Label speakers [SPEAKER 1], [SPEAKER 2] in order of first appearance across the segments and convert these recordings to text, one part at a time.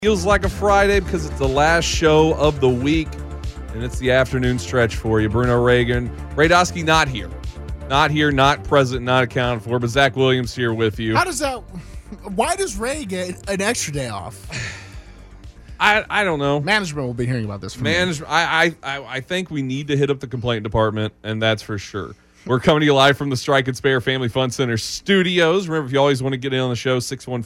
[SPEAKER 1] Feels like a Friday because it's the last show of the week, and it's the afternoon stretch for you. Bruno Reagan. Radosky not here. Not here, not present, not accounted for, but Zach Williams here with you.
[SPEAKER 2] Why does Ray get an extra day off?
[SPEAKER 1] I don't know.
[SPEAKER 2] Management will be hearing about this from me.
[SPEAKER 1] I think we need to hit up the complaint department, and that's for sure. We're coming to you live from the Strike and Spare Family Fun Center studios. Remember, if you always want to get in on the show,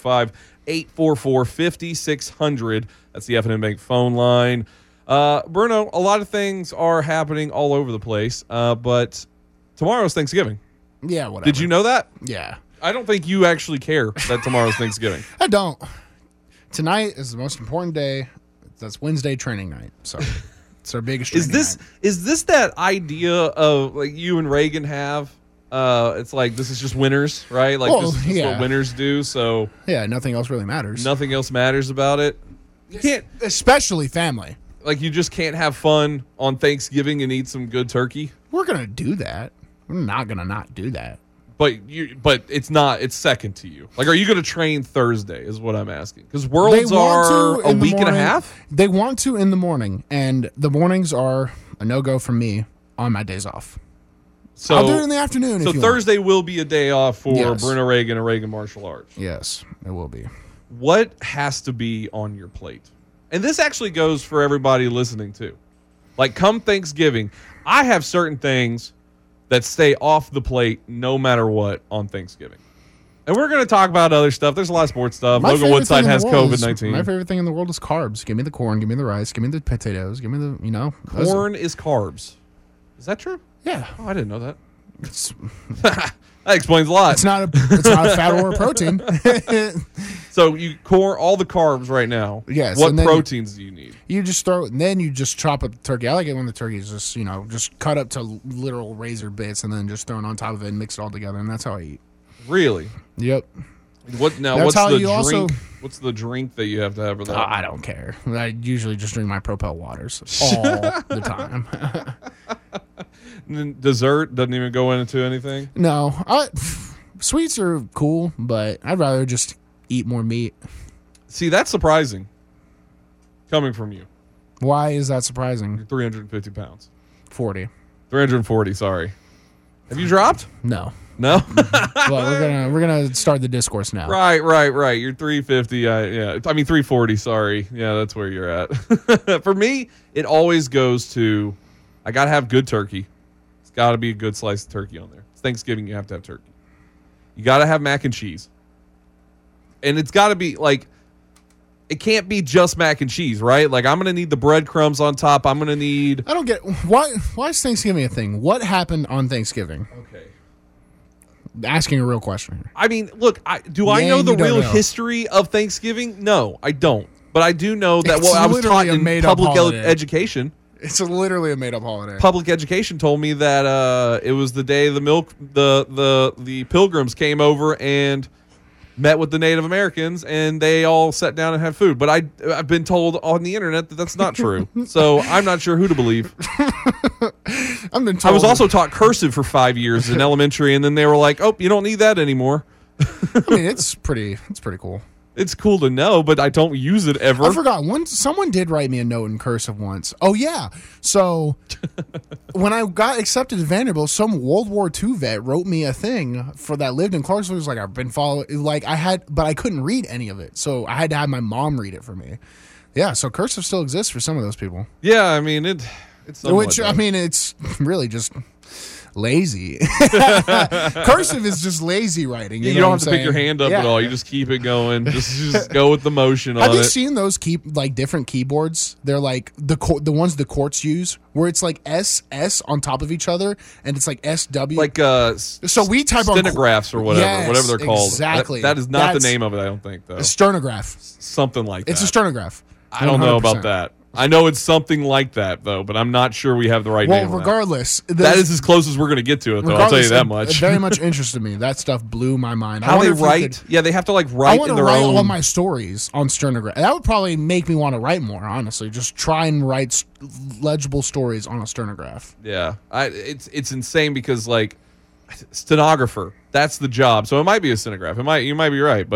[SPEAKER 1] 615-844-5600. That's the F&M Bank phone line. Bruno, a lot of things are happening all over the place, but tomorrow's Thanksgiving.
[SPEAKER 2] Yeah, whatever.
[SPEAKER 1] Did you know that?
[SPEAKER 2] Yeah.
[SPEAKER 1] I don't think you actually care that tomorrow's Thanksgiving.
[SPEAKER 2] I don't. Tonight is the most important day. That's Wednesday training night. So it's our biggest training night.
[SPEAKER 1] Is this that idea of like you and Reagan have? It's like this is just winners, right? Like this is what winners do. So
[SPEAKER 2] yeah, nothing else really matters.
[SPEAKER 1] Nothing else matters about it. You can't,
[SPEAKER 2] especially family.
[SPEAKER 1] Like you just can't have fun on Thanksgiving and eat some good turkey.
[SPEAKER 2] We're gonna do that. We're not gonna not do that.
[SPEAKER 1] But it's not. It's second to you. Like, are you going to train Thursday? Is what I'm asking. Because Worlds are a week and a half.
[SPEAKER 2] They want to in the morning, and the mornings are a no-go for me on my days off. So I'll do it in the afternoon.
[SPEAKER 1] So
[SPEAKER 2] if you
[SPEAKER 1] Thursday will be a day off for Bruno Reagan and Reagan Martial Arts.
[SPEAKER 2] Yes, it will be.
[SPEAKER 1] What has to be on your plate? And this actually goes for everybody listening too. Like, come Thanksgiving, I have certain things that stay off the plate no matter what on Thanksgiving. And we're going to talk about other stuff. There's a lot of sports stuff. Logan Woodside has COVID-19.
[SPEAKER 2] My favorite thing in the world is carbs. Give me the corn. Give me the rice. Give me the potatoes. Give me the,
[SPEAKER 1] Corn is carbs. Is that true?
[SPEAKER 2] Yeah.
[SPEAKER 1] Oh, I didn't know that. That explains a lot.
[SPEAKER 2] It's not a fat or a protein.
[SPEAKER 1] So you core all the carbs right now.
[SPEAKER 2] Yes.
[SPEAKER 1] What proteins do you need?
[SPEAKER 2] You just you just chop up the turkey. I like it when the turkey is just, just cut up to literal razor bits and then just thrown on top of it and mix it all together. And that's how I eat.
[SPEAKER 1] Really?
[SPEAKER 2] Yep.
[SPEAKER 1] What's the drink? What's the drink that you have to have for that?
[SPEAKER 2] I don't care. I usually just drink my Propel waters all the time.
[SPEAKER 1] And then dessert doesn't even go into anything?
[SPEAKER 2] No. Sweets are cool, but I'd rather just eat more meat.
[SPEAKER 1] See, that's surprising coming from you.
[SPEAKER 2] Why is that surprising?
[SPEAKER 1] You're 350 pounds.
[SPEAKER 2] 40.
[SPEAKER 1] 340, sorry. Have you dropped?
[SPEAKER 2] No.
[SPEAKER 1] No?
[SPEAKER 2] Well, we're gonna start the discourse now.
[SPEAKER 1] Right. You're 350. I mean 340. Sorry. Yeah, that's where you're at. For me, it always goes to I gotta have good turkey. It's gotta be a good slice of turkey on there. It's Thanksgiving. You have to have turkey. You gotta have mac and cheese, and it's gotta be like it can't be just mac and cheese, right? Like I'm gonna need the breadcrumbs on top. I'm gonna need.
[SPEAKER 2] I don't get why is Thanksgiving a thing? What happened on Thanksgiving?
[SPEAKER 1] Okay.
[SPEAKER 2] Asking a real question here.
[SPEAKER 1] I mean, look, I know the real history of Thanksgiving? No, I don't. But I do know that I was taught in public education.
[SPEAKER 2] It's literally a made-up holiday.
[SPEAKER 1] Public education told me that it was the day the Pilgrims came over and met with the Native Americans, and they all sat down and had food. But I've been told on the internet that that's not true. So I'm not sure who to believe.
[SPEAKER 2] I
[SPEAKER 1] was also taught cursive for 5 years in elementary, and then they were like, "Oh, you don't need that anymore."
[SPEAKER 2] I mean, it's pretty cool.
[SPEAKER 1] It's cool to know, but I don't use it ever.
[SPEAKER 2] I forgot. Someone did write me a note in cursive once. Oh, yeah. So when I got accepted to Vanderbilt, some World War II vet wrote me a thing that lived in Clarksville. It was like, I've been following, but I couldn't read any of it. So I had to have my mom read it for me. Yeah, so cursive still exists for some of those people.
[SPEAKER 1] Yeah, I mean, it's
[SPEAKER 2] it's really just lazy. Cursive is just lazy writing. You
[SPEAKER 1] don't have to pick your hand up at all. You just keep it going. Just go with the motion.
[SPEAKER 2] Have you seen those different keyboards? They're like the ones the courts use, where it's like SS on top of each other, and it's like SW.
[SPEAKER 1] Like
[SPEAKER 2] so we type on
[SPEAKER 1] stenographs or whatever they're called.
[SPEAKER 2] Exactly.
[SPEAKER 1] That is not the name of it. I don't think though.
[SPEAKER 2] A sternograph.
[SPEAKER 1] Something like that.
[SPEAKER 2] It's a sternograph. 100%.
[SPEAKER 1] I don't know about that. I know it's something like that, though, but I'm not sure we have the right name.
[SPEAKER 2] Well, regardless.
[SPEAKER 1] That is as close as we're going to get to it, though. I'll tell you that much.
[SPEAKER 2] It very much interested me. That stuff blew my mind.
[SPEAKER 1] How they write? Yeah, they have to write in their own. I want to write
[SPEAKER 2] all my stories on sternograph. That would probably make me want to write more, honestly. Just try and write legible stories on a sternograph.
[SPEAKER 1] Yeah. It's insane because, stenographer, that's the job. So it might be a stenograph. You might be right, but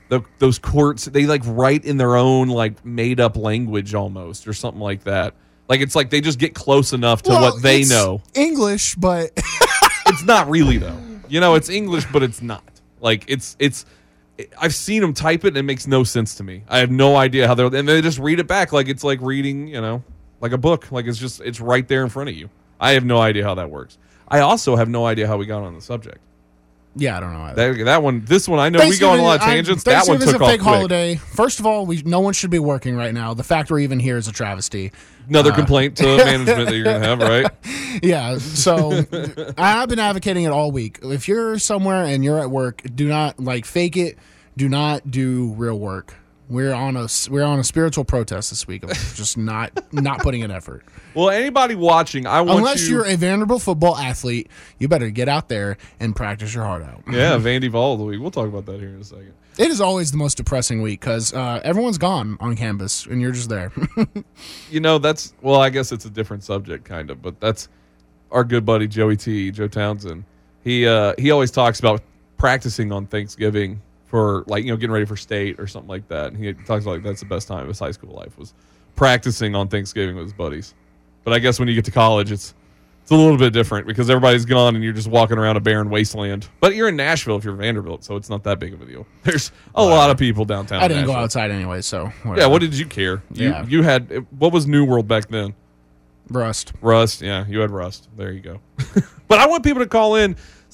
[SPEAKER 1] those courts, they like write in their own like made up language almost or something like that. Like it's like they just get close enough to what they know.
[SPEAKER 2] English, but
[SPEAKER 1] it's not really though. You know, it's English, but it's not. Like it's. I've seen them type it, and it makes no sense to me. I have no idea how and they just read it back like it's like reading, you know, like a book. Like it's right there in front of you. I have no idea how that works. I also have no idea how we got on the subject.
[SPEAKER 2] Yeah, I don't know either.
[SPEAKER 1] This one, I know we go on a lot of tangents. That one took off quick. Thanksgiving is a fake holiday.
[SPEAKER 2] First of all, no one should be working right now. The fact we're even here is a travesty.
[SPEAKER 1] Another complaint to management that you're going to have, right?
[SPEAKER 2] Yeah, so I've been advocating it all week. If you're somewhere and you're at work, do not fake it. Do not do real work. We're on a spiritual protest this week of just not putting in effort.
[SPEAKER 1] Well, anybody watching,
[SPEAKER 2] unless you're a Vanderbilt football athlete, you better get out there and practice your heart out.
[SPEAKER 1] Yeah, Vandy Vol of the week. We'll talk about that here in a second.
[SPEAKER 2] It is always the most depressing week because everyone's gone on campus and you're just there.
[SPEAKER 1] You know, I guess it's a different subject kind of, but that's our good buddy Joe Townsend. He always talks about practicing on Thanksgiving for like, you know, getting ready for state or something like that. And he talks about like that's the best time of his high school life was practicing on Thanksgiving with his buddies. But I guess when you get to college, it's a little bit different because everybody's gone and you're just walking around a barren wasteland. But you're in Nashville if you're Vanderbilt, so it's not that big of a deal. There's a lot of people downtown.
[SPEAKER 2] I didn't
[SPEAKER 1] Nashville.
[SPEAKER 2] Go outside anyway, so whatever.
[SPEAKER 1] Yeah, what did you care? You had what was New World back then?
[SPEAKER 2] Rust.
[SPEAKER 1] Yeah, you had Rust. There you go. But I want people to call in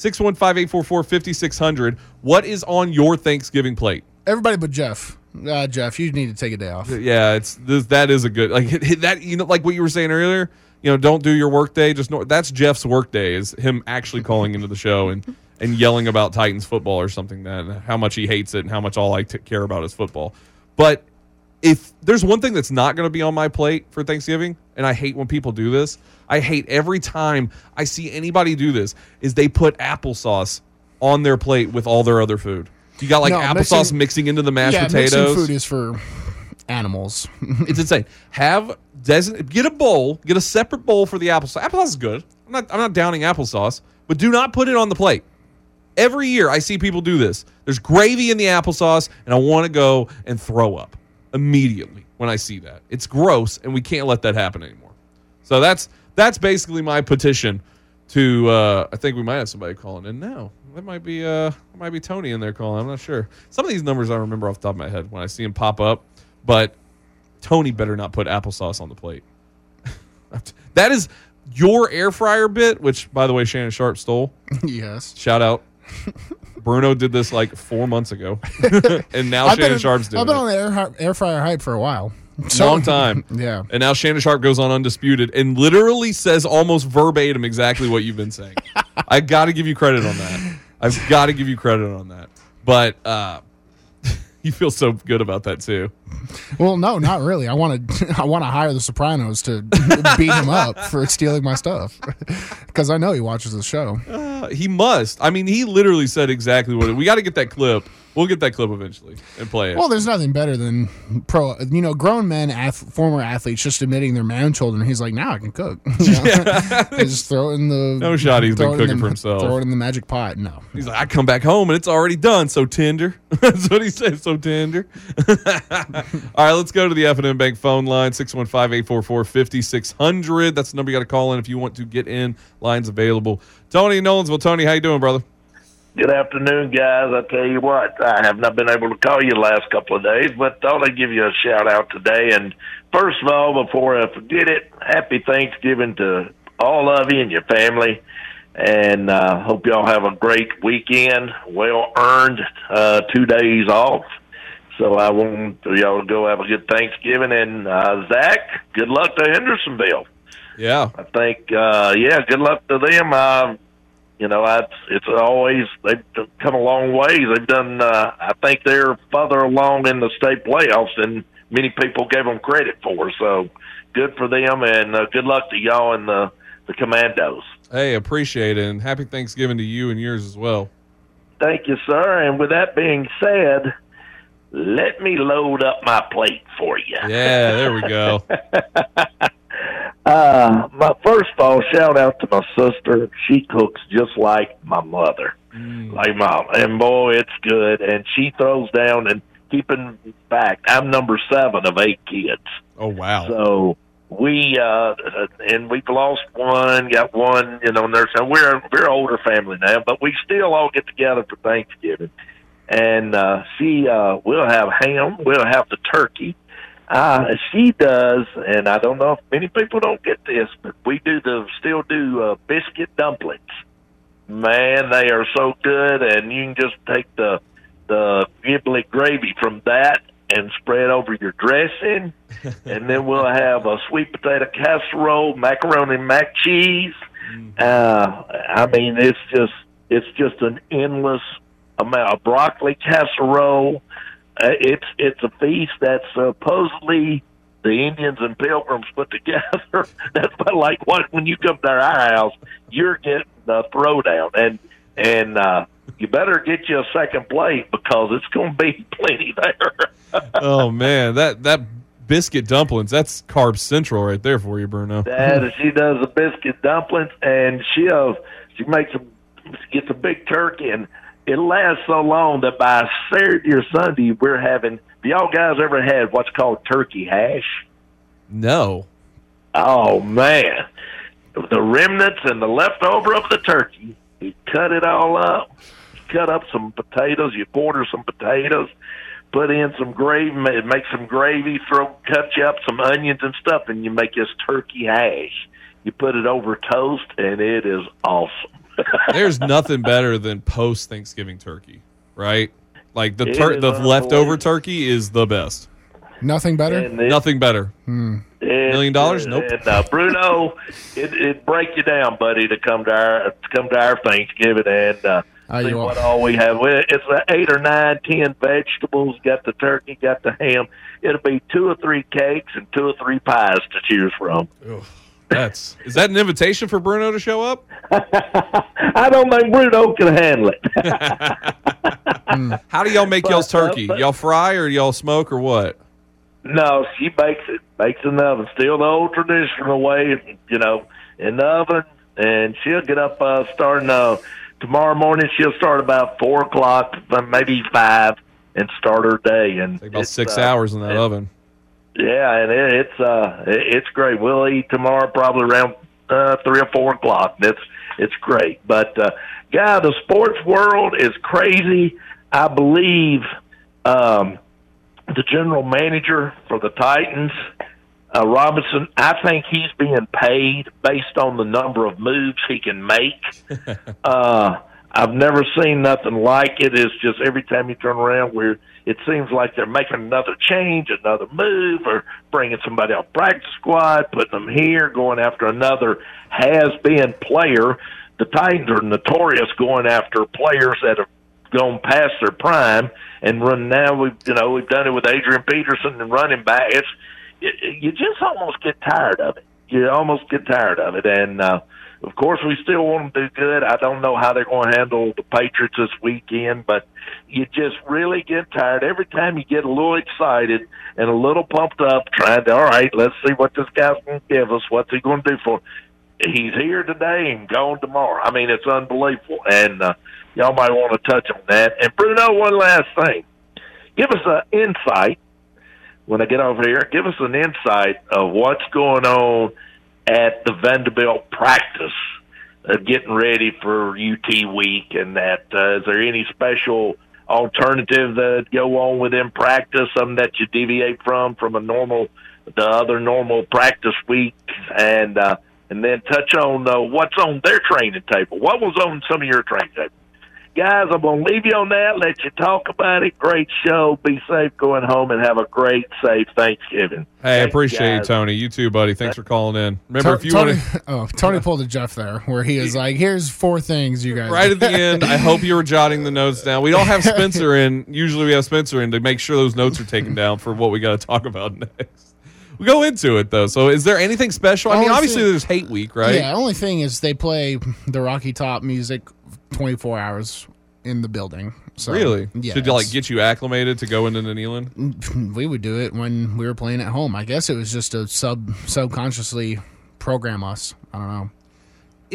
[SPEAKER 1] 615-844-5600. What is on your Thanksgiving plate?
[SPEAKER 2] Everybody but Jeff. Jeff, you need to take a day off.
[SPEAKER 1] Yeah, that is a good that, you know, like what you were saying earlier. You know, don't do your work day. That's Jeff's work day, is him actually calling into the show and yelling about Titans football or something, that how much he hates it and how much all I care about is football. But if there's one thing that's not going to be on my plate for Thanksgiving, and I hate when people do this, I hate every time I see anybody do this, is they put applesauce on their plate with all their other food. You got applesauce mixing into the mashed potatoes.
[SPEAKER 2] Mixing food is for animals.
[SPEAKER 1] It's insane. Get a bowl, get a separate bowl for the applesauce. Applesauce is good. I'm not downing applesauce, but do not put it on the plate. Every year I see people do this. There's gravy in the applesauce, and I want to go and throw up immediately when I see that. It's gross, and we can't let that happen anymore. So that's basically my petition to. I think we might have somebody calling in now. That might be Tony in there calling. I'm not sure. Some of these numbers I remember off the top of my head when I see them pop up, but Tony better not put applesauce on the plate. That is your air fryer bit, which, by the way, Shannon Sharp stole.
[SPEAKER 2] Yes.
[SPEAKER 1] Shout out. Bruno did this like 4 months ago, and now Shannon Sharp's doing it.
[SPEAKER 2] I've been on the air fryer hype for a while.
[SPEAKER 1] Long time.
[SPEAKER 2] Yeah.
[SPEAKER 1] And now Shannon Sharp goes on Undisputed and literally says almost verbatim exactly what you've been saying. I got to give you credit on that. I've got to give you credit on that. But you feel so good about that too.
[SPEAKER 2] Well, no, not really. I want to hire the Sopranos to beat him up for stealing my stuff because I know he watches the show.
[SPEAKER 1] He must. I mean, he literally said exactly what. We got to get that clip. We'll get that clip eventually and play it.
[SPEAKER 2] Well, there's nothing better than grown men, former athletes just admitting they're man children. He's like, now I can cook. They just throw it in the
[SPEAKER 1] no shot. He's been cooking for himself.
[SPEAKER 2] Throw it in the magic pot. No,
[SPEAKER 1] he's like, I come back home and it's already done. So tender. That's what he said. So tender. All right, let's go to the F&M Bank phone line 615-844-5600. That's the number you got to call in if you want to get in. Lines available. Tony in Nolensville. Tony, how you doing, brother?
[SPEAKER 3] Good afternoon, guys. I tell you what, I have not been able to call you the last couple of days, but thought I'd give you a shout-out today. And first of all, before I forget it, happy Thanksgiving to all of you and your family. And hope y'all have a great weekend, well-earned 2 days off. So I want y'all to go have a good Thanksgiving. And, Zach, good luck to Hendersonville.
[SPEAKER 1] Yeah.
[SPEAKER 3] I think, good luck to them. It's always, they've come a long way. They've done, I think they're further along in the state playoffs than many people gave them credit for. So good for them, and good luck to y'all and the Commandos.
[SPEAKER 1] Hey, appreciate it, and happy Thanksgiving to you and yours as well.
[SPEAKER 3] Thank you, sir. And with that being said, let me load up my plate for you.
[SPEAKER 1] Yeah, there we go.
[SPEAKER 3] My first of all, shout out to my sister. She cooks just like my mother. like mom. And boy, it's good. And she throws down. And keep in fact, I'm number 7 of 8 kids.
[SPEAKER 1] Oh wow!
[SPEAKER 3] So we and we've lost one, got one, nursing. We're older family now, but we still all get together for Thanksgiving. And we'll have ham, we'll have the turkey. She does, and I don't know if many people don't get this, but we still do biscuit dumplings. Man, they are so good, and you can just take the giblet gravy from that and spread over your dressing, and then we'll have a sweet potato casserole, macaroni and mac cheese. I mean, it's just an endless amount of broccoli casserole. It's a feast that supposedly the Indians and Pilgrims put together. That's like when you come to our house, you're getting the throwdown, and you better get you a second plate because it's going to be plenty there.
[SPEAKER 1] Oh man, that biscuit dumplings, that's carb central right there for you, Bruno.
[SPEAKER 3] She does the biscuit dumplings, and she gets a big turkey, and it lasts so long that by Saturday or Sunday we're having. Do y'all guys ever had what's called turkey hash?
[SPEAKER 1] No.
[SPEAKER 3] Oh man, the remnants and the leftover of the turkey. You cut it all up. Cut up some potatoes. You quarter some potatoes. Put in some gravy. Make some gravy. Cut you up some onions and stuff, and you make this turkey hash. You put it over toast, and it is awesome.
[SPEAKER 1] There's nothing better than post Thanksgiving turkey, right? Like the leftover turkey is the best.
[SPEAKER 2] Nothing better.
[SPEAKER 1] Nothing better. $1 million? Nope.
[SPEAKER 3] And, Bruno, it break you down, buddy, to come to our Thanksgiving and see what all we have. It's 8 or 9, 10 vegetables. Got the turkey, got the ham. It'll be 2 or 3 cakes and 2 or 3 pies to choose from.
[SPEAKER 1] Is that an invitation for Bruno to show up?
[SPEAKER 3] I don't think Bruno can handle it.
[SPEAKER 1] How do y'all make y'all's turkey? Y'all fry or y'all smoke or what?
[SPEAKER 3] No, she bakes in the oven. Still the old traditional way, in the oven. And she'll get up starting tomorrow morning. She'll start about 4 o'clock, maybe 5, and start her day. And
[SPEAKER 1] take about 6 hours in that oven.
[SPEAKER 3] Yeah, and it's great. We'll eat tomorrow probably around 3 or 4 o'clock. It's great. But the sports world is crazy. I believe the general manager for the Titans, Robinson, I think he's being paid based on the number of moves he can make. I've never seen nothing like it. It's just every time you turn around, it seems like they're making another change, another move, or bringing somebody off practice squad, putting them here, going after another has-been player. The Titans are notorious going after players that have gone past their prime and run now. We've done it with Adrian Peterson and running back. You just almost get tired of it. You almost get tired of it, and of course we still want them to do good. I don't know how they're going to handle the Patriots this weekend, but you just really get tired every time you get a little excited and a little pumped up, trying to, all right, let's see what this guy's going to give us. What's he going to do for us? He's here today and gone tomorrow. I mean, it's unbelievable, and y'all might want to touch on that. And Bruno, one last thing. Give us an insight when I get over here. Give us an insight of what's going on at the Vanderbilt practice, getting ready for UT week, and that is there any special alternative that go on within practice, something that you deviate from the other normal practice week, and then touch on what's on their training table. What was on some of your training table? Guys, I'm going to leave you on that, let you talk about it. Great show. Be safe going home and have a great, safe Thanksgiving.
[SPEAKER 1] Hey, I appreciate you, Tony. You too, buddy. Thanks for calling in. Remember, if you want to...
[SPEAKER 2] Tony pulled a Jeff there where he is like, here's 4 things you guys...
[SPEAKER 1] Right at the end, I hope you were jotting the notes down. We don't have Spencer in. Usually we have Spencer in to make sure those notes are taken down for what we got to talk about next. We go into it, though. So is there anything special? I mean, obviously there's Hate Week, right?
[SPEAKER 2] Yeah, only thing is they play the Rocky Top music 24 hours in the building. So,
[SPEAKER 1] really?
[SPEAKER 2] Yeah,
[SPEAKER 1] should get you acclimated to go into the Neyland?
[SPEAKER 2] We would do it when we were playing at home. I guess it was just to subconsciously program us. I don't know.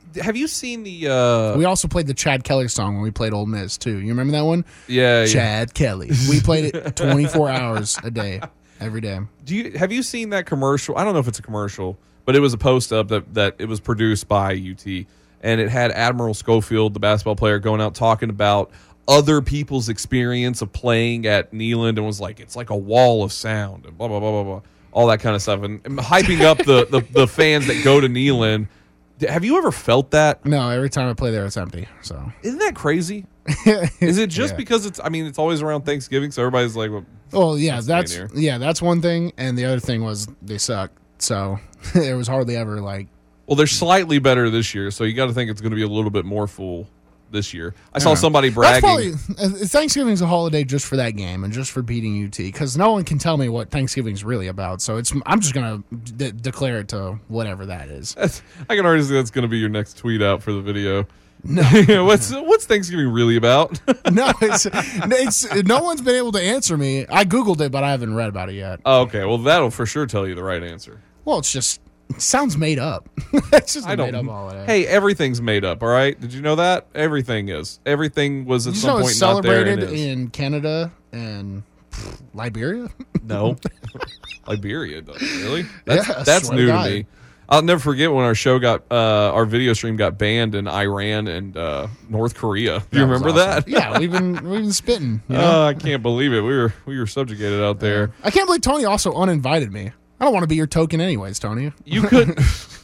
[SPEAKER 1] have you seen the?
[SPEAKER 2] We also played the Chad Kelly song when we played Ole Miss too. You remember that one?
[SPEAKER 1] Yeah,
[SPEAKER 2] Chad Kelly. We played it 24 hours a day, every day.
[SPEAKER 1] Have you seen that commercial? I don't know if it's a commercial, but it was a post up that it was produced by UT, and it had Admiral Schofield, the basketball player, going out talking about other people's experience of playing at Neyland, and was like, it's like a wall of sound, and blah blah blah blah blah, all that kind of stuff, and hyping up the fans that go to Neyland. Have you ever felt that?
[SPEAKER 2] No, every time I play there, it's empty. So
[SPEAKER 1] isn't that crazy? Is it just because it's? I mean, it's always around Thanksgiving, so everybody's like,
[SPEAKER 2] well, yeah, that's one thing, and the other thing was they suck. So it was hardly ever like. Well,
[SPEAKER 1] they're slightly better this year, so you got to think it's going to be a little bit more full this year. I saw somebody bragging.
[SPEAKER 2] Thanksgiving's a holiday just for that game and just for beating UT, because no one can tell me what Thanksgiving's really about. So I'm just gonna declare it to whatever that is.
[SPEAKER 1] I can already see that's going to be your next tweet out for the video.
[SPEAKER 2] No,
[SPEAKER 1] what's Thanksgiving really about?
[SPEAKER 2] No, it's no one's been able to answer me. I googled it, but I haven't read about it yet.
[SPEAKER 1] Oh, okay, well that'll for sure tell you the right answer.
[SPEAKER 2] Well, it sounds made up. It's just a made up holiday.
[SPEAKER 1] Hey, everything's made up, all right? Did you know that? Everything is. Everything was at some point
[SPEAKER 2] it's
[SPEAKER 1] not there.
[SPEAKER 2] Celebrated in Canada and Liberia?
[SPEAKER 1] No. Liberia, really?
[SPEAKER 2] Yeah,
[SPEAKER 1] that's new to me. I'll never forget when our video stream got banned in Iran and North Korea. Do you remember that?
[SPEAKER 2] Yeah, we've been spitting. You know?
[SPEAKER 1] I can't believe it. We were subjugated out there.
[SPEAKER 2] I can't believe Tony also uninvited me. I don't want to be your token anyways, Tony.
[SPEAKER 1] You couldn't.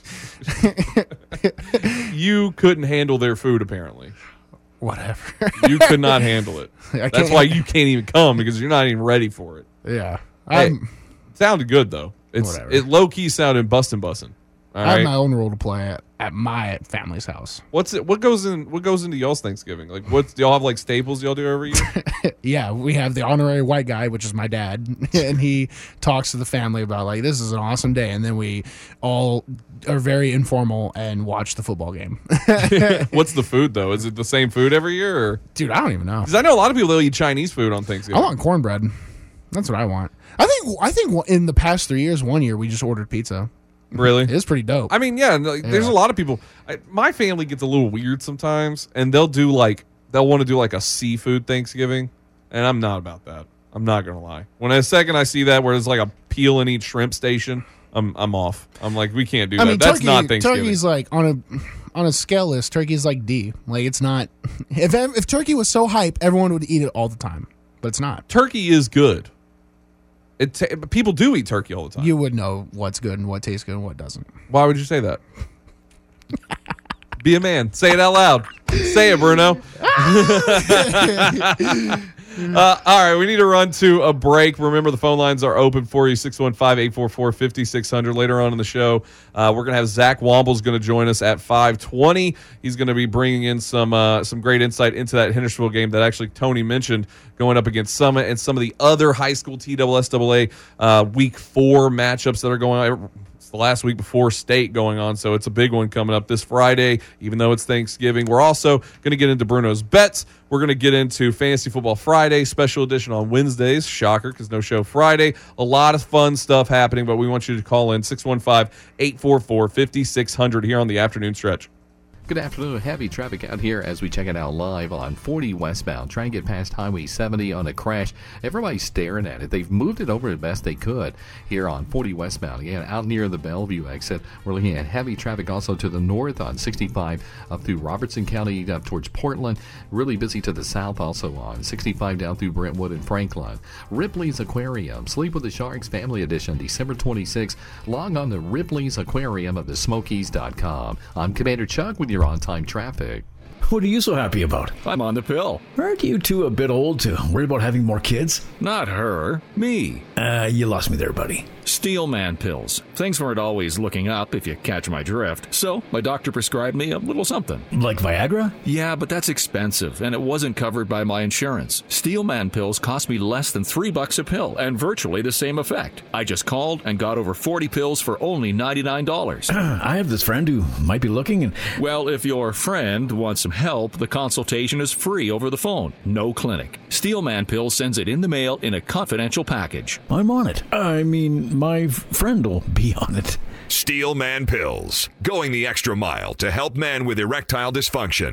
[SPEAKER 1] You couldn't handle their food, apparently.
[SPEAKER 2] Whatever.
[SPEAKER 1] You could not handle it. That's why you can't even come, because you're not even ready for it.
[SPEAKER 2] Yeah.
[SPEAKER 1] Hey, it sounded good though. It low key sounded bustin'.
[SPEAKER 2] I have my own role to play at my family's house.
[SPEAKER 1] What goes into y'all's Thanksgiving? Like, do y'all have like staples y'all do every year?
[SPEAKER 2] Yeah, we have the honorary white guy, which is my dad, and he talks to the family about like, this is an awesome day, and then we all are very informal and watch the football game.
[SPEAKER 1] What's the food though? Is it the same food every year? Or?
[SPEAKER 2] Dude, I don't even know.
[SPEAKER 1] Because I know a lot of people that eat Chinese food on Thanksgiving.
[SPEAKER 2] I want cornbread. That's what I want. I think in the past 3 years, one year we just ordered pizza.
[SPEAKER 1] Really?
[SPEAKER 2] It's pretty dope.
[SPEAKER 1] I mean, there's a lot of people. My family gets a little weird sometimes, and they'll want to do like a seafood Thanksgiving, and I'm not about that. I'm not gonna lie. When I see that where it's like a peel and eat shrimp station, I'm off. I'm like, we can't do that. That's not Thanksgiving.
[SPEAKER 2] Turkey's like on a scale list. Turkey's like D. Like, it's not. If turkey was so hype, everyone would eat it all the time, but it's not.
[SPEAKER 1] Turkey is good. People do eat turkey all the time.
[SPEAKER 2] You would know what's good and what tastes good and what doesn't.
[SPEAKER 1] Why would you say that? Be a man. Say it out loud. Say it, Bruno. All right, we need to run to a break. Remember, the phone lines are open for you, 615-844-5600. Later on in the show, we're going to have Zach Wombles going to join us at 5:20. He's going to be bringing in some great insight into that Hendersonville game that actually Tony mentioned, going up against Summit and some of the other high school TSSAA Week 4 matchups that are going on. The last week before state going on, so it's a big one coming up this Friday, even though it's Thanksgiving. We're also going to get into Bruno's bets. We're going to get into Fantasy Football Friday, special edition on Wednesdays. Shocker, because no show Friday. A lot of fun stuff happening, but we want you to call in 615-844-5600 here on the afternoon stretch.
[SPEAKER 4] Good afternoon. Heavy traffic out here as we check it out live on 40 westbound. Trying to get past Highway 70 on a crash. Everybody's staring at it. They've moved it over the best they could here on 40 westbound. Again, out near the Bellevue exit. We're looking at heavy traffic also to the north on 65 up through Robertson County up towards Portland. Really busy to the south also on 65 down through Brentwood and Franklin. Ripley's Aquarium. Sleep with the Sharks Family Edition, December 26th. Log on to Ripley's Aquarium of the Smokies.com. I'm Commander Chuck with your on-time traffic.
[SPEAKER 5] What are you so happy about?
[SPEAKER 6] I'm on the pill.
[SPEAKER 5] Aren't you two a bit old to worry about having more kids?
[SPEAKER 6] Not her. Me.
[SPEAKER 5] You lost me there, buddy.
[SPEAKER 6] Steelman pills. Things weren't always looking up, if you catch my drift. So, my doctor prescribed me a little something.
[SPEAKER 5] Like Viagra?
[SPEAKER 6] Yeah, but that's expensive, and it wasn't covered by my insurance. Steelman pills cost me less than $3 a pill, and virtually the same effect. I just called and got over 40 pills for only $99.
[SPEAKER 5] I have this friend who might be looking and...
[SPEAKER 6] Well, if your friend wants some help, the consultation is free over the phone. No clinic. Steelman Pills sends it in the mail in a confidential package.
[SPEAKER 5] I'm on it. I mean, my friend will be on it.
[SPEAKER 7] Steelman Pills, going the extra mile to help men with erectile dysfunction.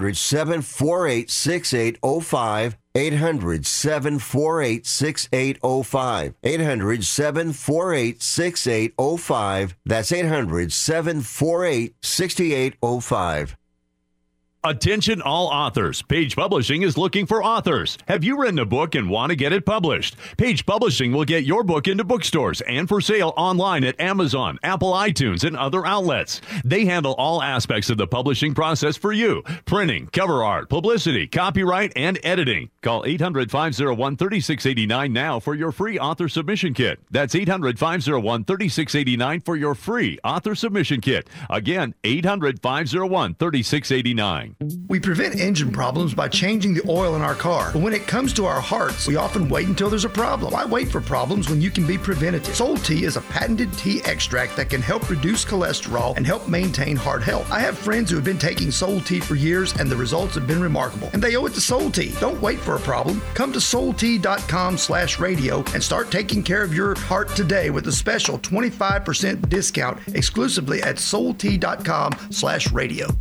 [SPEAKER 8] 800-748-6805. 800-748-6805. 800-748-6805. That's 800-748-6805.
[SPEAKER 9] Attention all authors. Page Publishing is looking for authors. Have you written a book and want to get it published? Page Publishing will get your book into bookstores and for sale online at Amazon, Apple iTunes, and other outlets. They handle all aspects of the publishing process for you. Printing, cover art, publicity, copyright, and editing. Call 800-501-3689 now for your free author submission kit. That's 800-501-3689 for your free author submission kit. Again, 800-501-3689.
[SPEAKER 10] We prevent engine problems by changing the oil in our car. But when it comes to our hearts, we often wait until there's a problem. Why wait for problems when you can be preventative? Soul Tea is a patented tea extract that can help reduce cholesterol and help maintain heart health. I have friends who have been taking Soul Tea for years and the results have been remarkable. And they owe it to Soul Tea. Don't wait for a problem. Come to soultea.com/radio and start taking care of your heart today with a special 25% discount exclusively at soultea.com/radio.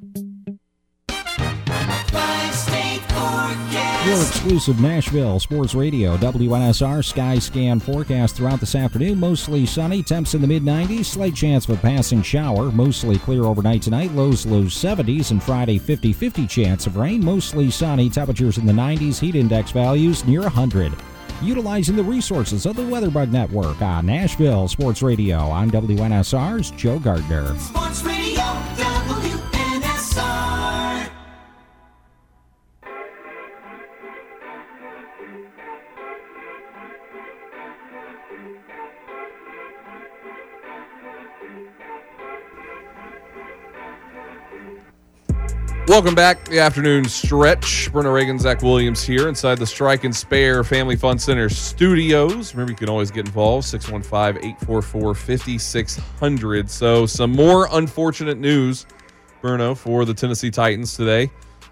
[SPEAKER 11] Your exclusive Nashville Sports Radio, WNSR Sky Scan forecast throughout this afternoon. Mostly sunny, temps in the mid-90s, slight chance of a passing shower. Mostly clear overnight tonight, low 70s, and Friday 50-50 chance of rain. Mostly sunny, temperatures in the 90s, heat index values near 100. Utilizing the resources of the WeatherBug Network on Nashville Sports Radio. I'm WNSR's Joe Gardner.
[SPEAKER 12] Sports Radio, WNSR.
[SPEAKER 1] Welcome back. The afternoon stretch. Brenna Reagan, Zach Williams here inside the Strike and Spare Family Fun Center studios. Remember, you can always get involved. 615-844-5600. So some more unfortunate news, Bruno, for the Tennessee Titans today.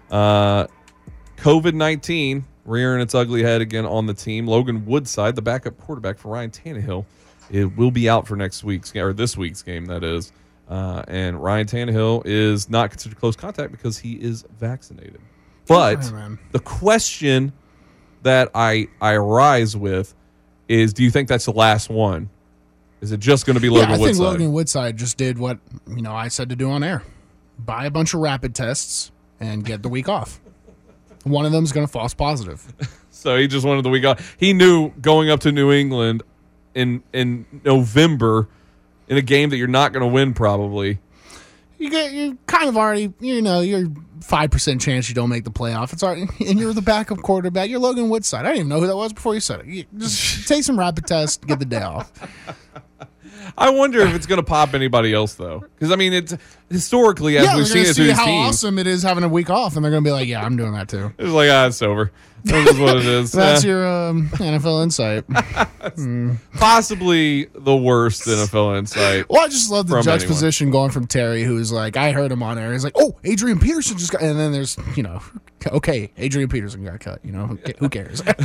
[SPEAKER 1] COVID-19 rearing its ugly head again on the team. Logan Woodside, the backup quarterback for Ryan Tannehill, it will be out for this week's game, that is. And Ryan Tannehill is not considered close contact because he is vaccinated. But the question that I rise with is, do you think that's the last one? Is it just going to be Logan Woodside?
[SPEAKER 2] I think Logan Woodside just did what I said to do on air. Buy a bunch of rapid tests and get the week off. One of them is going to false positive.
[SPEAKER 1] So he just wanted the week off. He knew going up to New England in November in a game that you're not going to win probably.
[SPEAKER 2] You kind of already, you're 5% chance you don't make the playoff. It's already, and you're the backup quarterback. You're Logan Woodside. I didn't even know who that was before you said it. You just take some rapid tests, get the day off.
[SPEAKER 1] I wonder if it's going to pop anybody else, though. Because, I mean, it's historically, as we've seen it through these
[SPEAKER 2] how
[SPEAKER 1] teams.
[SPEAKER 2] Awesome it is having a week off, and they're going to be like, yeah, I'm doing that too.
[SPEAKER 1] It's like, it's over. That is what it is.
[SPEAKER 2] That's your NFL insight.
[SPEAKER 1] Possibly the worst NFL insight.
[SPEAKER 2] Well, I just love the juxtaposition going from Terry, who's like, I heard him on air. He's like, oh, Adrian Peterson just got, and then there's, okay, Adrian Peterson got cut. Who cares?
[SPEAKER 1] But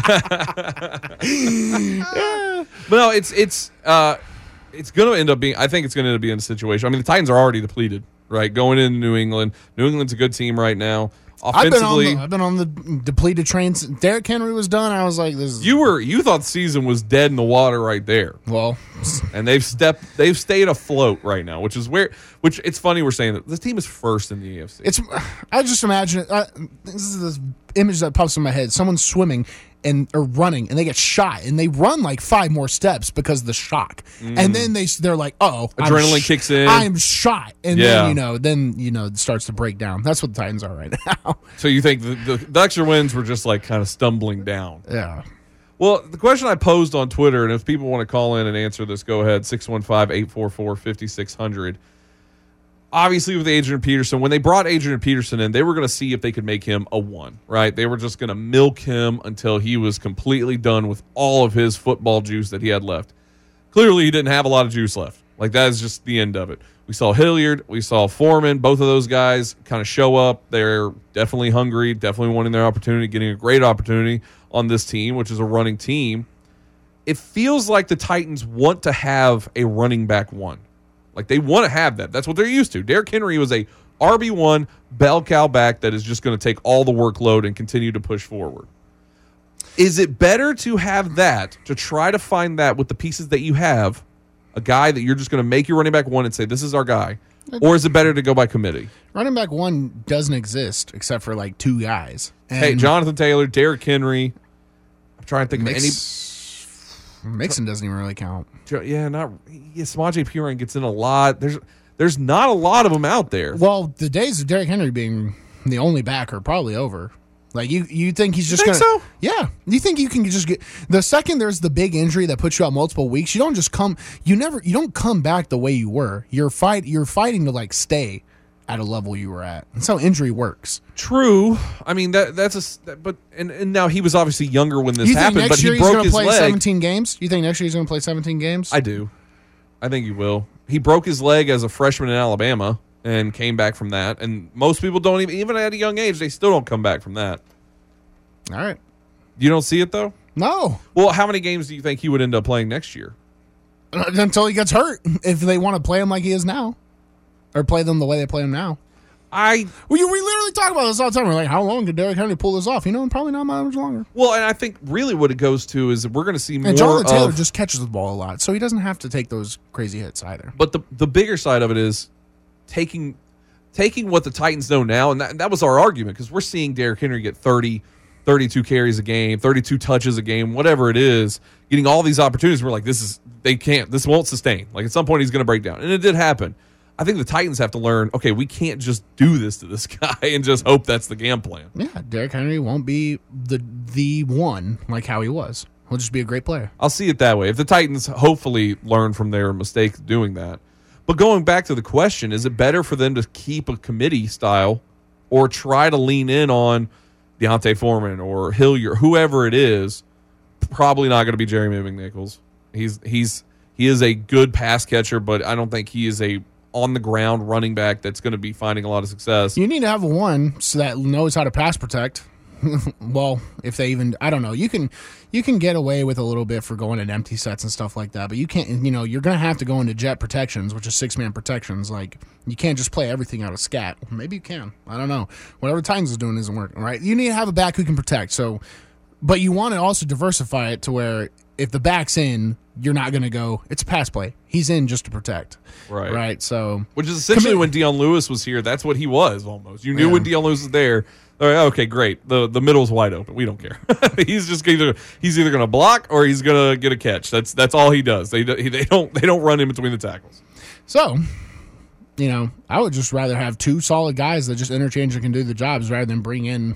[SPEAKER 1] no, it's going to end up being. I think it's going to end up being a situation. I mean, the Titans are already depleted, right? Going into New England. New England's a good team right now. Offensively,
[SPEAKER 2] I've been on the depleted train since Derrick Henry was done. I was like, "This is."
[SPEAKER 1] You thought the season was dead in the water right there.
[SPEAKER 2] Well,
[SPEAKER 1] and they've stayed afloat right now, which it's funny we're saying that this team is first in the AFC.
[SPEAKER 2] I just imagine this is this image that pops in my head: someone's swimming or running, and they get shot, and they run like 5 more steps because of the shock, and then they're like, "Oh,
[SPEAKER 1] adrenaline kicks in.
[SPEAKER 2] I'm shot," and then it starts to break down. That's what the Titans are right now.
[SPEAKER 1] So you think the extra wins were just like kind of stumbling down?
[SPEAKER 2] Yeah.
[SPEAKER 1] Well, the question I posed on Twitter, and if people want to call in and answer this, go ahead, 615-844-5600. Obviously, with Adrian Peterson, when they brought Adrian Peterson in, they were going to see if they could make him a 1, right? They were just going to milk him until he was completely done with all of his football juice that he had left. Clearly, he didn't have a lot of juice left. Like, that is just the end of it. We saw Hilliard. We saw Foreman. Both of those guys kind of show up. They're definitely hungry, definitely wanting their opportunity, getting a great opportunity on this team, which is a running team. It feels like the Titans want to have a running back 1. Like, they want to have that. That's what they're used to. Derrick Henry was a RB1 bell cow back that is just going to take all the workload and continue to push forward. Is it better to have that, to try to find that with the pieces that you have, a guy that you're just going to make your running back one and say, this is our guy? Or is it better to go by committee?
[SPEAKER 2] Running back one doesn't exist except for like two guys.
[SPEAKER 1] Hey, Jonathan Taylor, Derrick Henry. I'm trying to think of any.
[SPEAKER 2] Mixon doesn't even really count.
[SPEAKER 1] Yeah, Samaje Perine gets in a lot. There's not a lot of them out there.
[SPEAKER 2] Well, the days of Derrick Henry being the only back are probably over. Like, you think he's just going to...
[SPEAKER 1] so?
[SPEAKER 2] Yeah. You think you can just get... The second there's the big injury that puts you out multiple weeks, you don't just come... You don't come back the way you were. You're fighting to, like, stay at a level you were at. That's how injury works.
[SPEAKER 1] True. I mean, but now he was obviously younger when this
[SPEAKER 2] You think
[SPEAKER 1] happened,
[SPEAKER 2] next
[SPEAKER 1] but
[SPEAKER 2] year
[SPEAKER 1] he
[SPEAKER 2] he's
[SPEAKER 1] broke
[SPEAKER 2] going to
[SPEAKER 1] his
[SPEAKER 2] play
[SPEAKER 1] leg.
[SPEAKER 2] 17 games? You think next year he's going to play 17 games?
[SPEAKER 1] I do. I think he will. He broke his leg as a freshman in Alabama and came back from that. And most people don't even at a young age, they still don't come back from that.
[SPEAKER 2] All right.
[SPEAKER 1] You don't see it, though?
[SPEAKER 2] No.
[SPEAKER 1] Well, how many games do you think he would end up playing next year?
[SPEAKER 2] Until he gets hurt, if they want to play him like he is now. Or play them the way they play him now. We literally talk about this all the time. We're like, how long could Derrick Henry pull this off? Probably not much longer.
[SPEAKER 1] Well, and I think really what it goes to is we're going to see more
[SPEAKER 2] and Jonathan Taylor
[SPEAKER 1] of...
[SPEAKER 2] just catches the ball a lot, so he doesn't have to take those crazy hits either.
[SPEAKER 1] But the bigger side of it is taking what the Titans know now, and that was our argument, because we're seeing Derrick Henry get 30, 32 carries a game, 32 touches a game, whatever it is, getting all these opportunities. We're like, this won't sustain. Like, at some point he's going to break down. And it did happen. I think the Titans have to learn, okay, we can't just do this to this guy and just hope that's the game plan.
[SPEAKER 2] Yeah, Derrick Henry won't be the one like how he was. He'll just be a great player.
[SPEAKER 1] I'll see it that way. If the Titans hopefully learn from their mistakes doing that. But going back to the question, is it better for them to keep a committee style or try to lean in on Deontay Foreman or Hilliard, whoever it is? Probably not going to be Jeremy McNichols. He is a good pass catcher, but I don't think he is a on-the-ground running back that's going to be finding a lot of success.
[SPEAKER 2] You need to have one so that knows how to pass protect. Well, if they even, I don't know. You can get away with a little bit for going in empty sets and stuff like that, but you can't. You're going to have to go into jet protections, which is 6-man protections. Like, you can't just play everything out of scat. Maybe you can. I don't know. Whatever Titans is doing isn't working, right? You need to have a back who can protect. So, but you want to also diversify it to where if the back's in, you're not going to go, it's a pass play. He's in just to protect.
[SPEAKER 1] Right.
[SPEAKER 2] Right. So,
[SPEAKER 1] which is essentially when Deion Lewis was here, that's what he was almost. You knew when Deion Lewis was there, okay, great. The middle's wide open. We don't care. He's just either going to block or he's going to get a catch. That's all he does. They don't run in between the tackles.
[SPEAKER 2] So, I would just rather have two solid guys that just interchange and can do the jobs rather than bring in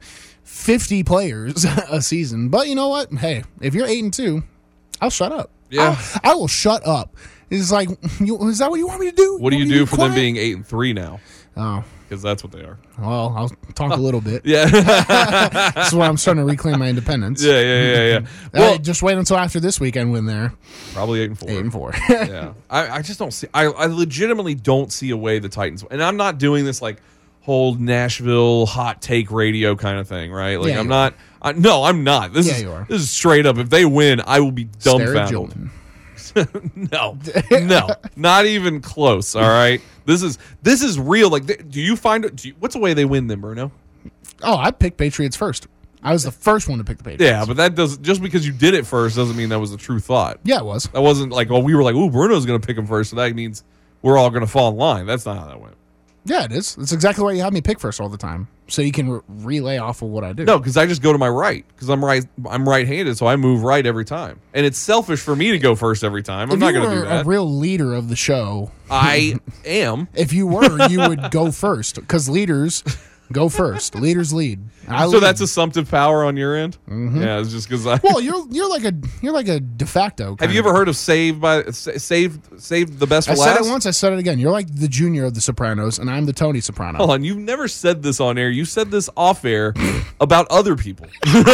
[SPEAKER 2] 50 players a season. But you know what? Hey, if you're 8-2, I'll shut up.
[SPEAKER 1] Yeah,
[SPEAKER 2] I will shut up. It's like, is that what you want me to do?
[SPEAKER 1] What do you do for them being 8-3 now?
[SPEAKER 2] Oh,
[SPEAKER 1] because that's what they are.
[SPEAKER 2] Well, I'll talk a little bit.
[SPEAKER 1] Yeah,
[SPEAKER 2] this is why I'm starting to reclaim my independence.
[SPEAKER 1] Yeah. Well,
[SPEAKER 2] just wait until after this weekend when they're
[SPEAKER 1] probably 8-4.
[SPEAKER 2] 8-4.
[SPEAKER 1] Yeah, I just don't see. I legitimately don't see a way the Titans. And I'm not doing this like whole Nashville hot take radio kind of thing, right? Like I'm not. No, I'm not. This is straight up. If they win, I will be dumbfounded. No, not even close. All right, this is real. Like, do you find what's the way they win then, Bruno?
[SPEAKER 2] Oh, I picked Patriots first. I was the first one to pick the Patriots.
[SPEAKER 1] Yeah, but that doesn't, just because you did it first doesn't mean that was a true thought.
[SPEAKER 2] Yeah, it was.
[SPEAKER 1] That wasn't like, well, we were like, ooh, Bruno's going to pick him first, so that means we're all going to fall in line. That's not how that went.
[SPEAKER 2] Yeah, it is. It's exactly why you have me pick first all the time, so you can relay off of what I do.
[SPEAKER 1] No, because I just go to my right, because I'm right-handed, so I move right every time, and it's selfish for me to go first every time. I'm not going to do that.
[SPEAKER 2] A real leader of the show.
[SPEAKER 1] I am.
[SPEAKER 2] If you were, you would go first, because leaders go first. Leaders lead.
[SPEAKER 1] So that's assumptive power on your end.
[SPEAKER 2] Mm-hmm.
[SPEAKER 1] Yeah, it's just because
[SPEAKER 2] Well, you're like a de facto.
[SPEAKER 1] Have you ever heard of save the best for last?
[SPEAKER 2] I said it once. I said it again. You're like the junior of the Sopranos, and I'm the Tony Soprano.
[SPEAKER 1] Hold on, you've never said this on air. You said this off air about other people.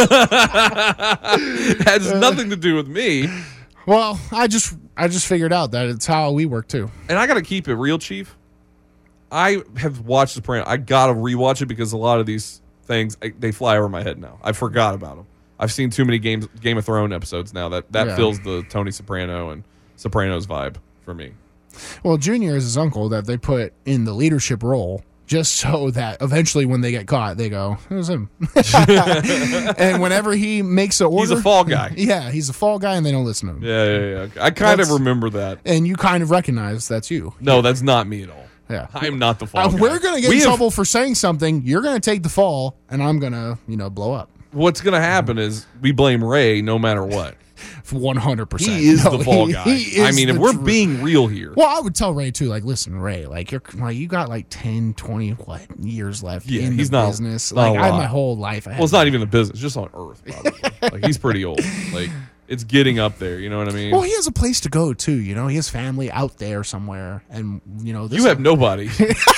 [SPEAKER 1] Has nothing to do with me.
[SPEAKER 2] Well, I just figured out that it's how we work too.
[SPEAKER 1] And I got to keep it real, Chief. I have watched Sopranos. I got to rewatch it because a lot of these things, they fly over my head now. I forgot about them. I've seen too many Game of Thrones episodes now that fills the Tony Soprano and Sopranos vibe for me.
[SPEAKER 2] Well, Junior is his uncle that they put in the leadership role just so that eventually when they get caught, they go, it was him. And whenever he makes an order.
[SPEAKER 1] He's a fall guy.
[SPEAKER 2] Yeah, he's a fall guy and they don't listen to him.
[SPEAKER 1] Yeah. I kind of remember that.
[SPEAKER 2] And you kind of recognize that's you.
[SPEAKER 1] No, that's not me at all.
[SPEAKER 2] Yeah.
[SPEAKER 1] I'm not the fall guy.
[SPEAKER 2] We're going to get in trouble for saying something. You're going to take the fall, and I'm going to, blow up.
[SPEAKER 1] What's going to happen is we blame Ray no matter what.
[SPEAKER 2] 100%.
[SPEAKER 1] He is the fall guy. I mean, if we're being real here.
[SPEAKER 2] Well, I would tell Ray too, listen, Ray, you got 10, 20 years left in the business. I have my whole life ahead.
[SPEAKER 1] Well, it's not even the business, just on Earth, probably. He's pretty old. It's getting up there, you know what I mean?
[SPEAKER 2] Well, he has a place to go too, he has family out there somewhere, and this
[SPEAKER 1] you have nobody.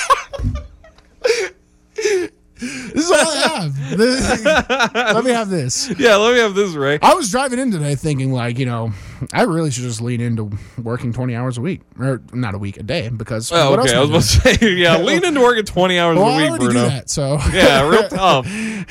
[SPEAKER 2] This is all I have. Let me have this.
[SPEAKER 1] Yeah, let me have this, Ray.
[SPEAKER 2] I was driving in today thinking, I really should just lean into working 20 hours a week. Or not a week, a day, because what else
[SPEAKER 1] I was about to say, lean into working 20 hours a week,
[SPEAKER 2] I already
[SPEAKER 1] Bruno.
[SPEAKER 2] do that, so.
[SPEAKER 1] Yeah, real tough.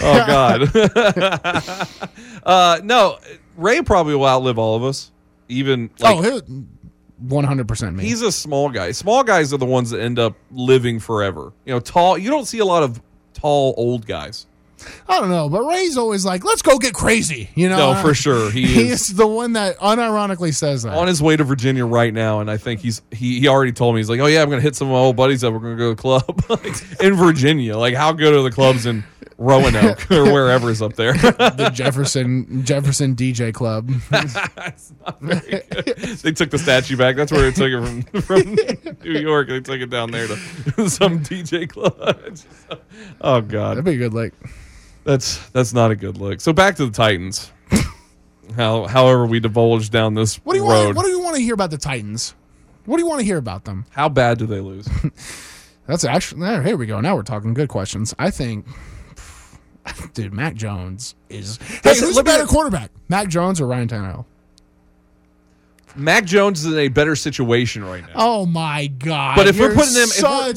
[SPEAKER 1] Oh, God. No, Ray probably will outlive all of us. Even,
[SPEAKER 2] 100% me.
[SPEAKER 1] He's a small guy. Small guys are the ones that end up living forever. Tall, you don't see a lot of tall old guys.
[SPEAKER 2] I don't know, but Ray's always let's go get crazy,
[SPEAKER 1] No, for sure.
[SPEAKER 2] He's the one that unironically says that.
[SPEAKER 1] On his way to Virginia right now, and I think he already told me, he's like, oh yeah, I'm going to hit some of my old buddies up. We're going to go to the club in Virginia. How good are the clubs in Roanoke or wherever is up there?
[SPEAKER 2] The Jefferson DJ Club.
[SPEAKER 1] That's not very good. They took the statue back. That's where they took it from New York. They took it down there to some DJ club. Oh God,
[SPEAKER 2] that'd be a good look.
[SPEAKER 1] That's not a good look. So back to the Titans. However, we divulged down this road.
[SPEAKER 2] What do you want to hear about the Titans? What do you want to hear about them?
[SPEAKER 1] How bad do they lose?
[SPEAKER 2] That's actually here we go. Now we're talking good questions. I think. Dude, Mac Jones is. Hey, who's a better quarterback, Mac Jones or Ryan Tannehill?
[SPEAKER 1] Mac Jones is in a better situation right now.
[SPEAKER 2] Oh my God!
[SPEAKER 1] But if we're putting them,
[SPEAKER 2] no.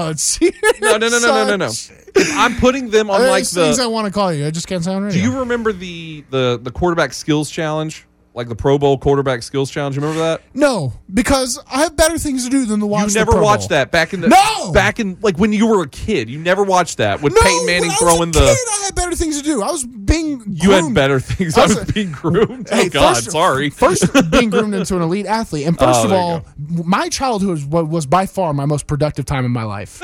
[SPEAKER 1] If I'm putting them on
[SPEAKER 2] There's things I want to call you, I just can't sound right.
[SPEAKER 1] Do you remember the quarterback skills challenge? The Pro Bowl quarterback skills challenge. You remember that?
[SPEAKER 2] No, because I have better things to do than to watch.
[SPEAKER 1] You never watched that back in when you were a kid. You never watched that with Peyton Manning throwing the.
[SPEAKER 2] I had better things to do. I was being groomed.
[SPEAKER 1] You had better things. I was being groomed.
[SPEAKER 2] Hey,
[SPEAKER 1] oh God, sorry.
[SPEAKER 2] First, being groomed into an elite athlete, and first of all, my childhood was by far my most productive time in my life.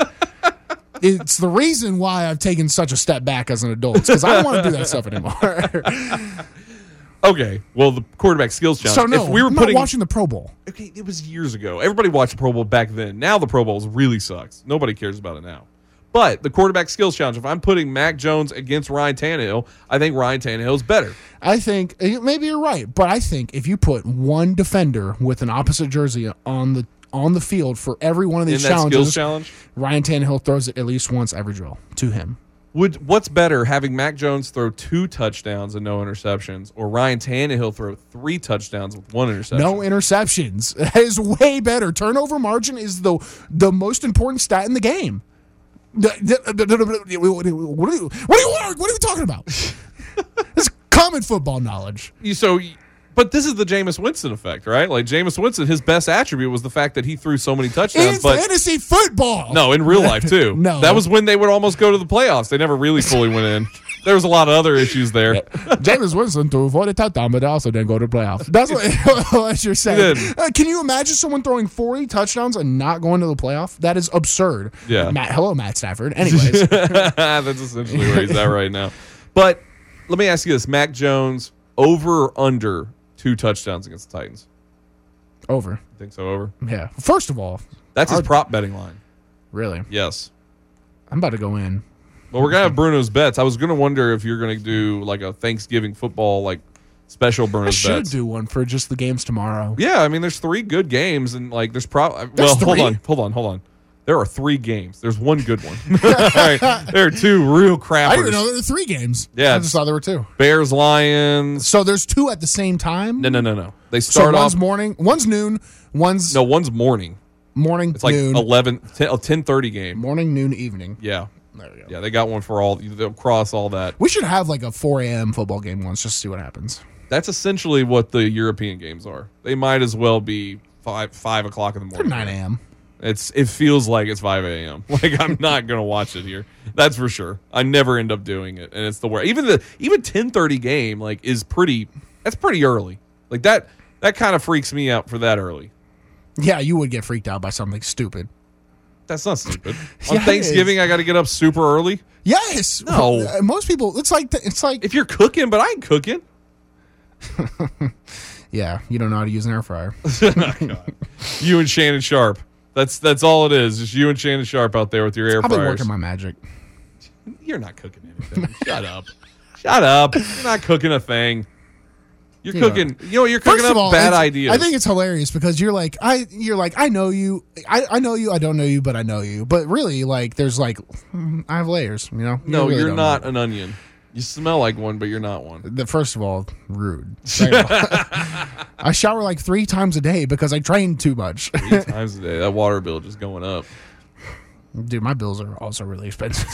[SPEAKER 2] It's the reason why I've taken such a step back as an adult, because I don't want to do that stuff anymore.
[SPEAKER 1] Okay, well, the quarterback skills challenge.
[SPEAKER 2] So no,
[SPEAKER 1] if we were
[SPEAKER 2] I'm not watching the Pro Bowl.
[SPEAKER 1] Okay, it was years ago. Everybody watched the Pro Bowl back then. Now the Pro Bowl really sucks. Nobody cares about it now. But the quarterback skills challenge, if I'm putting Mac Jones against Ryan Tannehill, I think Ryan Tannehill is better.
[SPEAKER 2] I think maybe you're right, but I think if you put one defender with an opposite jersey on the field for every one of these challenges, Ryan Tannehill throws it at least once every drill to him.
[SPEAKER 1] What's better, having Mac Jones throw 2 touchdowns and no interceptions, or Ryan Tannehill throw 3 touchdowns with 1 interception?
[SPEAKER 2] No interceptions. That is way better. Turnover margin is the most important stat in the game. What are you talking about? It's common football knowledge.
[SPEAKER 1] But this is the Jameis Winston effect, right? Jameis Winston, his best attribute was the fact that he threw so many touchdowns.
[SPEAKER 2] It's fantasy football.
[SPEAKER 1] No, in real life, too.
[SPEAKER 2] No.
[SPEAKER 1] That was when they would almost go to the playoffs. They never really fully went in. There was a lot of other issues there.
[SPEAKER 2] Jameis Winston threw 40 touchdowns, but also didn't go to the playoffs. That's what you're saying. Can you imagine someone throwing 40 touchdowns and not going to the playoff? That is absurd.
[SPEAKER 1] Yeah.
[SPEAKER 2] Hello, Matt Stafford. Anyways.
[SPEAKER 1] That's essentially where he's at right now. But let me ask you this. Mac Jones, over or under 2 touchdowns against the Titans?
[SPEAKER 2] Over.
[SPEAKER 1] You think so, over?
[SPEAKER 2] Yeah. First of all.
[SPEAKER 1] That's his prop betting line.
[SPEAKER 2] Really?
[SPEAKER 1] Yes.
[SPEAKER 2] I'm about to go in.
[SPEAKER 1] Well, we're going to have Bruno's bets. I was going to wonder if you're going to do a Thanksgiving football special Bruno's bets.
[SPEAKER 2] I should do one for just the games tomorrow.
[SPEAKER 1] Yeah, I mean, there's 3 good games, and there's probably...
[SPEAKER 2] Well,
[SPEAKER 1] hold on. There are 3 games. There's 1 good one. Right. There are 2 real crappers.
[SPEAKER 2] I didn't know there were 3 games.
[SPEAKER 1] Yeah.
[SPEAKER 2] I just thought there were 2.
[SPEAKER 1] Bears, Lions.
[SPEAKER 2] So there's 2 at the same time?
[SPEAKER 1] No. They start
[SPEAKER 2] one's morning, one's noon, one's...
[SPEAKER 1] No, one's morning.
[SPEAKER 2] Morning,
[SPEAKER 1] it's
[SPEAKER 2] noon.
[SPEAKER 1] 10:30 game.
[SPEAKER 2] Morning, noon, evening.
[SPEAKER 1] Yeah.
[SPEAKER 2] There we go.
[SPEAKER 1] Yeah, they got one for all, across all that.
[SPEAKER 2] We should have a 4 a.m. football game once just to see what happens.
[SPEAKER 1] That's essentially what the European games are. They might as well be 5 o'clock in the
[SPEAKER 2] For
[SPEAKER 1] morning.
[SPEAKER 2] 9 a.m.
[SPEAKER 1] It feels like it's 5 a.m. Like I'm not gonna watch it here. That's for sure. I never end up doing it, and it's the worst. Even 10:30 game is pretty. That's pretty early. Like that kind of freaks me out for that early.
[SPEAKER 2] Yeah, you would get freaked out by something stupid.
[SPEAKER 1] That's not stupid.
[SPEAKER 2] Yeah,
[SPEAKER 1] On Thanksgiving, I got to get up super early.
[SPEAKER 2] Yes.
[SPEAKER 1] No.
[SPEAKER 2] Most people. It's like
[SPEAKER 1] if you're cooking, but I ain't cooking.
[SPEAKER 2] Yeah, you don't know how to use an air fryer.
[SPEAKER 1] You and Shannon Sharp. That's all it is. Just you and Shannon Sharp out there with your air
[SPEAKER 2] I've
[SPEAKER 1] fryers.
[SPEAKER 2] been working my magic.
[SPEAKER 1] You're not cooking anything. Shut up. Shut up. You're not cooking a thing. You're cooking. You're cooking up bad ideas.
[SPEAKER 2] I think it's hilarious because you're like I know you. I know you. I don't know you, but I know you. But really, there's I have layers. You
[SPEAKER 1] No,
[SPEAKER 2] really
[SPEAKER 1] you're
[SPEAKER 2] don't
[SPEAKER 1] not
[SPEAKER 2] know.
[SPEAKER 1] an onion. You smell like one, but you're not one.
[SPEAKER 2] First of all, rude. I shower 3 times a day because I train too much.
[SPEAKER 1] 3 times a day. That water bill just going up.
[SPEAKER 2] Dude, my bills are also really expensive.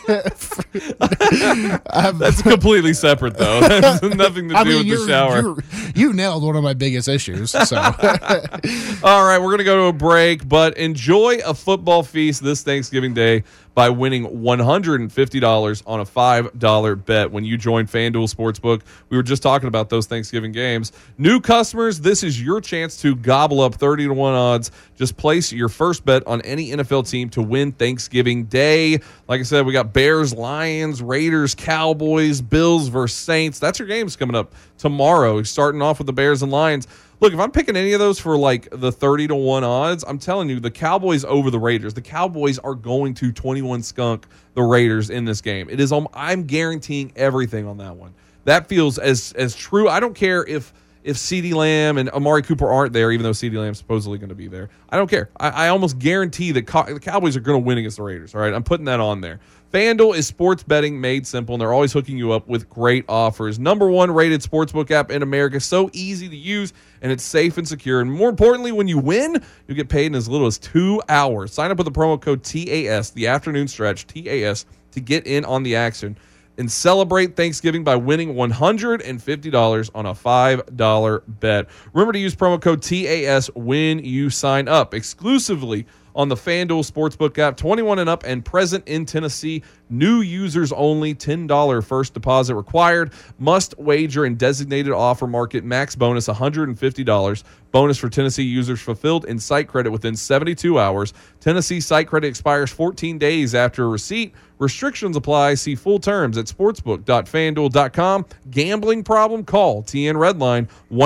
[SPEAKER 1] That's completely separate, though. That has nothing to do with the shower.
[SPEAKER 2] You nailed one of my biggest issues. So,
[SPEAKER 1] all right, we're going to go to a break, but enjoy a football feast this Thanksgiving Day by winning $150 on a $5 bet when you join FanDuel Sportsbook. We were just talking about those Thanksgiving games. New customers, this is your chance to gobble up 30-1 odds. Just place your first bet on any NFL team to win Thanksgiving Day. Like I said, we got Bears, Lions, Raiders, Cowboys, Bills versus Saints. That's your games coming up tomorrow, starting off with the Bears and Lions. Look, if I'm picking any of those for the 30-1 odds, I'm telling you, the Cowboys over the Raiders. The Cowboys are going to 21 skunk the Raiders in this game. It is. I'm guaranteeing everything on that one. That feels as true. I don't care if CeeDee Lamb and Amari Cooper aren't there, even though CeeDee Lamb's supposedly going to be there. I don't care. I almost guarantee that the Cowboys are going to win against the Raiders. All right, I'm putting that on there. FanDuel is sports betting made simple, and they're always hooking you up with great offers. #1 rated sportsbook app in America. So easy to use, and it's safe and secure. And more importantly, when you win, you get paid in as little as 2 hours. Sign up with the promo code TAS, the afternoon stretch, TAS, to get in on the action. And celebrate Thanksgiving by winning $150 on a $5 bet. Remember to use promo code TAS when you sign up. Exclusively on the FanDuel Sportsbook app, 21 and up and present in Tennessee. New users only, $10 first deposit required. Must wager in designated offer market. Max bonus $150. Bonus for Tennessee users fulfilled in site credit within 72 hours. Tennessee site credit expires 14 days after receipt. Restrictions apply. See full terms at sportsbook.fanduel.com. Gambling problem? Call TN Redline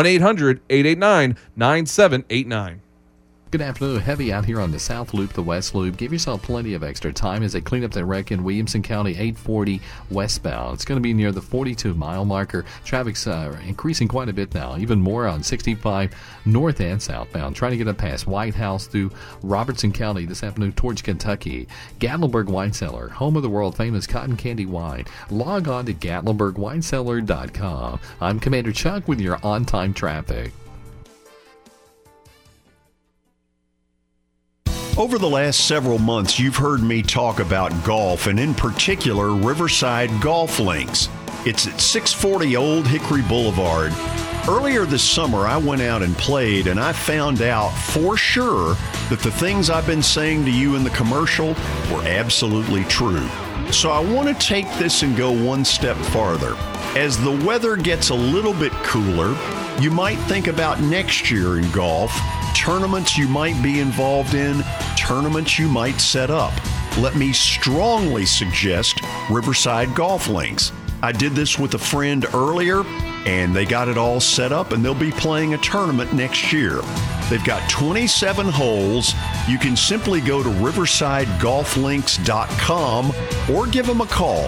[SPEAKER 1] 1-800-889-9789.
[SPEAKER 4] Good afternoon. Heavy out here on the South Loop, the West Loop. Give yourself plenty of extra time as they clean up that wreck in Williamson County, 840 westbound. It's going to be near the 42-mile marker. Traffic's increasing quite a bit now, even more on 65 north and southbound. Trying to get up past White House through Robertson County this afternoon towards Kentucky. Gatlinburg Wine Cellar, home of the world-famous cotton candy wine. Log on to GatlinburgWineCellar.com. I'm Commander Chuck with your on-time traffic.
[SPEAKER 12] Over the last several months, you've heard me talk about golf, and in particular, Riverside Golf Links. It's at 640 Old Hickory Boulevard. Earlier this summer, I went out and played, and I found out for sure that the things I've been saying to you in the commercial were absolutely true. So I want to take this and go one step farther. As the weather gets a little bit cooler, you might think about next year in golf, tournaments you might be involved in, tournaments you might set up. Let me strongly suggest Riverside Golf Links. I did this with a friend earlier, and they got it all set up, and they'll be playing a tournament next year. They've got 27 holes. You can simply go to riversidegolflinks.com or give them a call,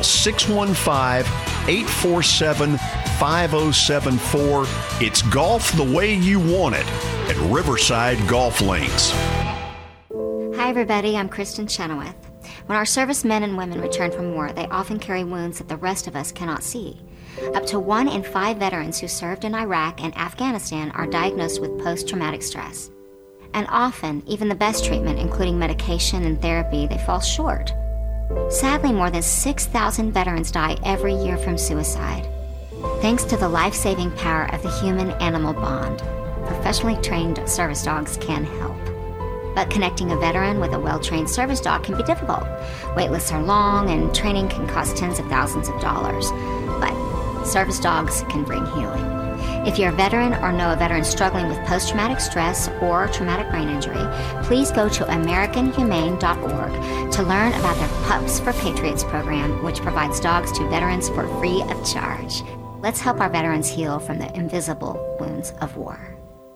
[SPEAKER 12] 615-847-5074. It's golf the way you want it at Riverside Golf Links.
[SPEAKER 13] Hi, everybody. I'm Kristen Chenoweth. When our servicemen and women return from war, they often carry wounds that the rest of us cannot see. Up to 1 in 5 veterans who served in Iraq and Afghanistan are diagnosed with post-traumatic stress. And often, even the best treatment, including medication and therapy, they fall short. Sadly, more than 6,000 veterans die every year from suicide. Thanks to the life-saving power of the human-animal bond, professionally trained service dogs can help. But connecting a veteran with a well-trained service dog can be difficult. Wait lists are long and training can cost tens of thousands of dollars. But service dogs can bring healing. If you're a veteran or know a veteran struggling with post-traumatic stress or traumatic brain injury, please go to AmericanHumane.org to learn about their Pups for Patriots program, which provides dogs to veterans for free of charge. Let's help our veterans heal from the invisible wounds of war.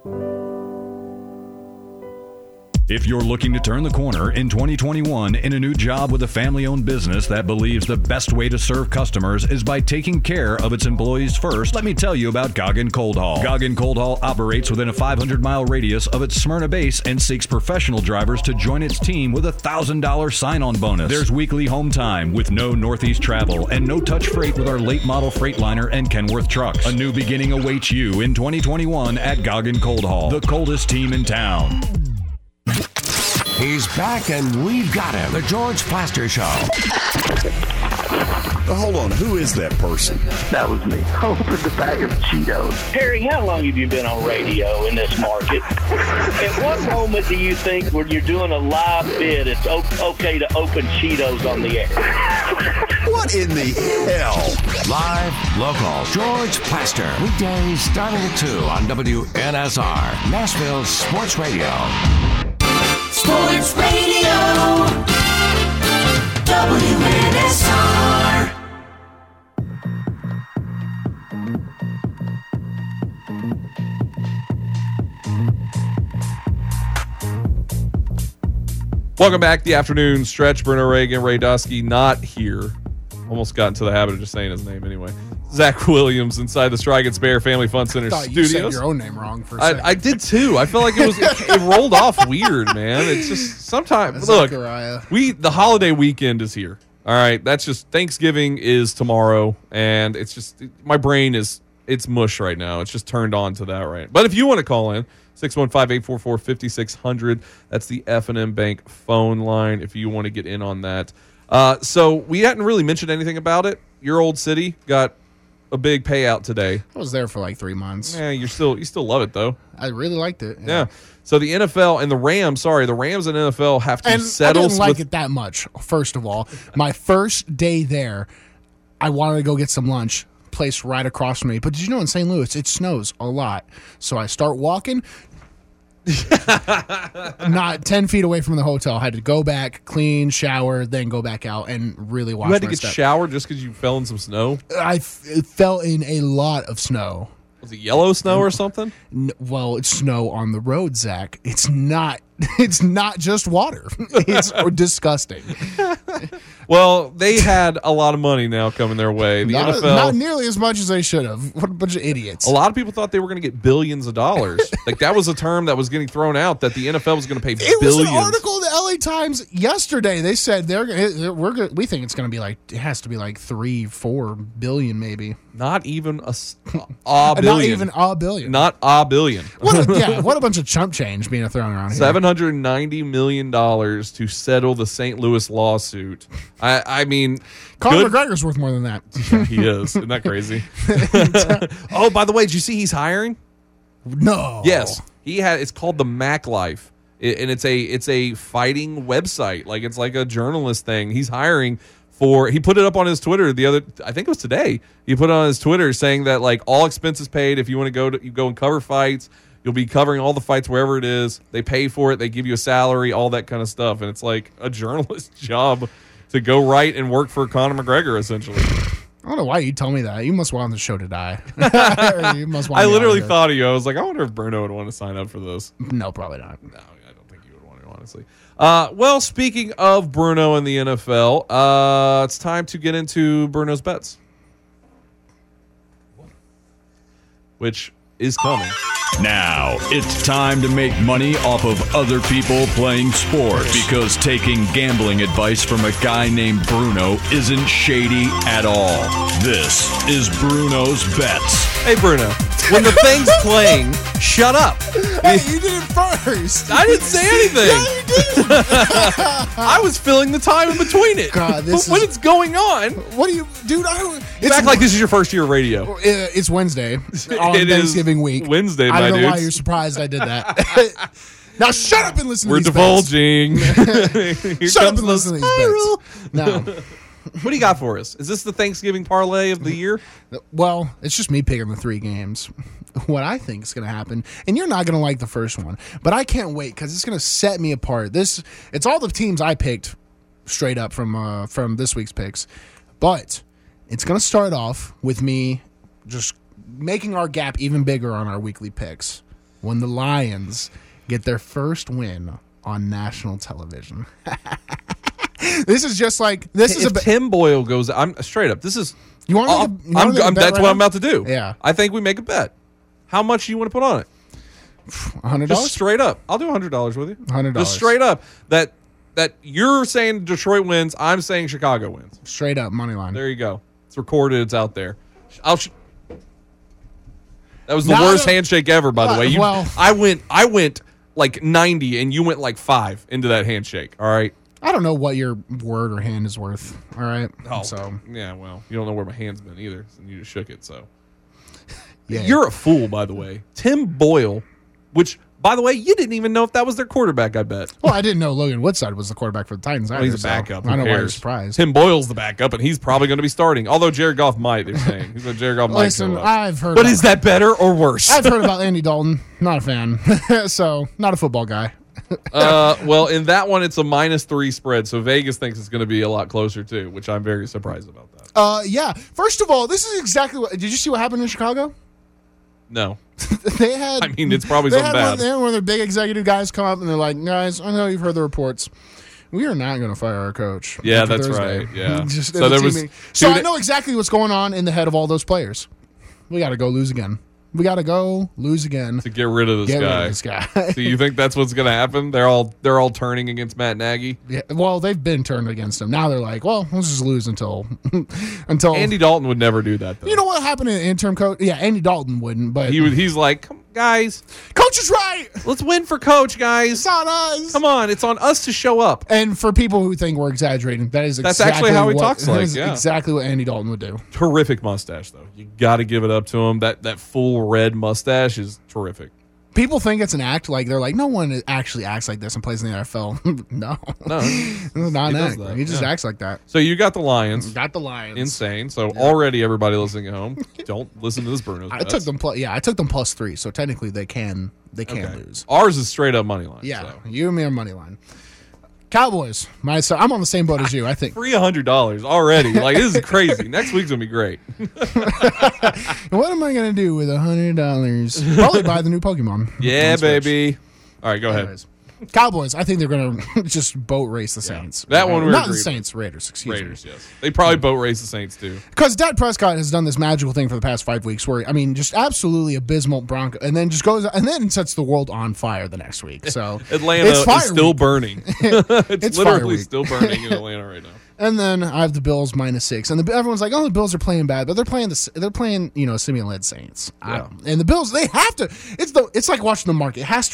[SPEAKER 14] If you're looking to turn the corner in 2021 in a new job with a family-owned business that believes the best way to serve customers is by taking care of its employees first, let me tell you about Goggin Cold Haul. Goggin Cold Haul operates within a 500-mile radius of its Smyrna base and seeks professional drivers to join its team with a $1,000 sign-on bonus. There's weekly home time with no Northeast travel and no-touch freight with our late-model Freightliner and Kenworth trucks. A new beginning awaits you in 2021 at Goggin Cold Haul, the coldest team in town.
[SPEAKER 15] He's back and we've got him. The George Plaster Show.
[SPEAKER 12] Hold on, who is that person?
[SPEAKER 16] That was me. Open the bag of Cheetos.
[SPEAKER 17] Harry, how long have you been on radio in this market? At what moment do you think when you're doing a live bid, it's okay to open Cheetos on the air?
[SPEAKER 12] What in the hell?
[SPEAKER 15] Live, local, George Plaster. Weekdays starting at 2 on WNSR, Nashville Sports Radio.
[SPEAKER 18] Sports Radio, WNSR.
[SPEAKER 1] Welcome back. The afternoon stretch. Bruno Reagan, Ray Dusky, not here. Almost got into the habit of just saying his name anyway. Zach Williams inside the Strike and Spare Family Fun Center studios.
[SPEAKER 2] You said your own name wrong for a second.
[SPEAKER 1] I did too. I felt like it rolled off weird, man. It's just sometimes look. The holiday weekend is here. All right, that's just Thanksgiving is tomorrow, and it's just my brain it's mush right now. It's just turned on to that right. But if you want to call in 615-844-5600, that's the F&M Bank phone line. If you want to get in on that. So we hadn't really mentioned anything about it. Your old city got a big payout today.
[SPEAKER 2] I was there for like 3 months.
[SPEAKER 1] Yeah, you still love it though.
[SPEAKER 2] I really liked it.
[SPEAKER 1] Yeah. So the NFL and the Rams and NFL have to settle.
[SPEAKER 2] I didn't like it that much. First of all, my first day there, I wanted to go get some lunch. Place right across from me. But did you know in St. Louis it snows a lot? So I start walking. Not 10 feet away from the hotel. I had to go back, clean, shower, then go back out and really watch.
[SPEAKER 1] You had to get showered just because you fell in some snow?
[SPEAKER 2] I fell in a lot of snow.
[SPEAKER 1] Was it yellow snow or something?
[SPEAKER 2] Well, it's snow on the road, Zach. It's not just water. It's disgusting.
[SPEAKER 1] Well, they had a lot of money now coming their way. The NFL
[SPEAKER 2] not nearly as much as they should have. What a bunch of idiots.
[SPEAKER 1] A lot of people thought they were going to get billions of dollars. Like that was a term that was getting thrown out that the NFL was going to pay billions.
[SPEAKER 2] It was an article in the LA Times yesterday. They said we think it's going to be it has to be like 3-4 billion maybe.
[SPEAKER 1] Not even a billion.
[SPEAKER 2] Not even a billion.
[SPEAKER 1] Not a billion.
[SPEAKER 2] What a bunch of chump change being thrown around here.
[SPEAKER 1] $790 million to settle the St. Louis lawsuit. I mean,
[SPEAKER 2] Conor McGregor's worth more than that.
[SPEAKER 1] Yeah, he is. Isn't that crazy? Oh, by the way, did you see he's hiring?
[SPEAKER 2] No.
[SPEAKER 1] Yes, it's called the Mac Life, and it's a fighting website. Like it's like a journalist thing. He's hiring. He put it up on his Twitter I think it was today. He put it on his Twitter saying that like all expenses paid. If you want to you go and cover fights, you'll be covering all the fights wherever it is. They pay for it. They give you a salary, all that kind of stuff. And it's like a journalist's job to go write and work for Conor McGregor, essentially.
[SPEAKER 2] I don't know why you told me that. You must want the show to die. You must want
[SPEAKER 1] I literally thought of you. I was like, I wonder if Bruno would want to sign up for this.
[SPEAKER 2] No, probably not.
[SPEAKER 1] No, I don't think you would want to, honestly. Well, speaking of Bruno and the NFL, it's time to get into Bruno's bets, which is coming.
[SPEAKER 14] Now, it's time to make money off of other people playing sports because taking gambling advice from a guy named Bruno isn't shady at all. This is Bruno's Bets.
[SPEAKER 1] Hey, Bruno. When the thing's playing, shut up.
[SPEAKER 2] Hey, you did it first.
[SPEAKER 1] I didn't say anything.
[SPEAKER 2] Yeah, you did.
[SPEAKER 1] I was filling the time in between it.
[SPEAKER 2] God, this
[SPEAKER 1] when
[SPEAKER 2] is-
[SPEAKER 1] it's going on.
[SPEAKER 2] What do you, dude?
[SPEAKER 1] You act like this is your first year of radio.
[SPEAKER 2] It's Wednesday on
[SPEAKER 1] It is
[SPEAKER 2] Thanksgiving week.
[SPEAKER 1] Wednesday,
[SPEAKER 2] I
[SPEAKER 1] my
[SPEAKER 2] don't know why
[SPEAKER 1] dudes.
[SPEAKER 2] you're surprised I did that. Now shut up and listen
[SPEAKER 1] We're
[SPEAKER 2] to these bets.
[SPEAKER 1] divulging.
[SPEAKER 2] Shut up and listen to these bets. No.
[SPEAKER 1] What do you got for us? Is this the Thanksgiving parlay of the year?
[SPEAKER 2] Well, it's just me picking the 3 games. What I think is going to happen, and you're not going to like the first one, but I can't wait because it's going to set me apart. It's all the teams I picked straight up from this week's picks, but it's going to start off with me just making our gap even bigger on our weekly picks when the Lions get their first win on national television. This is just like
[SPEAKER 1] If Tim Boyle goes, I'm straight up. This is
[SPEAKER 2] you want to
[SPEAKER 1] that's what I'm about to do.
[SPEAKER 2] Yeah,
[SPEAKER 1] I think we make a bet. How much do you want to put on it?
[SPEAKER 2] $100.
[SPEAKER 1] Just straight up. I'll do $100 with you.
[SPEAKER 2] $100.
[SPEAKER 1] Just straight up. That you're saying Detroit wins. I'm saying Chicago wins.
[SPEAKER 2] Straight up money line.
[SPEAKER 1] There you go. It's recorded. It's out there. That was the worst handshake ever, by the way. I went like 90, and you went like 5 into that handshake. All right.
[SPEAKER 2] I don't know what your word or hand is worth. All right.
[SPEAKER 1] Oh,
[SPEAKER 2] So
[SPEAKER 1] yeah. Well, you don't know where my hand's been either, and you just shook it. So
[SPEAKER 2] yeah.
[SPEAKER 1] You're a fool, by the way. Tim Boyle, which, by the way, you didn't even know if that was their quarterback. I bet.
[SPEAKER 2] Well, I didn't know Logan Woodside was the quarterback for the Titans.
[SPEAKER 1] Well, he's a backup.
[SPEAKER 2] I don't know why you're
[SPEAKER 1] cares?
[SPEAKER 2] surprised.
[SPEAKER 1] Tim Boyle's the backup, and he's probably going to be starting. Although Jared Goff might, they're saying Jared Goff might.
[SPEAKER 2] Listen,
[SPEAKER 1] show up.
[SPEAKER 2] I've heard.
[SPEAKER 1] But is that better or worse?
[SPEAKER 2] I've heard about Andy Dalton. Not a fan. So not a football guy.
[SPEAKER 1] Well, in that one, it's a -3 spread, so Vegas thinks it's going to be a lot closer too, which I'm very surprised about that.
[SPEAKER 2] Yeah. First of all, this is exactly what. Did you see what happened in Chicago?
[SPEAKER 1] No,
[SPEAKER 2] They had.
[SPEAKER 1] I mean it's probably
[SPEAKER 2] they
[SPEAKER 1] something
[SPEAKER 2] had
[SPEAKER 1] bad.
[SPEAKER 2] They had one of their big executive guys come up and they're like, "Guys, I know you've heard the reports. We are not going to fire our coach."
[SPEAKER 1] Yeah,
[SPEAKER 2] after
[SPEAKER 1] that's
[SPEAKER 2] Thursday."
[SPEAKER 1] right. Yeah.
[SPEAKER 2] Just
[SPEAKER 1] So
[SPEAKER 2] in the
[SPEAKER 1] there
[SPEAKER 2] team
[SPEAKER 1] was-
[SPEAKER 2] meeting. So
[SPEAKER 1] dude,
[SPEAKER 2] I know exactly what's going on in the head of all those players. We got to go lose again. We got to go lose again
[SPEAKER 1] to get rid of this
[SPEAKER 2] Get rid
[SPEAKER 1] guy.
[SPEAKER 2] of this guy.
[SPEAKER 1] So you think that's what's going to happen? They're all turning against Matt Nagy.
[SPEAKER 2] Yeah, well, they've been turned against him. Now they're like, well, let's just lose until
[SPEAKER 1] Andy Dalton would never do that, though.
[SPEAKER 2] You know what happened in interim coach? Yeah, Andy Dalton wouldn't, but
[SPEAKER 1] He's like, "Come, guys,
[SPEAKER 2] coach is right.
[SPEAKER 1] Let's win for coach, guys.
[SPEAKER 2] It's on us.
[SPEAKER 1] Come on, it's on us to show up."
[SPEAKER 2] And for people who think we're exaggerating, that's
[SPEAKER 1] actually how he talks like, yeah.
[SPEAKER 2] exactly what Andy Dalton would do.
[SPEAKER 1] Terrific mustache, though. You got to give it up to him. That full red mustache is terrific.
[SPEAKER 2] People think it's an act. Like they're like, no one actually acts like this and plays in the NFL. No, it's not an
[SPEAKER 1] does
[SPEAKER 2] act.
[SPEAKER 1] that,
[SPEAKER 2] He just
[SPEAKER 1] yeah.
[SPEAKER 2] acts like that.
[SPEAKER 1] So you got the Lions.
[SPEAKER 2] Got the Lions.
[SPEAKER 1] Insane. So already everybody listening at home, don't listen to this Bruno's
[SPEAKER 2] I
[SPEAKER 1] bets.
[SPEAKER 2] took them. I took them +3. So technically, they can lose.
[SPEAKER 1] Ours is straight up money line.
[SPEAKER 2] Yeah,
[SPEAKER 1] so.
[SPEAKER 2] you and me are money line. Cowboys. I'm on the same boat as you. I think
[SPEAKER 1] $300 already. Like, this is crazy. Next week's gonna be great.
[SPEAKER 2] What am I gonna do with $100? Probably buy the new Pokemon.
[SPEAKER 1] Yeah,
[SPEAKER 2] on Switch.
[SPEAKER 1] baby. All right, go
[SPEAKER 2] Anyways. Cowboys. I think they're gonna just boat race the Saints.
[SPEAKER 1] That one we're
[SPEAKER 2] not the
[SPEAKER 1] agreed
[SPEAKER 2] Saints. Raiders. Excuse me.
[SPEAKER 1] Raiders, yes. They probably boat race the Saints too.
[SPEAKER 2] Because Dak Prescott has done this magical thing for the past 5 weeks, where just absolutely abysmal Bronco, and then just goes and then sets the world on fire the next week. So
[SPEAKER 1] Atlanta
[SPEAKER 2] it's fire
[SPEAKER 1] is still
[SPEAKER 2] week.
[SPEAKER 1] burning. It's
[SPEAKER 2] fire
[SPEAKER 1] literally
[SPEAKER 2] week.
[SPEAKER 1] still burning in Atlanta right now.
[SPEAKER 2] And then I have the Bills -6, and everyone's like, "Oh, the Bills are playing bad," but they're playing Simeon-led Saints.
[SPEAKER 1] Yeah.
[SPEAKER 2] And the Bills, they have to. It's like watching the market. It has to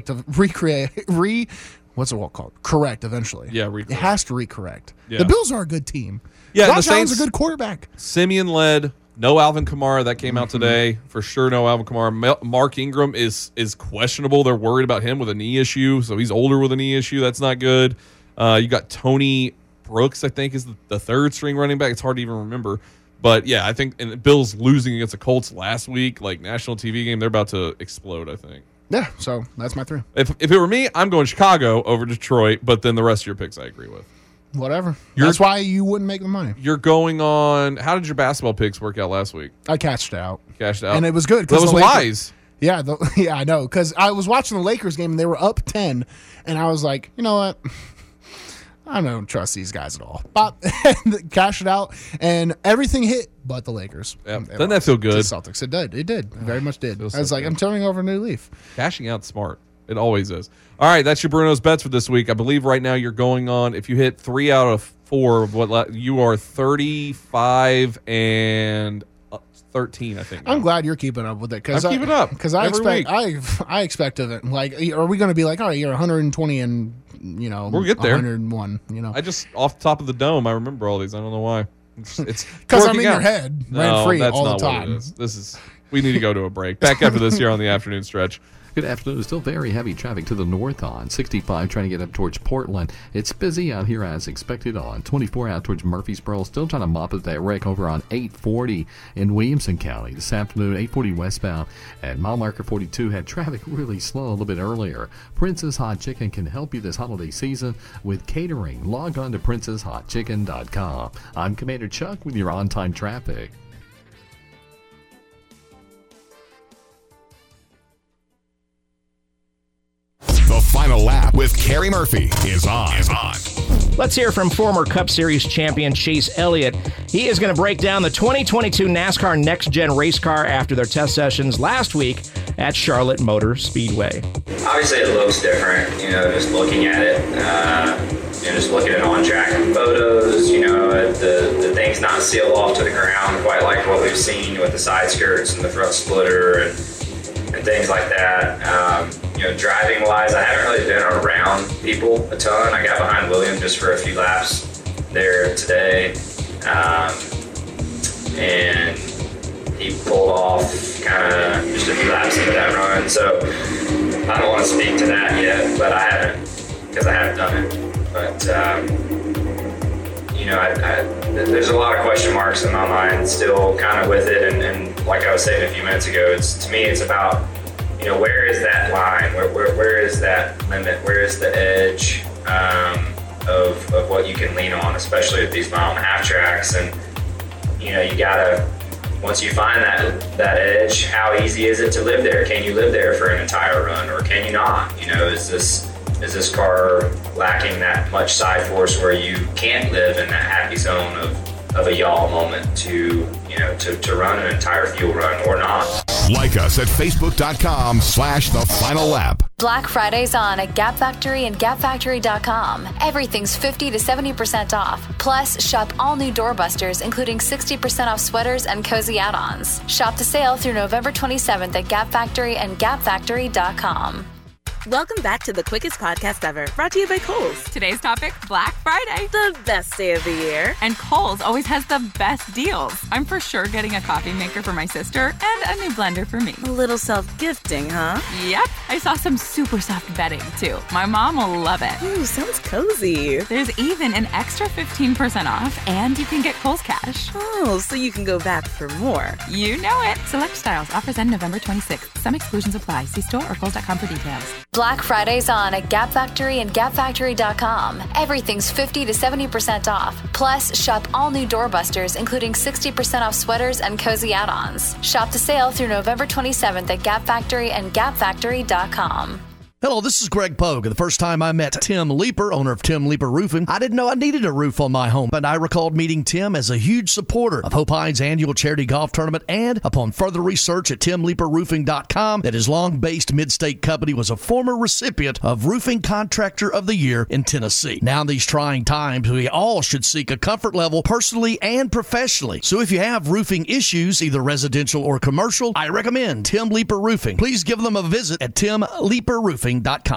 [SPEAKER 2] what's it called? Correct eventually.
[SPEAKER 1] Yeah,
[SPEAKER 2] it has to recorrect.
[SPEAKER 1] Yeah.
[SPEAKER 2] The Bills are a good team.
[SPEAKER 1] Yeah,
[SPEAKER 2] Josh
[SPEAKER 1] the
[SPEAKER 2] Allen's
[SPEAKER 1] Saints-
[SPEAKER 2] a good quarterback.
[SPEAKER 1] Simeon led. No Alvin Kamara. That came out today. For sure, no Alvin Kamara. Mark Ingram is questionable. They're worried about him with a knee issue. So he's older with a knee issue. That's not good. You got Tony Brooks, I think, is the third string running back. It's hard to even remember. But, yeah, I think and Bills losing against the Colts last week, like national TV game, they're about to explode, I think.
[SPEAKER 2] Yeah, so that's my 3.
[SPEAKER 1] If it were me, I'm going Chicago over Detroit, but then the rest of your picks I agree with.
[SPEAKER 2] Whatever. That's why you wouldn't make the money.
[SPEAKER 1] You're going on. How did your basketball picks work out last week?
[SPEAKER 2] I cashed out.
[SPEAKER 1] Cashed out.
[SPEAKER 2] And it was good.
[SPEAKER 1] That was
[SPEAKER 2] the Lakers-
[SPEAKER 1] wise.
[SPEAKER 2] Yeah, yeah, I know. Because I was watching the Lakers game and they were up 10, and I was like, you know what? I don't trust these guys at all. But cash it out, and everything hit but the Lakers.
[SPEAKER 1] Yep. Doesn't that feel good?
[SPEAKER 2] The Celtics. It did. It did. It very much did. I was like, I'm turning over a new leaf.
[SPEAKER 1] Cashing out smart. It always is. All right, that's your Bruno's bets for this week. I believe right now you're going on. If you hit 3 out of 4 of what you are 35 and 13, I think.
[SPEAKER 2] I'm glad you're keeping up with it.
[SPEAKER 1] I'm keeping up
[SPEAKER 2] because I
[SPEAKER 1] every
[SPEAKER 2] expect of it. Like, are we going to be like, all right, you're 120 and
[SPEAKER 1] we'll get there.
[SPEAKER 2] 101.
[SPEAKER 1] I just off the top of the dome, I remember all these. I don't know why. It's
[SPEAKER 2] because I'm in your head, rent free
[SPEAKER 1] that's
[SPEAKER 2] all
[SPEAKER 1] not
[SPEAKER 2] the time.
[SPEAKER 1] What it is. We need to go to a break. Back after this here on the afternoon stretch.
[SPEAKER 4] Good afternoon. Still very heavy traffic to the north on 65 trying to get up towards Portland. It's busy out here as expected on 24 out towards Murfreesboro. Still trying to mop up that wreck over on 840 in Williamson County. This afternoon, 840 westbound at mile marker 42 had traffic really slow a little bit earlier. Princess Hot Chicken can help you this holiday season with catering. Log on to princesshotchicken.com. I'm Commander Chuck with your on-time traffic.
[SPEAKER 7] The Final Lap with Kerry Murphy is on.
[SPEAKER 18] Let's hear from former Cup Series champion Chase Elliott. He is going to break down the 2022 NASCAR Next Gen race car after their test sessions last week at Charlotte Motor Speedway.
[SPEAKER 19] Obviously, it looks different, just looking at it. Just looking at on-track photos, the thing's not sealed off to the ground quite like what we've seen with the side skirts and the front splitter and things like that. Driving wise, I haven't really been around people a ton. I got behind William just for a few laps there today. And he pulled off kind of just a few laps into that run. So I don't want to speak to that yet, but I haven't, because I haven't done it. But, there's a lot of question marks in my mind still kind of with it. And like I was saying a few minutes ago, to me, it's about, where is that line? Where is that limit? Where is the edge of what you can lean on, especially with these mile-and-a-half tracks? And, you gotta, once you find that edge, how easy is it to live there? Can you live there for an entire run, or can you not? Is this car lacking that much side force where you can't live in that happy zone of a yaw moment to run an entire fuel run or not?
[SPEAKER 7] Like us at Facebook.com/The Final Lap.
[SPEAKER 20] Black Friday's on at Gap Factory and GapFactory.com. Everything's 50 to 70% off. Plus, shop all new doorbusters, including 60% off sweaters and cozy add-ons. Shop the sale through November 27th at Gap Factory and GapFactory.com.
[SPEAKER 21] Welcome back to the quickest podcast ever, brought to you by Kohl's.
[SPEAKER 22] Today's topic, Black Friday.
[SPEAKER 21] The best day of the year.
[SPEAKER 22] And Kohl's always has the best deals. I'm for sure getting a coffee maker for my sister and a new blender for me.
[SPEAKER 21] A little self-gifting, huh?
[SPEAKER 22] Yep. I saw some super soft bedding, too. My mom will love it.
[SPEAKER 21] Ooh, sounds cozy.
[SPEAKER 22] There's even an extra 15% off, and you can get Kohl's Cash.
[SPEAKER 21] Oh, so you can go back for more.
[SPEAKER 22] You know it. Select styles. Offers end November 26th. Some exclusions apply. See store or Kohls.com for details.
[SPEAKER 20] Black Friday's on at Gap Factory and GapFactory.com. Everything's 50 to 70% off. Plus, shop all new doorbusters, including 60% off sweaters and cozy add-ons. Shop the sale through November 27th at Gap Factory and GapFactory.com.
[SPEAKER 23] Hello, this is Greg Pogue. The first time I met Tim Leeper, owner of Tim Leeper Roofing, I didn't know I needed a roof on my home, but I recalled meeting Tim as a huge supporter of Hope Hines' annual charity golf tournament, and upon further research at TimLeeperRoofing.com, that his long-based mid-state company was a former recipient of Roofing Contractor of the Year in Tennessee. Now in these trying times, we all should seek a comfort level personally and professionally. So if you have roofing issues, either residential or commercial, I recommend Tim Leeper Roofing. Please give them a visit at TimLeeperRoofing.com.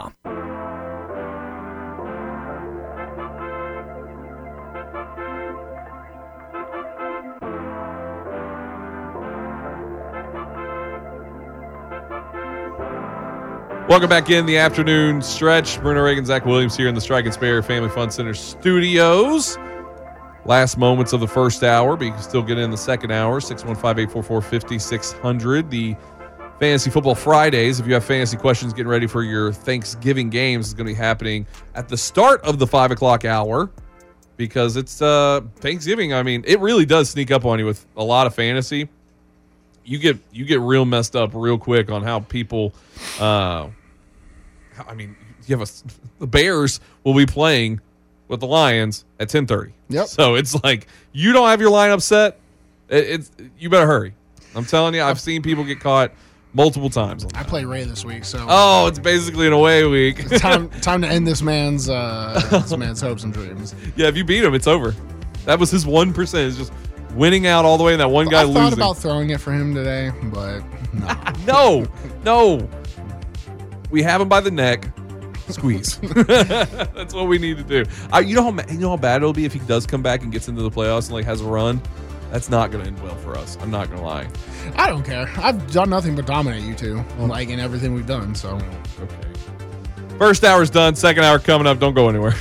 [SPEAKER 1] Welcome back in the afternoon stretch. Bruno Reagan, Zach Williams here in the Strike and Spare Family Fun Center studios. Last moments of the first hour, but you can still get in the second hour. 615-844-5600. The Fantasy Football Fridays, if you have fantasy questions getting ready for your Thanksgiving games, is going to be happening at the start of the 5 o'clock hour because it's Thanksgiving. I mean, it really does sneak up on you with a lot of fantasy. You get real messed up real quick on how people the Bears will be playing with the Lions at 10:30.
[SPEAKER 2] Yep.
[SPEAKER 1] So it's like you don't have your lineup set. You better hurry. I'm telling you, I've seen people get caught multiple times.
[SPEAKER 2] I play Ray this week, so
[SPEAKER 1] it's basically an away week.
[SPEAKER 2] time to end this man's hopes and dreams.
[SPEAKER 1] Yeah, if you beat him, it's over. That was his 1%. It's just winning out all the way and that one guy losing.
[SPEAKER 2] I thought about throwing it for him today, but
[SPEAKER 1] no. We have him by the neck. Squeeze. That's what we need to do. You know how bad it'll be if he does come back and gets into the playoffs and like has a run. That's not going to end well for us. I'm not going to lie.
[SPEAKER 2] I don't care. I've done nothing but dominate you two, like in everything we've done. So,
[SPEAKER 1] okay. First hour's done. Second hour coming up. Don't go anywhere.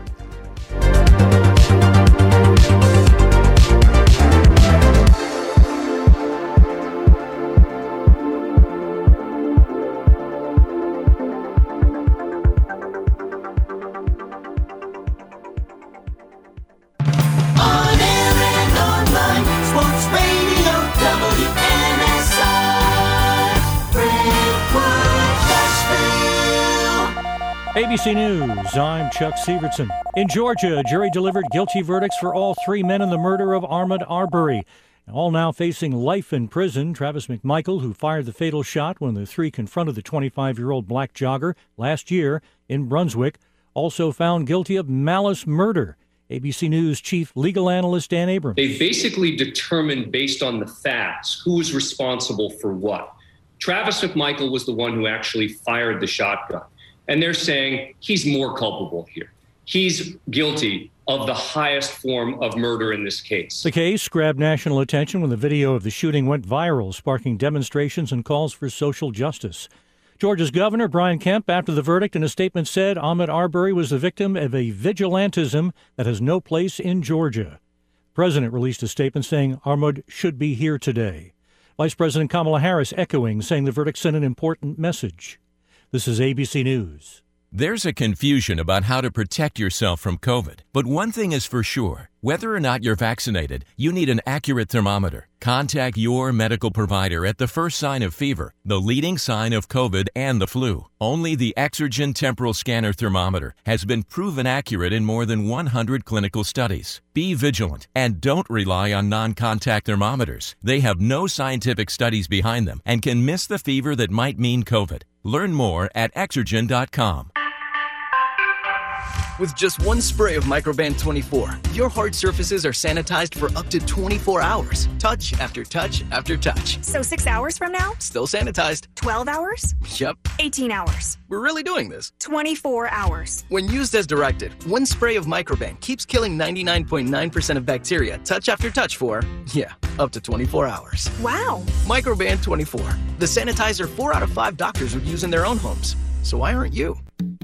[SPEAKER 3] ABC News, I'm Chuck Severson. In Georgia, a jury delivered guilty verdicts for all 3 men in the murder of Ahmaud Arbery. All now facing life in prison. Travis McMichael, who fired the fatal shot when the three confronted the 25-year-old black jogger last year in Brunswick, also found guilty of malice murder. ABC News Chief Legal Analyst Dan Abrams.
[SPEAKER 5] They basically determined based on the facts who was responsible for what. Travis McMichael was the one who actually fired the shotgun. And they're saying he's more culpable here. He's guilty of the highest form of murder in this case.
[SPEAKER 3] The case grabbed national attention when the video of the shooting went viral, sparking demonstrations and calls for social justice. Georgia's Governor Brian Kemp, after the verdict, in a statement said Ahmaud Arbery was the victim of a vigilantism that has no place in Georgia. The president released a statement saying Ahmaud should be here today. Vice President Kamala Harris echoing, saying the verdict sent an important message. This is ABC News.
[SPEAKER 6] There's a confusion about how to protect yourself from COVID. But one thing is for sure. Whether or not you're vaccinated, you need an accurate thermometer. Contact your medical provider at the first sign of fever, the leading sign of COVID and the flu. Only the Exergen Temporal Scanner Thermometer has been proven accurate in more than 100 clinical studies. Be vigilant and don't rely on non-contact thermometers. They have no scientific studies behind them and can miss the fever that might mean COVID. Learn more at Exergen.com.
[SPEAKER 24] With just one spray of Microban 24, your hard surfaces are sanitized for up to 24 hours. Touch after touch after touch.
[SPEAKER 25] So 6 hours from now?
[SPEAKER 24] Still sanitized.
[SPEAKER 25] 12 hours?
[SPEAKER 24] Yep.
[SPEAKER 25] 18 hours.
[SPEAKER 24] We're really doing this.
[SPEAKER 25] 24 hours.
[SPEAKER 24] When used as directed, one spray of Microban keeps killing 99.9% of bacteria touch after touch for, up to 24 hours.
[SPEAKER 25] Wow.
[SPEAKER 24] Microban 24. The sanitizer 4 out of 5 doctors would use in their own homes. So why aren't you?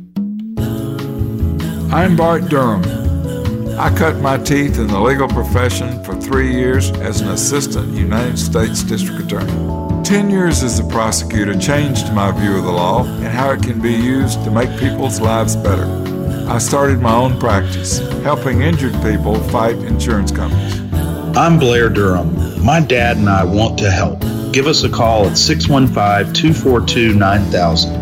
[SPEAKER 26] I'm Bart Durham. I cut my teeth in the legal profession for 3 years as an assistant United States District Attorney. 10 years as a prosecutor changed my view of the law and how it can be used to make people's lives better. I started my own practice, helping injured people fight insurance companies.
[SPEAKER 27] I'm Blair Durham. My dad and I want to help. Give us a call at 615-242-9000.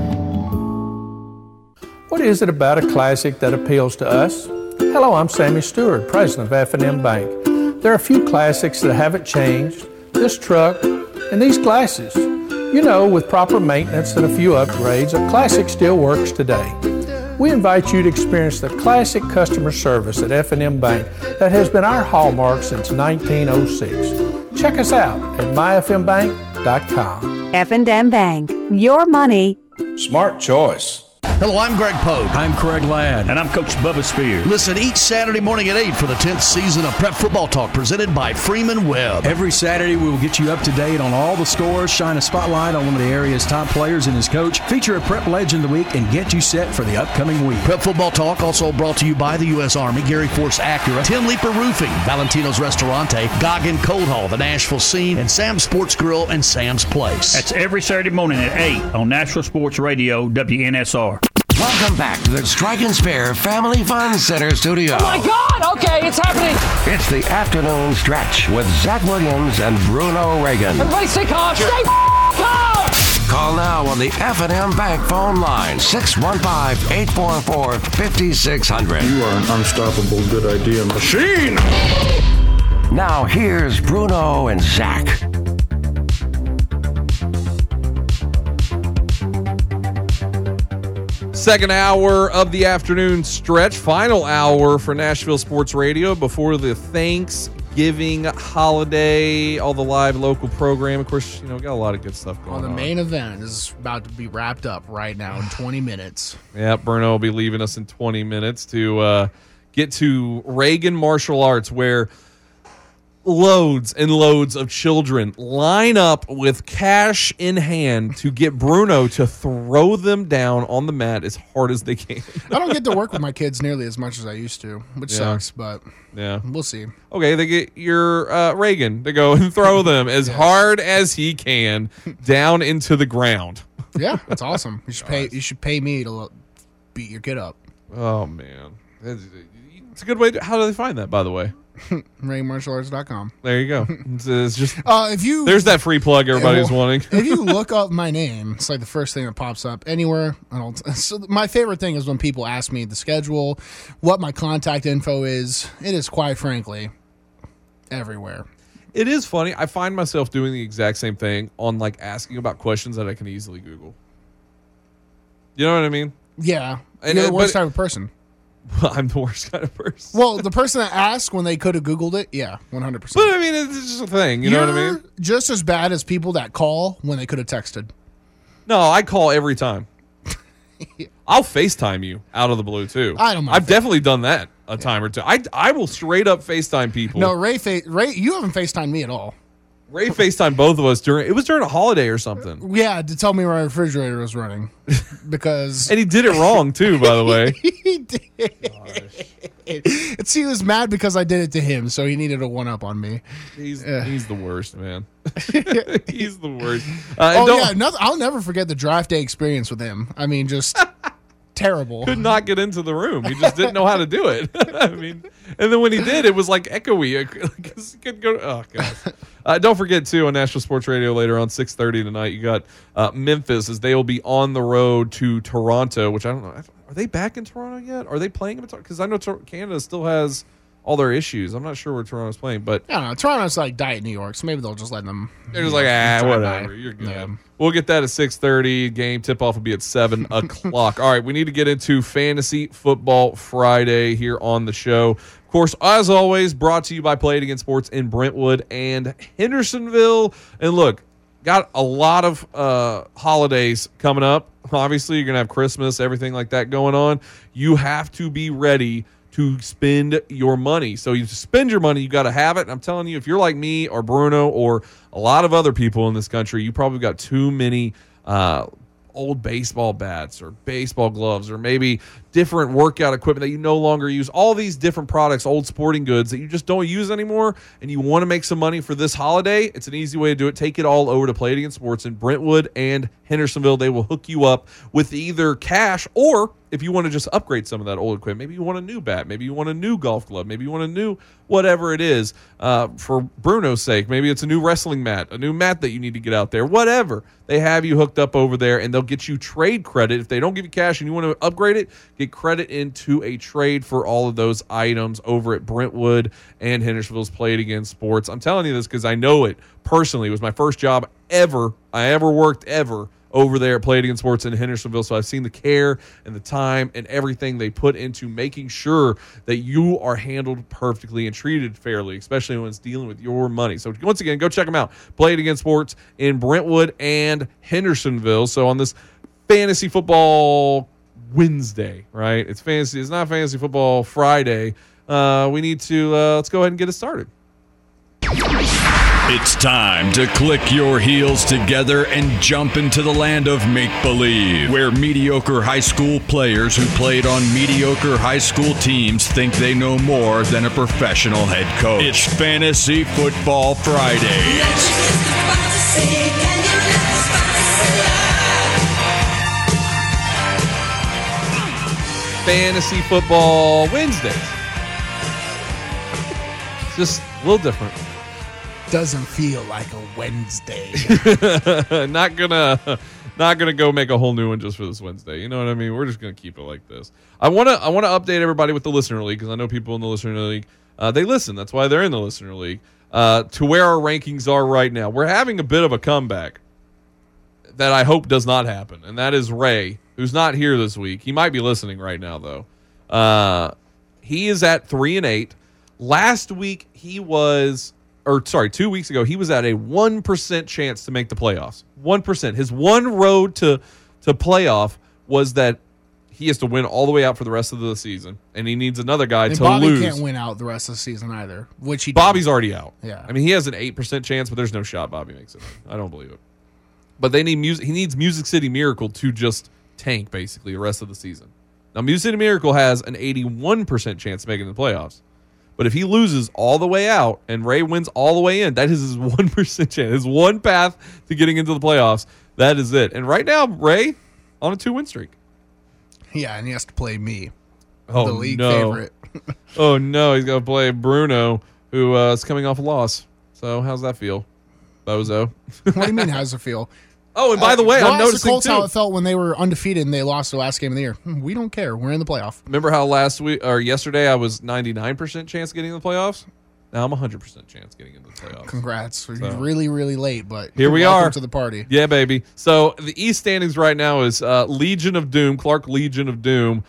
[SPEAKER 28] What is it about a classic that appeals to us? Hello, I'm Sammy Stewart, president of F&M Bank. There are a few classics that haven't changed. This truck and these glasses. You know, with proper maintenance and a few upgrades, a classic still works today. We invite you to experience the classic customer service at F&M Bank that has been our hallmark since 1906. Check us out at myfmbank.com.
[SPEAKER 29] F&M Bank, your money.
[SPEAKER 27] Smart choice.
[SPEAKER 23] Hello, I'm Greg Pogue.
[SPEAKER 9] I'm Craig Ladd. And I'm Coach Bubba Spear.
[SPEAKER 23] Listen each Saturday morning at 8 for the 10th season of Prep Football Talk presented by Freeman Webb.
[SPEAKER 9] Every Saturday, we will get you up to date on all the scores, shine a spotlight on one of the area's top players and his coach, feature a Prep Legend of the Week, and get you set for the upcoming week.
[SPEAKER 23] Prep Football Talk also brought to you by the U.S. Army, Gary Force Acura, Tim Leeper Roofing, Valentino's Restaurante, Goggin Cold Hall, the Nashville Scene, and Sam's Sports Grill and Sam's Place.
[SPEAKER 9] That's every Saturday morning at 8 on Nashville Sports Radio, WNSR.
[SPEAKER 15] Welcome back to the Strike and Spare Family Fun Center studio.
[SPEAKER 30] Oh my God! Okay, it's happening.
[SPEAKER 15] It's the afternoon stretch with Zach Williams and Bruno Reagan.
[SPEAKER 30] Everybody stay calm. Stay calm.
[SPEAKER 15] Call now on the F&M Bank phone line, 615-844-5600.
[SPEAKER 26] You are an unstoppable good idea machine.
[SPEAKER 15] Now here's Bruno and Zach.
[SPEAKER 1] Second hour of the afternoon stretch, final hour for Nashville Sports Radio before the Thanksgiving Thanksgiving holiday, all the live local program. Of course, we got a lot of good stuff going on.
[SPEAKER 2] The main event is about to be wrapped up right now in 20 minutes.
[SPEAKER 1] Yeah, Bruno will be leaving us in 20 minutes to get to Reagan Martial Arts, where loads and loads of children line up with cash in hand to get Bruno to throw them down on the mat as hard as they can.
[SPEAKER 2] I don't get to work with my kids nearly as much as I used to, which sucks, but we'll see.
[SPEAKER 1] Okay, they get your Reagan to go and throw them as hard as he can down into the ground.
[SPEAKER 2] Yeah, that's awesome. You should pay me to beat your kid up.
[SPEAKER 1] Oh, man. It's a good way. How do they find that, by the way?
[SPEAKER 2] ReaganMartialArts.com.
[SPEAKER 1] There you go. It's just
[SPEAKER 2] if
[SPEAKER 1] there's that free plug everybody's wanting.
[SPEAKER 2] If you look up my name, it's like the first thing that pops up anywhere. So my favorite thing is when people ask me the schedule, what my contact info is. It is, quite frankly, everywhere.
[SPEAKER 1] It is funny. I find myself doing the exact same thing on asking about questions that I can easily Google. You know what I mean?
[SPEAKER 2] Yeah. You're the worst type of person.
[SPEAKER 1] I'm the worst kind of person.
[SPEAKER 2] Well, the person that asked when they could have Googled it, yeah, 100%.
[SPEAKER 1] But I mean, it's just a thing. You know what I mean?
[SPEAKER 2] Just as bad as people that call when they could have texted.
[SPEAKER 1] No, I call every time. I'll FaceTime you out of the blue too.
[SPEAKER 2] I don't mind.
[SPEAKER 1] I've definitely done that a time or two. I will straight up FaceTime people.
[SPEAKER 2] No, Ray, you haven't FaceTimed me at all.
[SPEAKER 1] Ray FaceTimed both of us during a holiday or something.
[SPEAKER 2] Yeah, to tell me my refrigerator was running. Because
[SPEAKER 1] and he did it wrong too, by the way.
[SPEAKER 2] He did. See, he was mad because I did it to him, so he needed a one-up on me.
[SPEAKER 1] He's the worst, man. He's the worst.
[SPEAKER 2] I'll never forget the draft day experience with him. I mean, just terrible.
[SPEAKER 1] Could not get into the room. He just didn't know how to do it. I mean, and then when he did, it was echoey. He couldn't go. Oh gosh. Don't forget too, on National Sports Radio later on 6:30 tonight, you got Memphis, as they will be on the road to Toronto. Which I don't know. Are they back in Toronto yet? Are they playing in Toronto? Because I know Canada still has all their issues. I'm not sure where Toronto's playing, but
[SPEAKER 2] I don't know. Toronto's like Diet New York, so maybe they'll just let them.
[SPEAKER 1] They're just whatever. You're good. Yeah. We'll get that at 6:30. Game tip-off will be at 7 o'clock. All right, we need to get into Fantasy Football Friday here on the show. Of course, as always, brought to you by Play It Again Sports in Brentwood and Hendersonville. And look, got a lot of holidays coming up. Obviously, you're going to have Christmas, everything like that going on. You have to be ready to spend your money. So you spend your money, you got to have it. And I'm telling you, if you're like me or Bruno or a lot of other people in this country, you probably got too many old baseball bats or baseball gloves or maybe different workout equipment that you no longer use. All these different products, old sporting goods that you just don't use anymore, and you want to make some money for this holiday. It's an easy way to do it. Take it all over to Play It Again Sports in Brentwood and Hendersonville. They will hook you up with either cash, or if you want to just upgrade some of that old equipment, maybe you want a new bat, maybe you want a new golf glove, maybe you want a new whatever it is. For Bruno's sake, maybe it's a new wrestling mat, a new mat that you need to get out there, whatever. They have you hooked up over there, and they'll get you trade credit. If they don't give you cash and you want to upgrade it, get credit into a trade for all of those items over at Brentwood and Hendersonville's Play It Again Sports. I'm telling you this because I know it personally. It was my first job I ever worked over there at Play It Again Sports in Hendersonville. So I've seen the care and the time and everything they put into making sure that you are handled perfectly and treated fairly, especially when it's dealing with your money. So once again, go check them out. Play It Again Sports in Brentwood and Hendersonville. So on this Fantasy Football Wednesday, right? It's not Fantasy Football Friday. We need to let's go ahead and get it started.
[SPEAKER 4] It's time to click your heels together and jump into the land of make-believe, where mediocre high school players who played on mediocre high school teams think they know more than a professional head coach. It's Fantasy Football Friday.
[SPEAKER 1] Fantasy Football Wednesdays. Just a little different.
[SPEAKER 2] Doesn't feel like a Wednesday.
[SPEAKER 1] Not gonna go make a whole new one just for this Wednesday. You know what I mean? We're just gonna keep it like this. I wanna update everybody with the Listener League, because I know people in the Listener League they listen. That's why they're in the Listener League. To where our rankings are right now, we're having a bit of a comeback that I hope does not happen, and that is Ray, who's not here this week. He might be listening right now though. He is at 3-8. Last week, 2 weeks ago, he was at a 1% chance to make the playoffs. 1%. His one road to playoff was that he has to win all the way out for the rest of the season, and he needs another guy
[SPEAKER 2] and
[SPEAKER 1] to
[SPEAKER 2] Bobby
[SPEAKER 1] lose.
[SPEAKER 2] Can't win out the rest of the season either, which he
[SPEAKER 1] Bobby's already out.
[SPEAKER 2] Yeah.
[SPEAKER 1] I mean, he has an 8% chance, but there's no shot Bobby makes it. I don't believe it. But they need music. He needs Music City Miracle to just tank, basically, the rest of the season. Now, Music City Miracle has an 81% chance of making the playoffs. But if he loses all the way out and Ray wins all the way in, that is his 1% chance. His one path to getting into the playoffs. That is it. And right now, Ray on a 2-win streak.
[SPEAKER 2] Yeah, and he has to play me,
[SPEAKER 1] the
[SPEAKER 2] league favorite.
[SPEAKER 1] Oh, no. He's going to play Bruno, who is coming off a loss. So how's that feel, bozo?
[SPEAKER 2] What do you mean, how's it feel?
[SPEAKER 1] Oh, and by the way, I'm noticing
[SPEAKER 2] the Colts
[SPEAKER 1] too.
[SPEAKER 2] how it felt when they were undefeated and they lost the last game of the year. We don't care. We're in the playoff.
[SPEAKER 1] Remember how yesterday I was 99% chance of getting in the playoffs? Now I'm 100% chance getting into the playoffs.
[SPEAKER 2] Congrats. You're really, really late, but
[SPEAKER 1] here we
[SPEAKER 2] welcome
[SPEAKER 1] are
[SPEAKER 2] to the party.
[SPEAKER 1] Yeah, baby. So the East standings right now is Legion of Doom, Clark Legion of Doom.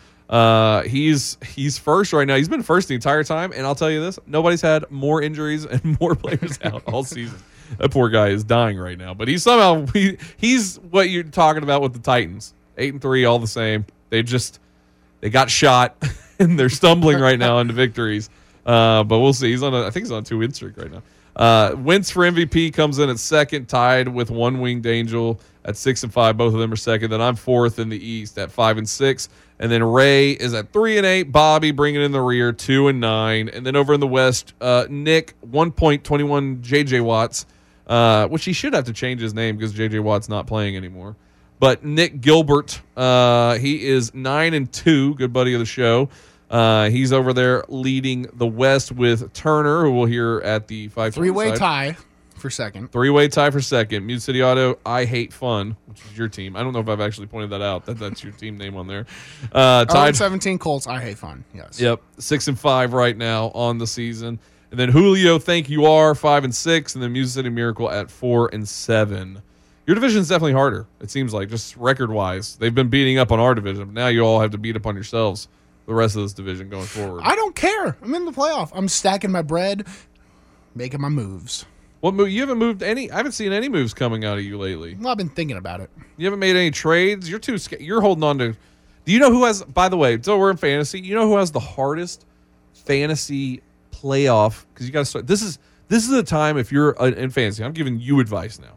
[SPEAKER 1] He's first right now. He's been first the entire time, and I'll tell you this: nobody's had more injuries and more players out all season. That poor guy is dying right now, but he's what you're talking about with the Titans. 8-3, all the same. They got shot and they're stumbling right now into victories. But we'll see. I think he's on a 2-win streak right now. Wentz for MVP comes in at second, tied with One Winged Angel at 6-5. Both of them are second. Then I'm fourth in the East at 5-6. And then Ray is at 3-8. Bobby bringing in the rear 2-9. And then over in the West, Nick 1.21 JJ Watts, which he should have to change his name because JJ Watt's not playing anymore. But Nick Gilbert, he is 9-2, good buddy of the show. He's over there leading the West with Turner, who we'll hear at the 5
[SPEAKER 2] 3-way tie for second.
[SPEAKER 1] 3-way tie for second. Music City Auto, I Hate Fun, which is your team. I don't know if I've actually pointed that out. That's your team name on there.
[SPEAKER 2] Tied 17 Colts, I Hate Fun. Yes.
[SPEAKER 1] Yep. 6-5 right now on the season. And then Julio, Thank You Are, 5-6, and then Music City Miracle at 4-7. Your division is definitely harder, it seems like, just record-wise. They've been beating up on our division. Now you all have to beat up on yourselves, the rest of this division going forward.
[SPEAKER 2] I don't care. I'm in the playoff. I'm stacking my bread, making my moves.
[SPEAKER 1] What move? You haven't moved any. I haven't seen any moves coming out of you lately.
[SPEAKER 2] Well, I've been thinking about it.
[SPEAKER 1] You haven't made any trades. You're too scared. You're holding on to. Do you know who has? By the way, so we're in fantasy. You know who has the hardest fantasy playoff? Because you got to start. This is the time if you're in fantasy. I'm giving you advice now.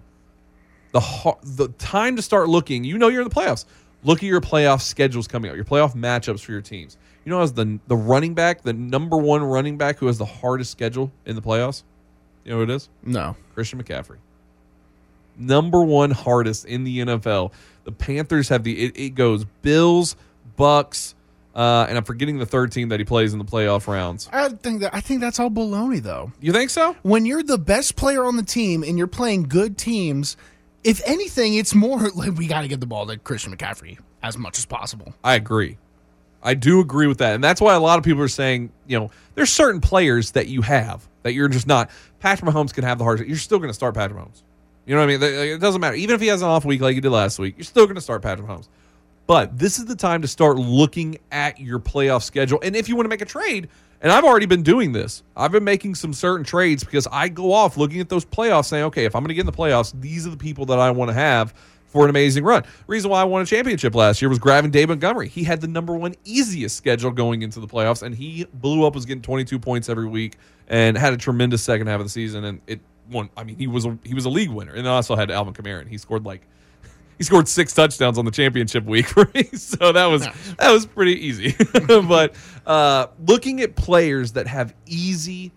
[SPEAKER 1] The time to start looking. You know you're in the playoffs. Look at your playoff schedules coming out. Your playoff matchups for your teams. You know, as the running back, the number one running back who has the hardest schedule in the playoffs. You know who it is?
[SPEAKER 2] No.
[SPEAKER 1] Christian McCaffrey. Number one hardest in the NFL. The Panthers have it goes Bills, Bucks, and I'm forgetting the third team that he plays in the playoff rounds.
[SPEAKER 2] I think that's all baloney, though.
[SPEAKER 1] You think so?
[SPEAKER 2] When you're the best player on the team and you're playing good teams, if anything, it's more like we got to get the ball to Christian McCaffrey as much as possible.
[SPEAKER 1] I agree. I do agree with that. And that's why a lot of people are saying, there's certain players that you have that you're just not. Patrick Mahomes can have the hardest. You're still going to start Patrick Mahomes. You know what I mean? It doesn't matter. Even if he has an off week like he did last week, you're still going to start Patrick Mahomes. But this is the time to start looking at your playoff schedule. And if you want to make a trade, and I've already been doing this, I've been making some certain trades because I go off looking at those playoffs saying, okay, if I'm going to get in the playoffs, these are the people that I want to have for an amazing run. The reason why I won a championship last year was grabbing Dave Montgomery. He had the number one easiest schedule going into the playoffs, and he blew up, was getting 22 points every week, and had a tremendous second half of the season. And it won. I mean, he was a league winner, and I also had Alvin Kamara, and he scored 6 touchdowns on the championship week for me. So that was pretty easy. But looking at players that have easy,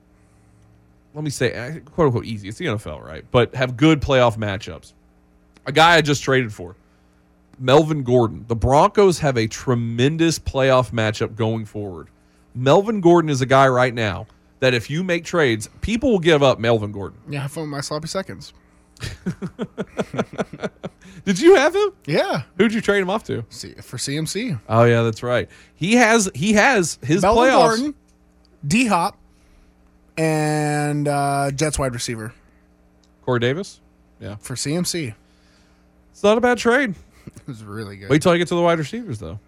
[SPEAKER 1] let me say, quote unquote easy. It's the NFL, right? But have good playoff matchups. A guy I just traded for, Melvin Gordon. The Broncos have a tremendous playoff matchup going forward. Melvin Gordon is a guy right now that if you make trades, people will give up Melvin Gordon.
[SPEAKER 2] Yeah, I found my sloppy seconds.
[SPEAKER 1] Did you have him?
[SPEAKER 2] Yeah.
[SPEAKER 1] Who'd you trade him off to?
[SPEAKER 2] For CMC.
[SPEAKER 1] Oh yeah, that's right. He has his
[SPEAKER 2] Melvin
[SPEAKER 1] playoffs.
[SPEAKER 2] Gordon, D-Hop, and Jets wide receiver.
[SPEAKER 1] Corey Davis? Yeah.
[SPEAKER 2] For CMC.
[SPEAKER 1] It's not a bad trade.
[SPEAKER 2] It was really good.
[SPEAKER 1] Wait till I get to the wide receivers, though.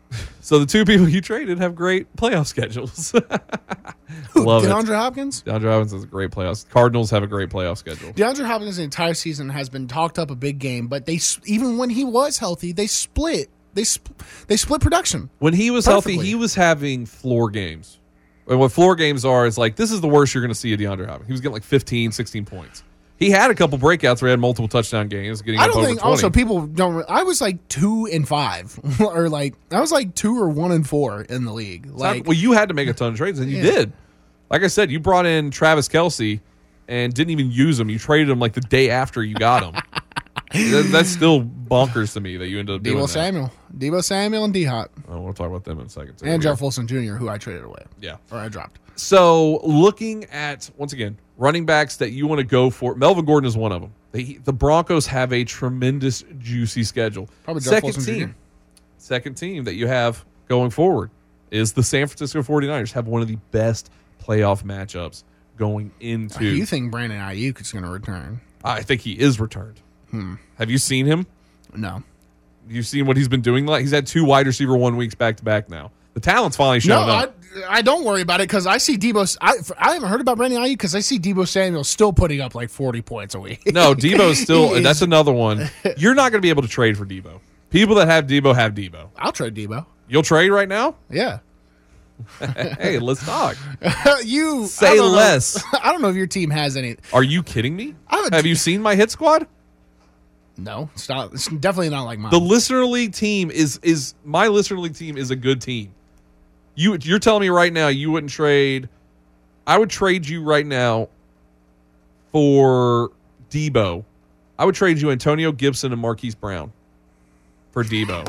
[SPEAKER 1] So the two people you traded have great playoff schedules. Love
[SPEAKER 2] DeAndre
[SPEAKER 1] it.
[SPEAKER 2] Hopkins?
[SPEAKER 1] DeAndre Hopkins has a great playoffs. Cardinals have a great playoff schedule.
[SPEAKER 2] DeAndre Hopkins the entire season has been talked up a big game, but even when he was healthy, they split. They split production.
[SPEAKER 1] When he was healthy, he was having floor games. And what floor games are is like, this is the worst you're going to see of DeAndre Hopkins. He was getting like 15, 16 points. He had a couple breakouts where he had multiple touchdown games, getting
[SPEAKER 2] I
[SPEAKER 1] up
[SPEAKER 2] don't
[SPEAKER 1] over
[SPEAKER 2] think
[SPEAKER 1] 20.
[SPEAKER 2] also people don't. I was like 2-5, or like I was like 2 or 1-4 in the league. Like,
[SPEAKER 1] well, you had to make a ton of trades, and you did. Like I said, you brought in Travis Kelce and didn't even use him. You traded him like the day after you got him. That's still bonkers to me that you ended up doing that.
[SPEAKER 2] Debo Samuel, and D-Hop.
[SPEAKER 1] Oh, we'll talk about them in a second.
[SPEAKER 2] And Jeff Wilson Jr., who I traded away.
[SPEAKER 1] Yeah.
[SPEAKER 2] Or I dropped.
[SPEAKER 1] So looking at, once again, running backs that you want to go for, Melvin Gordon is one of them. The Broncos have a tremendous, juicy schedule.
[SPEAKER 2] Probably Jeff Wilson Jr.
[SPEAKER 1] Second team that you have going forward is the San Francisco 49ers. Have one of the best playoff matchups going into.
[SPEAKER 2] You think Brandon Ayuk is going to return?
[SPEAKER 1] I think he is returned. Have you seen him?
[SPEAKER 2] No.
[SPEAKER 1] You've seen what he's been doing? Like, he's had 2 wide receiver 1 weeks back to back now. The talent's finally showing up.
[SPEAKER 2] I don't worry about it because I see Debo. I haven't heard about Brandon Ayuk because I see Debo Samuel still putting up like 40 points a week.
[SPEAKER 1] No, Debo's still, and that's another one. You're not going to be able to trade for Debo. People that have Debo.
[SPEAKER 2] I'll trade Debo.
[SPEAKER 1] You'll trade right now?
[SPEAKER 2] Yeah.
[SPEAKER 1] Hey, let's talk.
[SPEAKER 2] You
[SPEAKER 1] say less.
[SPEAKER 2] I don't know if your team has any.
[SPEAKER 1] Are you kidding me? Have you seen my hit squad?
[SPEAKER 2] No, it's not. It's definitely not like mine.
[SPEAKER 1] The Listener League team is my Listener League team is a good team. You're telling me right now you wouldn't trade? I would trade you right now for Debo. I would trade you Antonio Gibson and Marquise Brown for Debo.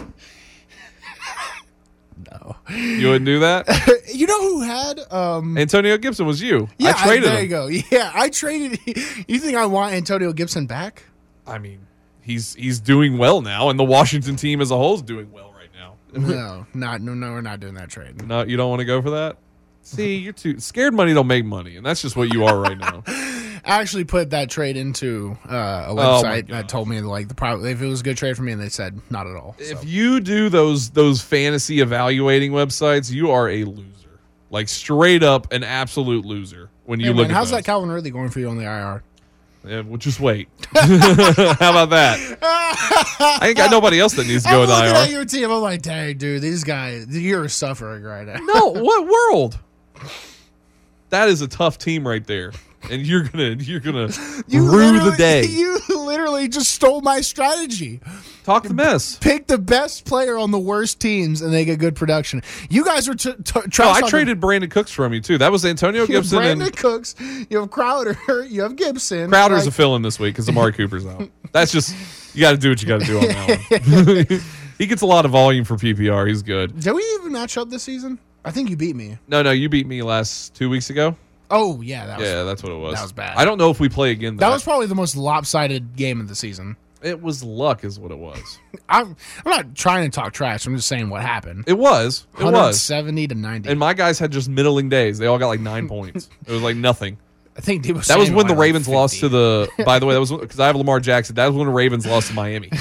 [SPEAKER 2] No,
[SPEAKER 1] you wouldn't do that.
[SPEAKER 2] You know who had
[SPEAKER 1] Antonio Gibson was you.
[SPEAKER 2] Yeah,
[SPEAKER 1] I traded him.
[SPEAKER 2] There you go. Yeah, I traded. You think I want Antonio Gibson back?
[SPEAKER 1] I mean, he's doing well now, and the Washington team as a whole is doing well right now.
[SPEAKER 2] No, we're not doing that trade.
[SPEAKER 1] No, you don't want to go for that? See, you're too scared. Money don't make money, and that's just what you are right now.
[SPEAKER 2] I actually put that trade into a website that told me like if it was a good trade for me, and they said not at all.
[SPEAKER 1] If you do those fantasy evaluating websites, you are a loser, like straight up an absolute loser. When you look at
[SPEAKER 2] how's
[SPEAKER 1] those.
[SPEAKER 2] that Calvin Ridley going for you on the IR?
[SPEAKER 1] Yeah, well, just wait. How about that? I ain't got nobody else that needs to go to
[SPEAKER 2] I'm
[SPEAKER 1] IR.
[SPEAKER 2] looking at your team. I'm like, dang, dude, these guys, you're suffering right now.
[SPEAKER 1] No, what world? That is a tough team right there, and you're gonna rue the day.
[SPEAKER 2] You literally just stole my strategy.
[SPEAKER 1] Talk the mess.
[SPEAKER 2] Pick the best player on the worst teams, and they get good production. You guys were
[SPEAKER 1] I traded Brandon Cooks from you too. That was Antonio Gibson.
[SPEAKER 2] Brandon Cooks. You have Crowder. You have Gibson.
[SPEAKER 1] Crowder's a fill-in this week because Amari Cooper's out. That's just you got to do what you got to do on that one. He gets a lot of volume for PPR. He's good.
[SPEAKER 2] Did we even match up this season? I think you beat me.
[SPEAKER 1] No, you beat me 2 weeks ago.
[SPEAKER 2] Oh yeah,
[SPEAKER 1] that's what it was.
[SPEAKER 2] That was bad.
[SPEAKER 1] I don't know if we play again.
[SPEAKER 2] That was probably the most lopsided game of the season.
[SPEAKER 1] It was luck, is what it was.
[SPEAKER 2] I'm not trying to talk trash. I'm just saying what happened.
[SPEAKER 1] It was
[SPEAKER 2] 170 to 90,
[SPEAKER 1] and my guys had just middling days. They all got like 9 points. It was like nothing.
[SPEAKER 2] I think
[SPEAKER 1] that was when the Ravens lost to the. By the way, that was because I have Lamar Jackson. That was when the Ravens lost to Miami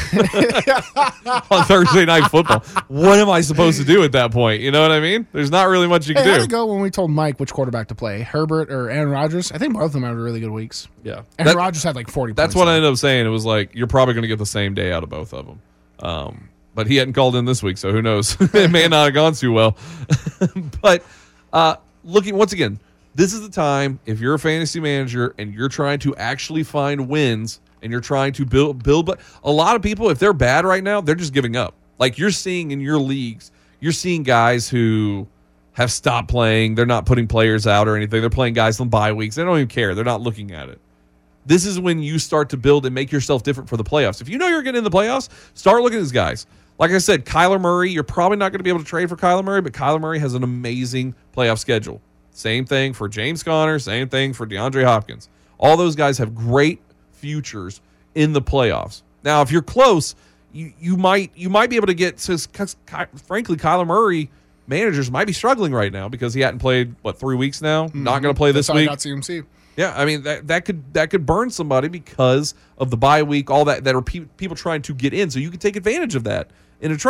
[SPEAKER 1] on Thursday Night Football. What am I supposed to do at that point? You know what I mean? There's not really much you can do.
[SPEAKER 2] How'd it go when we told Mike which quarterback to play, Herbert or Aaron Rodgers? I think both of them had really good weeks.
[SPEAKER 1] Yeah,
[SPEAKER 2] Aaron Rodgers had like 40.
[SPEAKER 1] That's what I ended up saying. It was like you're probably going to get the same day out of both of them. But he hadn't called in this week, so who knows? It may not have gone too well. But looking once again. This is the time, if you're a fantasy manager and you're trying to actually find wins and you're trying to build. A lot of people, if they're bad right now, they're just giving up. Like you're seeing in your leagues, you're seeing guys who have stopped playing. They're not putting players out or anything. They're playing guys on bye weeks. They don't even care. They're not looking at it. This is when you start to build and make yourself different for the playoffs. If you know you're getting in the playoffs, start looking at these guys. Like I said, Kyler Murray, you're probably not going to be able to trade for Kyler Murray, but Kyler Murray has an amazing playoff schedule. Same thing for James Conner. Same thing for DeAndre Hopkins. All those guys have great futures in the playoffs. Now, if you're close, you might be able to get. Because frankly, Kyler Murray managers might be struggling right now because he hadn't played 3 weeks now. Mm-hmm. Not going to play this week.
[SPEAKER 2] That's how I got CMC.
[SPEAKER 1] Yeah, I mean that could burn somebody because of the bye week. All that are people trying to get in, so you can take advantage of that in a trade.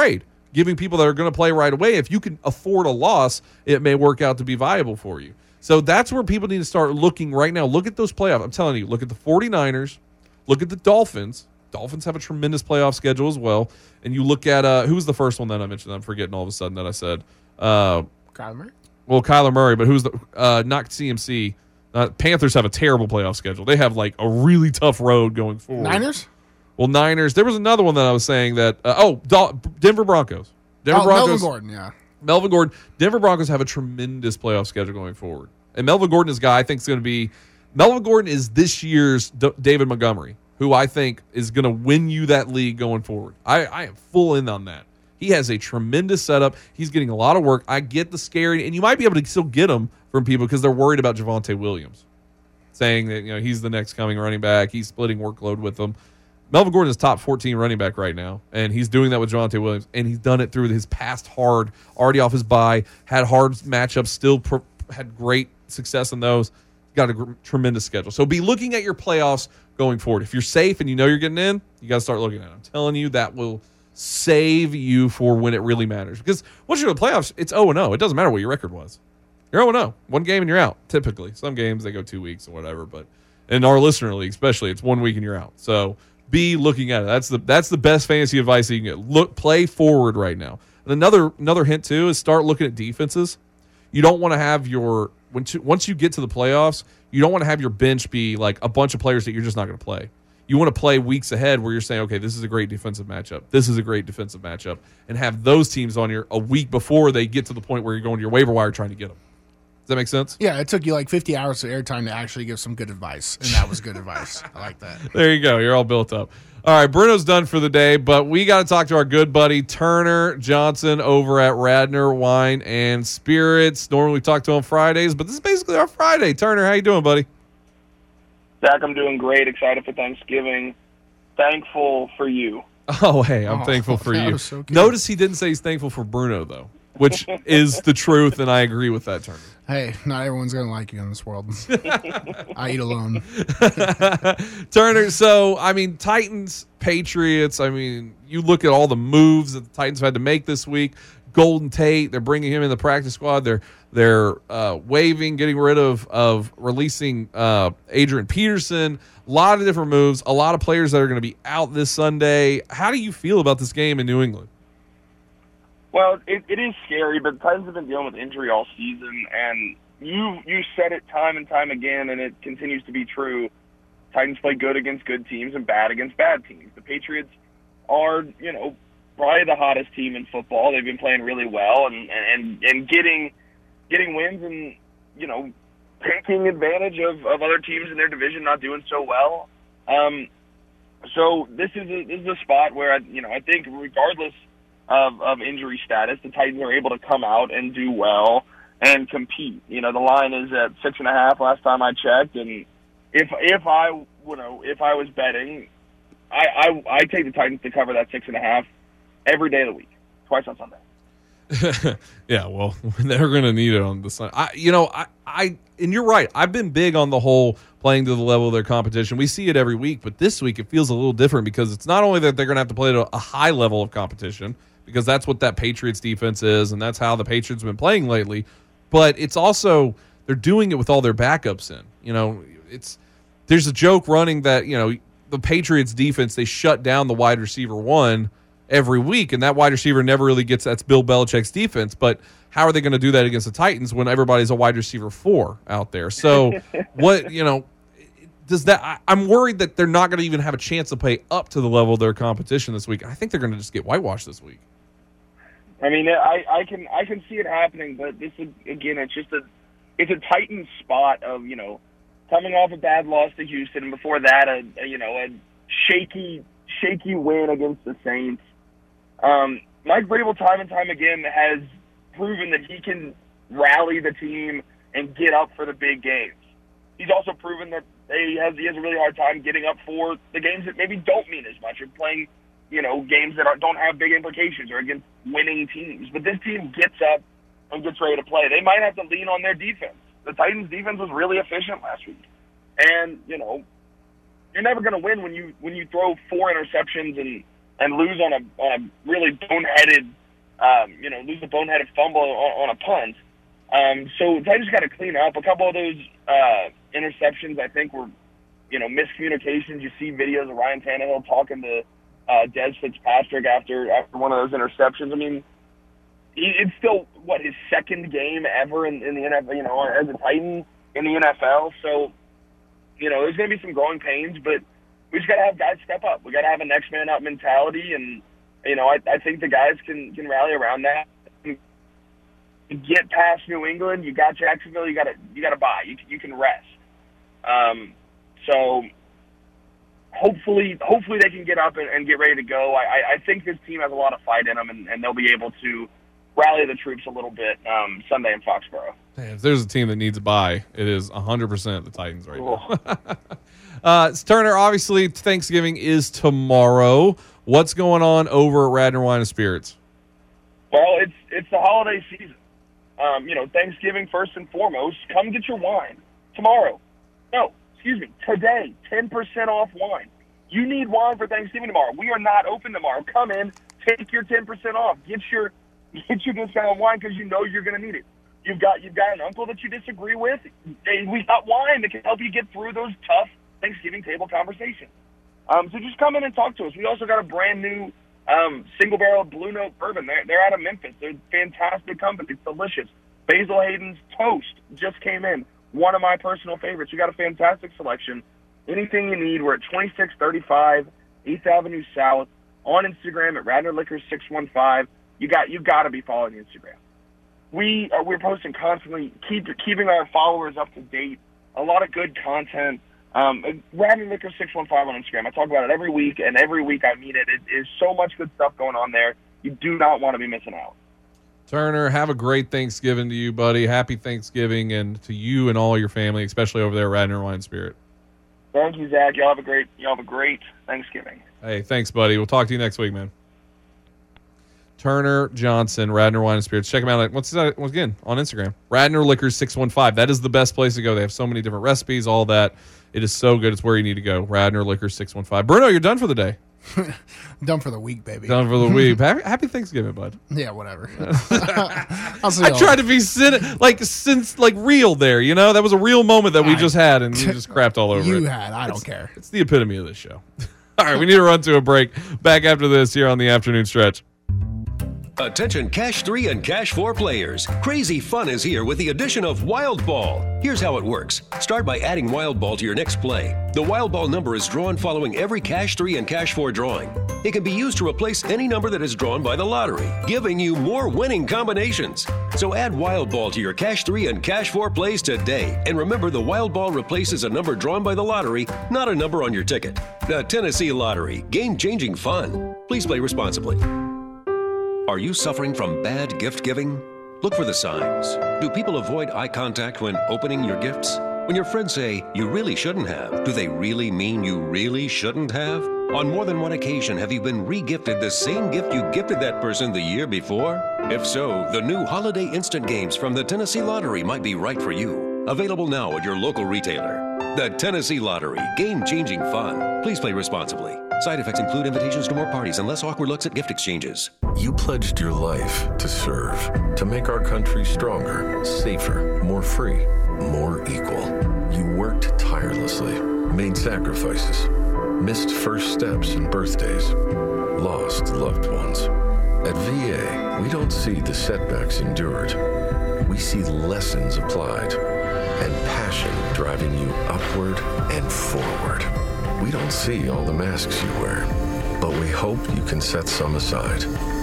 [SPEAKER 1] giving people that are going to play right away. If you can afford a loss, it may work out to be viable for you. So that's where people need to start looking right now. Look at those playoffs. I'm telling you, look at the 49ers. Look at the Dolphins. Dolphins have a tremendous playoff schedule as well. And you look at who was the first one that I mentioned? I'm forgetting all of a sudden that I said.
[SPEAKER 2] Kyler Murray?
[SPEAKER 1] Well, Kyler Murray, but who's the not CMC? Panthers have a terrible playoff schedule. They have like a really tough road going forward.
[SPEAKER 2] Niners?
[SPEAKER 1] Well, Niners. There was another one that I was saying that. Denver Broncos.
[SPEAKER 2] Melvin Gordon, yeah.
[SPEAKER 1] Melvin Gordon. Denver Broncos have a tremendous playoff schedule going forward. And Melvin Gordon is a guy I think is going to be. Melvin Gordon is this year's David Montgomery, who I think is going to win you that league going forward. I am full in on that. He has a tremendous setup. He's getting a lot of work. I get the scary, and you might be able to still get him from people because they're worried about Javonte Williams, saying that he's the next coming running back. He's splitting workload with them. Melvin Gordon is top 14 running back right now, and he's doing that with Javonte Williams, and he's done it through his past hard, already off his bye, had hard matchups, still had great success in those. Got a tremendous schedule. So be looking at your playoffs going forward. If you're safe and you know you're getting in, you got to start looking at it. I'm telling you, that will save you for when it really matters. Because once you're in the playoffs, it's 0-0. It doesn't matter what your record was. You're 0-0. One game and you're out, typically. Some games, they go 2 weeks or whatever. But in our listener league, especially, it's 1 week and you're out. So be looking at it. That's the best fantasy advice you can get. Play forward right now. And another hint, too, is start looking at defenses. You don't want to have your once you get to the playoffs, you don't want to have your bench be like a bunch of players that you're just not going to play. You want to play weeks ahead where you're saying, okay, this is a great defensive matchup. This is a great defensive matchup. And have those teams on a week before they get to the point where you're going to your waiver wire trying to get them. Does that make sense?
[SPEAKER 2] Yeah, it took you like 50 hours of airtime to actually give some good advice. And that was good advice. I like that.
[SPEAKER 1] There you go. You're all built up. All right, Bruno's done for the day, but we got to talk to our good buddy Turner Johnson over at Radnor Wine and Spirits. Normally we talk to him Fridays, but this is basically our Friday. Turner, how you doing, buddy?
[SPEAKER 8] Zach, I'm doing great. Excited for Thanksgiving. Thankful for you.
[SPEAKER 1] Oh, hey, I'm thankful for you.
[SPEAKER 2] So
[SPEAKER 1] Notice he didn't say he's thankful for Bruno, though, which is the truth, and I agree with that, Turner.
[SPEAKER 2] Hey, not everyone's going to like you in this world. I eat alone.
[SPEAKER 1] Turner, so, I mean, Titans, Patriots, I mean, you look at all the moves that the Titans have had to make this week. Golden Tate, they're bringing him in the practice squad. They're waiving, getting rid of releasing Adrian Peterson. A lot of different moves. A lot of players that are going to be out this Sunday. How do you feel about this game in New England?
[SPEAKER 8] Well, it is scary, but the Titans have been dealing with injury all season, and you said it time and time again, and it continues to be true. Titans play good against good teams and bad against bad teams. The Patriots are, probably the hottest team in football. They've been playing really well and getting wins and, taking advantage of other teams in their division not doing so well. So this is a spot where I think regardless of injury status, the Titans are able to come out and do well and compete. The line is at 6.5 last time I checked, and if I was betting, I take the Titans to cover that 6.5 every day of the week, twice on Sunday.
[SPEAKER 1] Yeah, well, they're going to need it on the Sunday. And you're right. I've been big on the whole playing to the level of their competition. We see it every week, but this week it feels a little different because it's not only that they're going to have to play at a high level of competition, because that's what that Patriots defense is, and that's how the Patriots have been playing lately, but it's also they're doing it with all their backups in. There's a joke running that, the Patriots defense, they shut down the wide receiver one every week, and that wide receiver never really gets that's Bill Belichick's defense. But how are they going to do that against the Titans when everybody's a wide receiver 4 out there? So what does that? I'm worried that they're not going to even have a chance to play up to the level of their competition this week. I think they're going to just get whitewashed this week.
[SPEAKER 8] I mean, I can see it happening, but this is, again, it's a Titans spot of coming off a bad loss to Houston, and before that a shaky win against the Saints. Mike Vrabel time and time again has proven that he can rally the team and get up for the big games. He's also proven that he has a really hard time getting up for the games that maybe don't mean as much, or playing games that don't have big implications or against winning teams. But this team gets up and gets ready to play. They might have to lean on their defense. The Titans' defense was really efficient last week. And, you're never going to win when you throw 4 interceptions and lose on a really boneheaded lose a boneheaded fumble on a punt. So Titans got to clean up. A couple of those interceptions, I think, were, miscommunications. You see videos of Ryan Tannehill talking to Des Fitzpatrick after one of those interceptions. I mean, it's still, his second game ever in the NFL, as a Titan in the NFL. So, there's going to be some growing pains, but we just got to have guys step up. We got to have a next man up mentality, and I think the guys can rally around that. You get past New England, you got Jacksonville, you got to bye. You can rest. So hopefully they can get up and get ready to go. I think this team has a lot of fight in them, and they'll be able to rally the troops a little bit Sunday in Foxborough.
[SPEAKER 1] Man, if there's a team that needs a bye, it is 100% the Titans right now. Turner, obviously Thanksgiving is tomorrow. What's going on over at Radnor Wine & Spirits?
[SPEAKER 8] Well, it's the holiday season. Thanksgiving first and foremost. Come get your wine tomorrow. No, excuse me, today. 10% off wine. You need wine for Thanksgiving tomorrow. We are not open tomorrow. Come in, take your 10% off. Get your discount on wine because you know you're going to need it. You've got an uncle that you disagree with. Hey, we got wine that can help you get through those tough Thanksgiving table conversations. So just come in and talk to us. We also got a brand new single barrel Blue Note bourbon. They're out of Memphis. They're a fantastic company. It's delicious. Basil Hayden's Toast just came in. One of my personal favorites. We got a fantastic selection. Anything you need. We're at 2635 8th Avenue South on Instagram at Radnor Liquor 615. You've got to be following Instagram. We're posting constantly, keeping our followers up to date. A lot of good content. Radnor Liquor 615 on Instagram. I talk about it every week, and every week I mean it. It is so much good stuff going on there. You do not want to be missing out.
[SPEAKER 1] Turner, have a great Thanksgiving to you, buddy. Happy Thanksgiving, and to you and all your family, especially over there at Radnor Wine & Spirit.
[SPEAKER 8] Thank you, Zach. Y'all have a great Thanksgiving.
[SPEAKER 1] Hey, thanks, buddy. We'll talk to you next week, man. Turner Johnson, Radnor Wine & Spirits. Check him out once again on Instagram. Radnor Liquor 615. That is the best place to go. They have so many different recipes, all that. It is so good. It's where you need to go. Radnor Liquor 615. Bruno, you're done for the day.
[SPEAKER 2] Done for the week, baby.
[SPEAKER 1] Done for the week. Happy Thanksgiving, bud.
[SPEAKER 2] Yeah, whatever.
[SPEAKER 1] I tried to be real there. That was a real moment that we just had, and you just crapped all over it.
[SPEAKER 2] You had. I don't care.
[SPEAKER 1] It's the epitome of this show. All right, we need to run to a break. Back after this here on the afternoon stretch.
[SPEAKER 7] Attention Cash 3 and Cash 4 players. Crazy fun is here with the addition of Wild Ball. Here's how it works. Start by adding Wild Ball to your next play. The Wild Ball number is drawn following every Cash 3 and Cash 4 drawing. It can be used to replace any number that is drawn by the lottery, giving you more winning combinations. So add Wild Ball to your Cash 3 and Cash 4 plays today. And remember, the Wild Ball replaces a number drawn by the lottery, not a number on your ticket. The Tennessee Lottery. Game-changing fun. Please play responsibly. Are you suffering from bad gift giving? Look for the signs. Do people avoid eye contact when opening your gifts? When your friends say, you really shouldn't have, do they really mean you really shouldn't have? On more than one occasion, have you been re-gifted the same gift you gifted that person the year before? If so, the new Holiday Instant Games from the Tennessee Lottery might be right for you. Available now at your local retailer. The Tennessee Lottery. Game-changing fun. Please play responsibly. Side effects include invitations to more parties and less awkward looks at gift exchanges.
[SPEAKER 10] You pledged your life to serve, to make our country stronger, safer, more free, more equal. You worked tirelessly, made sacrifices, missed first steps and birthdays, lost loved ones. At VA, we don't see the setbacks endured. We see lessons applied and passion driving you upward and forward. We don't see all the masks you wear, but we hope you can set some aside.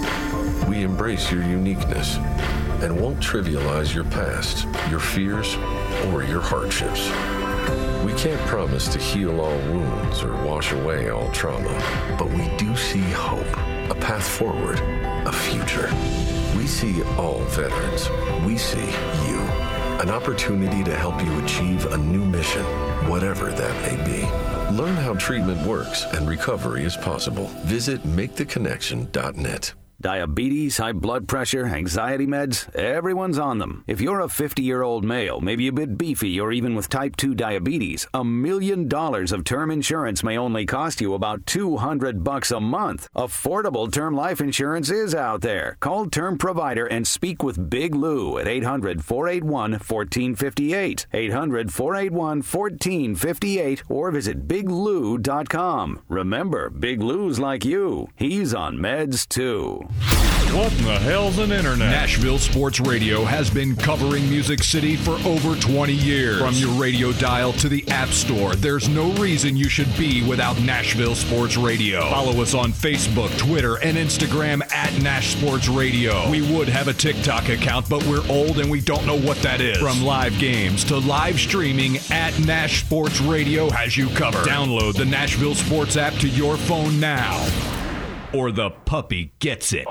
[SPEAKER 10] We embrace your uniqueness and won't trivialize your past, your fears, or your hardships. We can't promise to heal all wounds or wash away all trauma, but we do see hope, a path forward, a future. We see all veterans. We see you. An opportunity to help you achieve a new mission, whatever that may be. Learn how treatment works and recovery is possible. Visit MakeTheConnection.net.
[SPEAKER 11] Diabetes, high blood pressure, anxiety meds, everyone's on them. If you're a 50-year-old male, maybe a bit beefy, or even with type 2 diabetes, $1 million of term insurance may only cost you about $200 a month. Affordable term life insurance is out there. Call Term Provider and speak with Big Lou at 800-481-1458. 800-481-1458 or visit biglou.com. Remember, Big Lou's like you. He's on meds too.
[SPEAKER 4] What in the hell's an internet? Nashville Sports Radio has been covering Music City for over 20 years. From your radio dial to the App Store, there's no reason you should be without Nashville Sports Radio. Follow us on Facebook, Twitter, and Instagram at Nash Sports Radio. We would have a TikTok account, but we're old and we don't know what that is. From live games to live streaming, at Nash Sports Radio has you covered. Download the Nashville Sports app to your phone now, or the puppy gets it.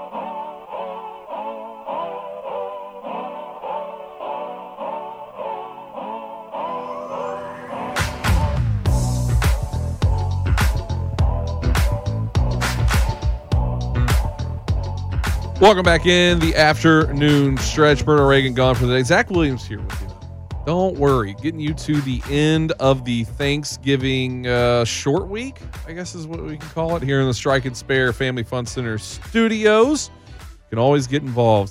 [SPEAKER 1] Welcome back in the afternoon stretch. Bernard Reagan gone for the day. Zach Williams here with you. Don't worry. Getting you to the end of the Thanksgiving short week, I guess is what we can call it, here in the Strike and Spare Family Fun Center studios. You can always get involved.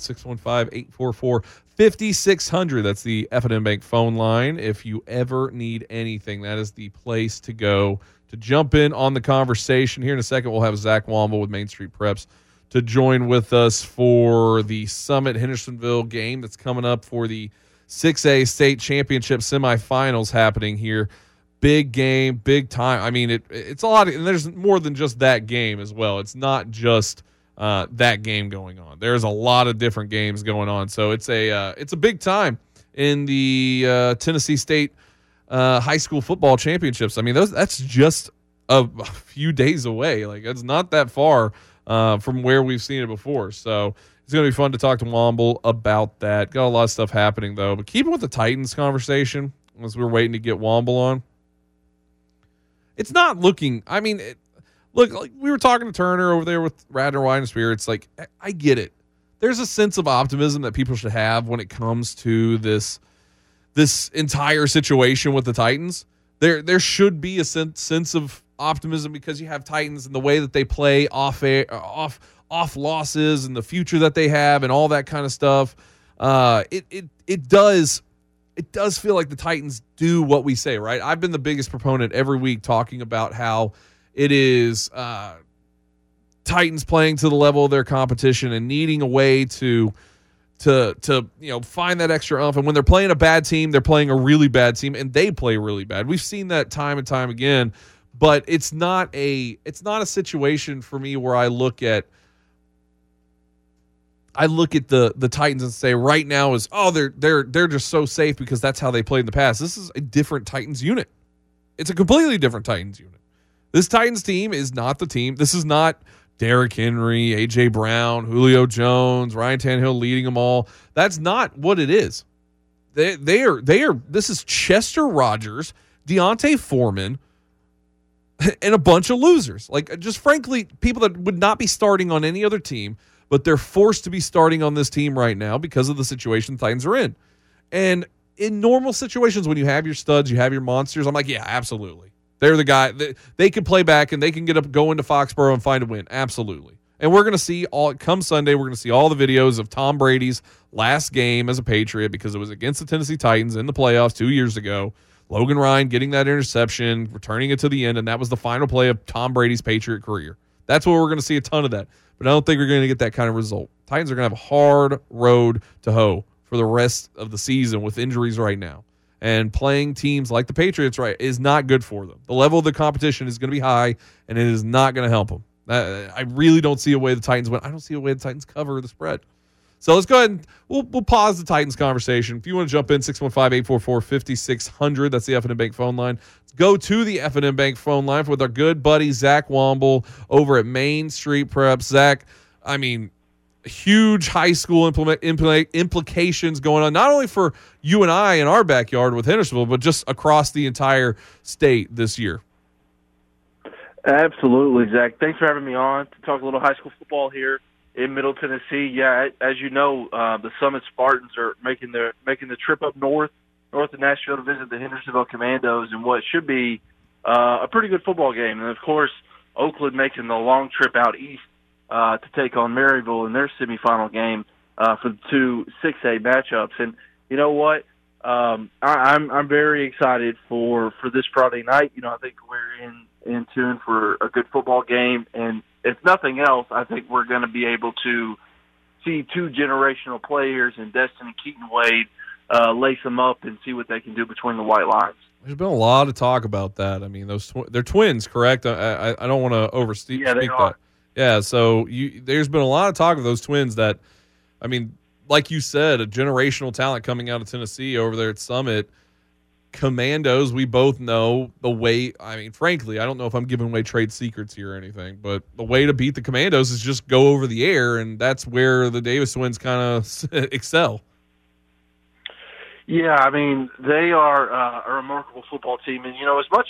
[SPEAKER 1] 615-844-5600. That's the F&M Bank phone line. If you ever need anything, that is the place to go to jump in on the conversation. Here in a second, we'll have Zach Womble with Main Street Preps to join with us for the Summit Hendersonville game that's coming up for the 6A state championship semifinals happening here. Big game, big time. I mean, it's a lot, and there's more than just that game as well. It's not just that game going on. There's a lot of different games going on. So it's a big time in the Tennessee State high school football championships. I mean, that's just a few days away. Like, it's not that far from where we've seen it before. So it's going to be fun to talk to Womble about that. Got a lot of stuff happening, though. But keep it with the Titans conversation as we're waiting to get Womble on. It's not looking – I mean, look, like we were talking to Turner over there with Radnor Wine and Spirits. Like, I get it. There's a sense of optimism that people should have when it comes to this entire situation with the Titans. There should be a sense of optimism because you have Titans and the way that they play off losses and the future that they have and all that kind of stuff. It does feel like the Titans do what we say, right? I've been the biggest proponent every week talking about how it is Titans playing to the level of their competition and needing a way to find that extra oomph. And when they're playing a bad team, they're playing a really bad team, and they play really bad. We've seen that time and time again. But it's not a situation for me where I look at the Titans and say right now is they're just so safe because that's how they played in the past. This is a different Titans unit. It's a completely different Titans unit. This Titans team is not the team. This is not Derrick Henry, AJ Brown, Julio Jones, Ryan Tannehill leading them all. That's not what it is. They are. This is Chester Rogers, Deontay Foreman, and a bunch of losers. Like, just frankly, people that would not be starting on any other team, but they're forced to be starting on this team right now because of the situation the Titans are in. And in normal situations, when you have your studs, you have your monsters, I'm like, yeah, absolutely. They're the guy. They can play back, and they can go into Foxborough and find a win. Absolutely. And we're going to see come Sunday, we're going to see all the videos of Tom Brady's last game as a Patriot because it was against the Tennessee Titans in the playoffs 2 years ago. Logan Ryan getting that interception, returning it to the end, and that was the final play of Tom Brady's Patriot career. That's what we're going to see a ton of that. But I don't think we're going to get that kind of result. Titans are going to have a hard road to hoe for the rest of the season with injuries right now. And playing teams like the Patriots is not good for them. The level of the competition is going to be high, and it is not going to help them. I really don't see a way the Titans win. I don't see a way the Titans cover the spread. So let's go ahead and we'll pause the Titans conversation. If you want to jump in, 615-844-5600. That's the F&M Bank phone line. Let's go to the F&M Bank phone line with our good buddy Zach Womble over at Main Street Preps. Zach, I mean, huge high school implications going on, not only for you and I in our backyard with Hendersonville, but just across the entire state this year.
[SPEAKER 12] Absolutely, Zach. Thanks for having me on to talk a little high school football here. in Middle Tennessee. Yeah, as you know, the Summit Spartans are making the trip up north of Nashville to visit the Hendersonville Commandos in what should be a pretty good football game. And, of course, Oakland making the long trip out east to take on Maryville in their semifinal game for the two 6A matchups. And you know what? I'm very excited for this Friday night. You know, I think we're in tune for a good football game. And if nothing else, I think we're going to be able to see two generational players in Destin and Keaton Wade lace them up and see what they can do between the white lines.
[SPEAKER 1] There's been a lot of talk about that. I mean, they're twins, correct? I don't want to overstate that. Yeah, so there's been a lot of talk of those twins that, I mean, like you said, a generational talent coming out of Tennessee over there at Summit. Commandos, we both know the way. I mean, frankly, I don't know if I'm giving away trade secrets here or anything, but the way to beat the Commandos is just go over the air, and that's where the Davis twins kind of excel.
[SPEAKER 12] Yeah, I mean, they are a remarkable football team. And, you know, as much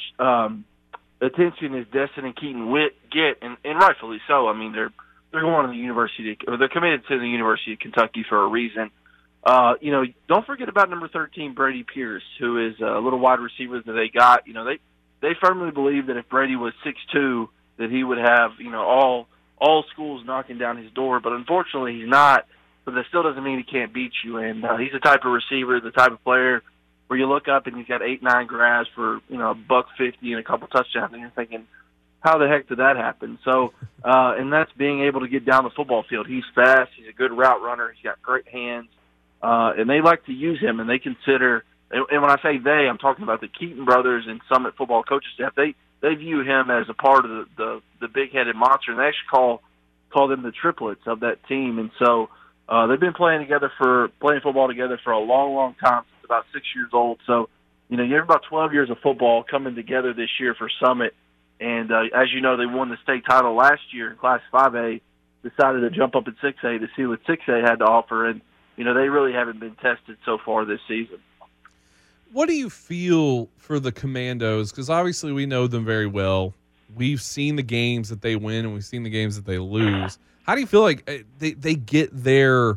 [SPEAKER 12] attention as Destin and Keaton get, and rightfully so, I mean, they're going to the university, or they're committed to the University of Kentucky for a reason. You know, don't forget about number 13, Brady Pierce, who is a little wide receiver that they got. You know, they firmly believe that if Brady was 6'2", that he would have, you know, all schools knocking down his door. But unfortunately, he's not. But that still doesn't mean he can't beat you. And he's the type of receiver, the type of player where you look up and he's got 8-9 grabs for, you know, $150 and a couple touchdowns, and you're thinking, how the heck did that happen? So, and that's being able to get down the football field. He's fast. He's a good route runner. He's got great hands. And they like to use him, and they consider, and when I say they, I'm talking about the Keaton brothers and Summit football coaching staff. They view him as a part of the big-headed monster, and they actually call them the triplets of that team. And so they've been playing football together for a long, long time, since about 6 years old. So, you know, you have about 12 years of football coming together this year for Summit. And as you know, they won the state title last year in Class 5A, decided to jump up in 6A to see what 6A had to offer. And, you know, they really haven't been tested so far this season.
[SPEAKER 1] What do you feel for the Commandos? Because obviously we know them very well. We've seen the games that they win, and we've seen the games that they lose. How do you feel like they get their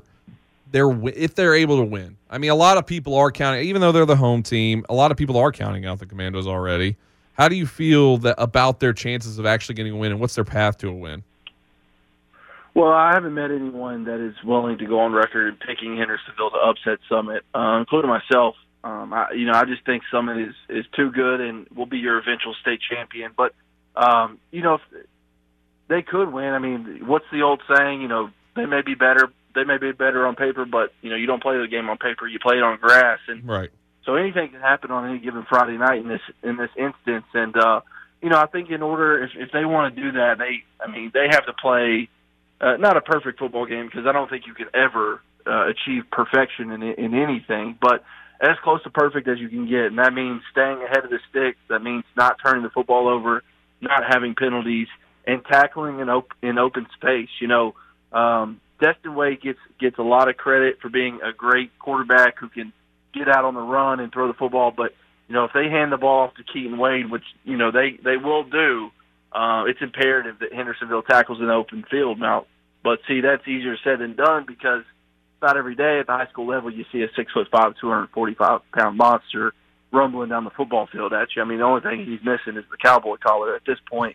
[SPEAKER 1] if they're able to win? I mean, a lot of people are counting, even though they're the home team, a lot of people are counting out the Commandos already. How do you feel about their chances of actually getting a win, and what's their path to a win?
[SPEAKER 12] Well, I haven't met anyone that is willing to go on record picking Hendersonville to upset Summit, including myself. I just think Summit is too good and will be your eventual state champion. But, you know, if they could win. I mean, what's the old saying? You know, they may be better on paper, but, you know, you don't play the game on paper. You play it on grass. And
[SPEAKER 1] right.
[SPEAKER 12] So anything can happen on any given Friday night in this instance. And, you know, I think in order, if they want to do that, they have to play not a perfect football game, because I don't think you could ever achieve perfection in anything, but as close to perfect as you can get. And that means staying ahead of the sticks. That means not turning the football over, not having penalties, and tackling in open space. You know, Destin Wade gets a lot of credit for being a great quarterback who can get out on the run and throw the football. But, you know, if they hand the ball off to Keaton Wade, which, you know, they will do, it's imperative that Hendersonville tackles an open field now. But, see, that's easier said than done, because not every day at the high school level you see a 6'5", 245-pound monster rumbling down the football field at you. I mean, the only thing he's missing is the cowboy collar at this point.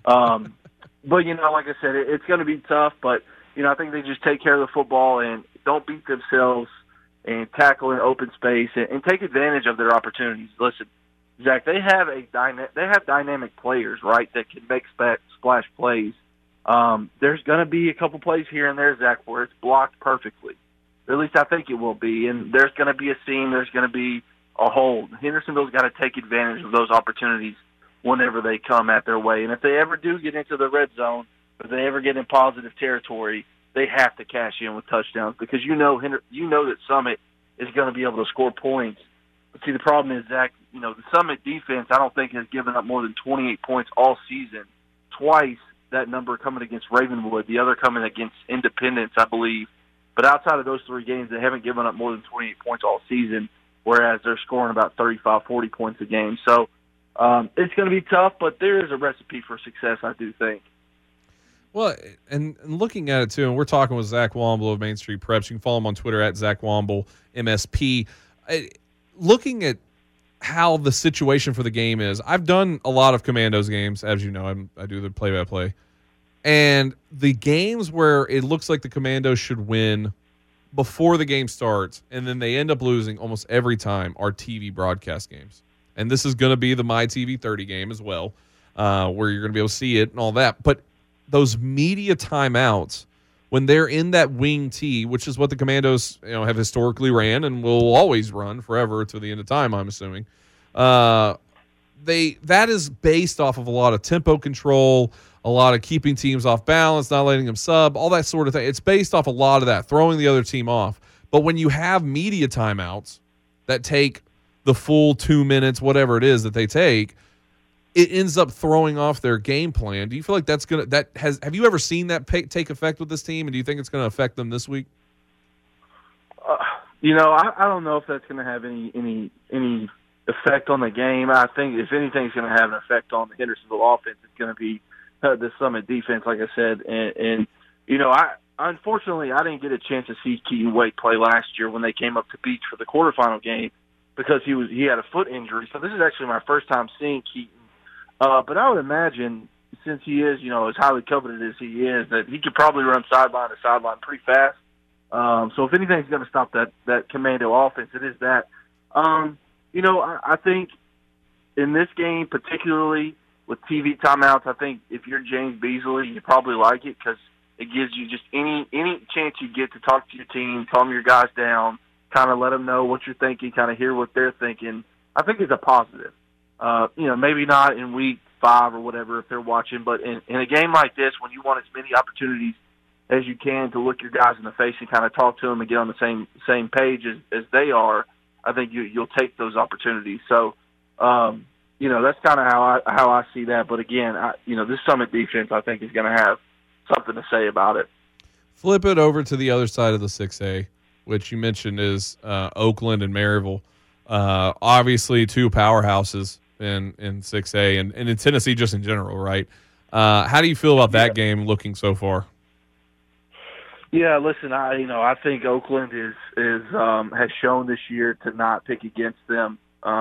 [SPEAKER 12] But, you know, like I said, it's going to be tough. But, you know, I think they just take care of the football and don't beat themselves and tackle in open space and take advantage of their opportunities. Listen, Zach, they have dynamic players, right, that can make splash plays. There's going to be a couple plays here and there, Zach, where it's blocked perfectly. Or at least I think it will be. And there's going to be a seam. There's going to be a hold. Hendersonville's got to take advantage of those opportunities whenever they come at their way. And if they ever do get into the red zone, or they ever get in positive territory, they have to cash in with touchdowns, because you know that Summit is going to be able to score points. But see, the problem is, Zach, you know, the Summit defense, I don't think, has given up more than 28 points all season. Twice that number coming against Ravenwood, the other coming against Independence, I believe. But outside of those three games, they haven't given up more than 28 points all season, whereas they're scoring about 35, 40 points a game. So it's going to be tough, but there is a recipe for success, I do think.
[SPEAKER 1] Well, and looking at it too, and we're talking with Zach Womble of Main Street Preps. You can follow him on Twitter at Zach Womble MSP. Looking at how the situation for the game is, I've done a lot of Commandos games, as you know. I do the play-by-play, and the games where it looks like the Commandos should win before the game starts, and then they end up losing almost every time, are TV broadcast games. And this is going to be the MyTV 30 game as well, where you're going to be able to see it and all that. But those media timeouts, when they're in that wing T, which is what the Commandos have historically ran and will always run forever to the end of time, I'm assuming, that is based off of a lot of tempo control, a lot of keeping teams off balance, not letting them sub, all that sort of thing. It's based off a lot of that, throwing the other team off. But when you have media timeouts that take the full 2 minutes, whatever it is that they take, it ends up throwing off their game plan. Do you feel like have you ever seen that take effect with this team, and do you think it's going to affect them this week?
[SPEAKER 12] I don't know if that's going to have any effect on the game. I think if anything's going to have an effect on the Hendersonville offense, it's going to be the Summit defense, like I said. And unfortunately, I didn't get a chance to see Keaton Wake play last year when they came up to Beach for the quarterfinal game because he had a foot injury. So this is actually my first time seeing Keaton. But I would imagine, since he is, as highly coveted as he is, that he could probably run sideline to sideline pretty fast. So if anything's going to stop that Commando offense, it is that. I think in this game, particularly with TV timeouts, I think if you're James Beasley, you probably like it because it gives you just any chance you get to talk to your team, calm your guys down, kind of let them know what you're thinking, kind of hear what they're thinking. I think it's a positive. Maybe not in week 5 or whatever if they're watching, but in a game like this, when you want as many opportunities as you can to look your guys in the face and kind of talk to them and get on the same page as they are, I think you'll take those opportunities. So, that's kind of how I see that. But again, this Summit defense, I think, is going to have something to say about it.
[SPEAKER 1] Flip it over to the other side of the 6A, which you mentioned is Oakland and Maryville. Obviously, two powerhouses in 6A and in Tennessee just in general, right? How do you feel about that game looking so far?
[SPEAKER 12] Yeah, listen, I think Oakland has shown this year to not pick against them.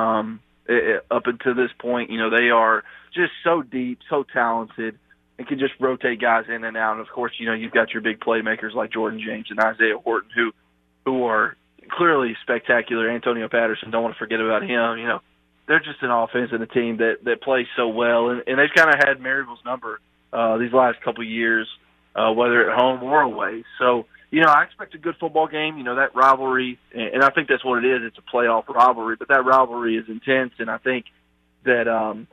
[SPEAKER 12] Up until this point, they are just so deep, so talented, and can just rotate guys in and out. And of course, you've got your big playmakers like Jordan James and Isaiah Horton, who are clearly spectacular. Antonio Patterson, don't want to forget about him. They're just an offense and a team that plays so well, and they've kind of had Maryville's number these last couple of years, whether at home or away. So, I expect a good football game. That rivalry, and I think that's what it is. It's a playoff rivalry, but that rivalry is intense, and I think that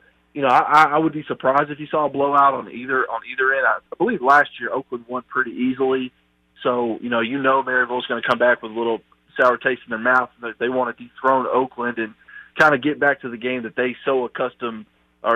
[SPEAKER 12] I would be surprised if you saw a blowout on either end. I believe last year Oakland won pretty easily, so Maryville's going to come back with a little sour taste in their mouth. They want to dethrone Oakland and kind of get back to the game that they so accustomed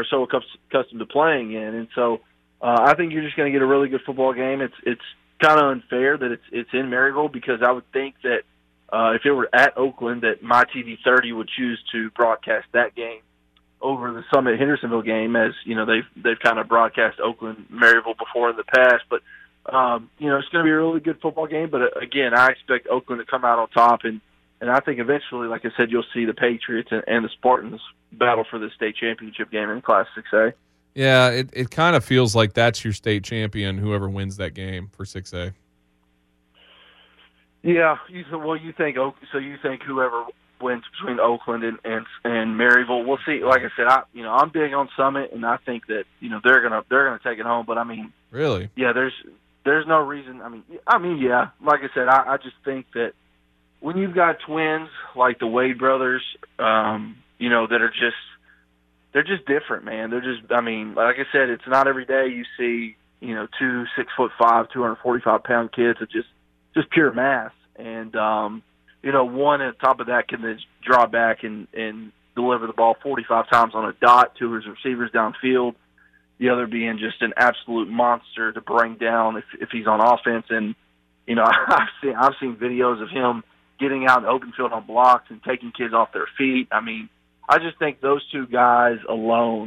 [SPEAKER 12] to playing in. And so I think you're just going to get a really good football game. It's kind of unfair that it's in Maryville because I would think that if it were at Oakland that MyTV 30 would choose to broadcast that game over the Summit Hendersonville game, as they've kind of broadcast Oakland Maryville before in the past. But it's going to be a really good football game. But again, I expect Oakland to come out on top, and I think eventually, like I said, you'll see the Patriots and the Spartans battle for the state championship game in Class 6A.
[SPEAKER 1] Yeah, it kind of feels like that's your state champion, whoever wins that game for 6A.
[SPEAKER 12] Yeah, you think whoever wins between Oakland and Maryville, we'll see. Like I said, I'm big on Summit, and I think that they're gonna take it home. But I mean,
[SPEAKER 1] really,
[SPEAKER 12] yeah, there's no reason. I mean, yeah, like I said, I just think that when you've got twins like the Wade brothers, that are they're just different, man. They're just, like I said, it's not every day you see, 2 6'5", 245-pound kids of just pure mass. And, one on top of that can just draw back and deliver the ball 45 times on a dot to his receivers downfield. The other being just an absolute monster to bring down if he's on offense. And, I've seen videos of him getting out in the open field on blocks and taking kids off their feet. I just think those two guys alone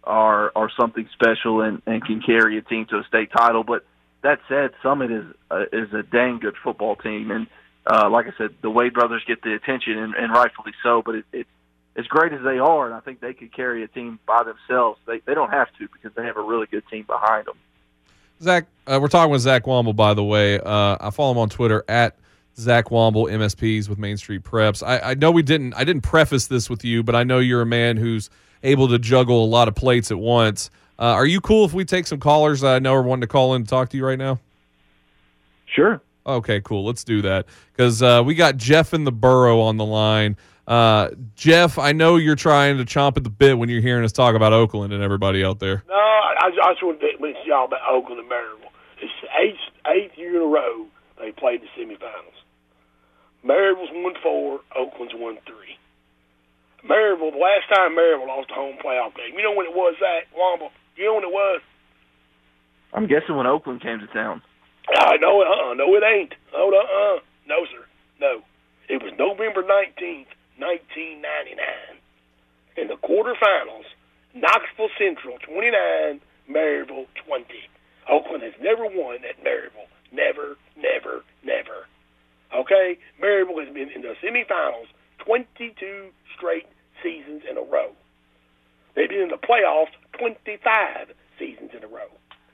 [SPEAKER 12] are something special and can carry a team to a state title. But that said, Summit is a dang good football team, and like I said, the Wade brothers get the attention, and rightfully so. But it's as great as they are, and I think they could carry a team by themselves. They don't have to because they have a really good team behind them.
[SPEAKER 1] Zach, we're talking with Zach Womble, by the way. I follow him on Twitter at Zach Womble, MSPs with Main Street Preps. I know I didn't preface this with you, but I know you're a man who's able to juggle a lot of plates at once. Are you cool if we take some callers that I know are wanting to call in and talk to you right now?
[SPEAKER 12] Sure.
[SPEAKER 1] Okay, cool. Let's do that because we got Jeff in the Borough on the line. Jeff, I know you're trying to chomp at the bit when you're hearing us talk about Oakland and everybody out there.
[SPEAKER 5] No, I just want to mention y'all about Oakland and Maryville. It's the eighth year in a row they played the semifinals. Maryville's won 4, Oakland's won 3. Maryville, the last time Maryville lost a home playoff game, you know when it was, Zach Womble? You know when it was?
[SPEAKER 12] I'm guessing when Oakland came to town.
[SPEAKER 5] No, it ain't. No, sir. No. It was November 19th, 1999. In the quarterfinals, Knoxville Central 29, Maryville 20. Oakland has never won at Maryville. Never, never, never. Okay? Maryville has been in the semifinals 22 straight seasons in a row. They've been in the playoffs 25 seasons in a row.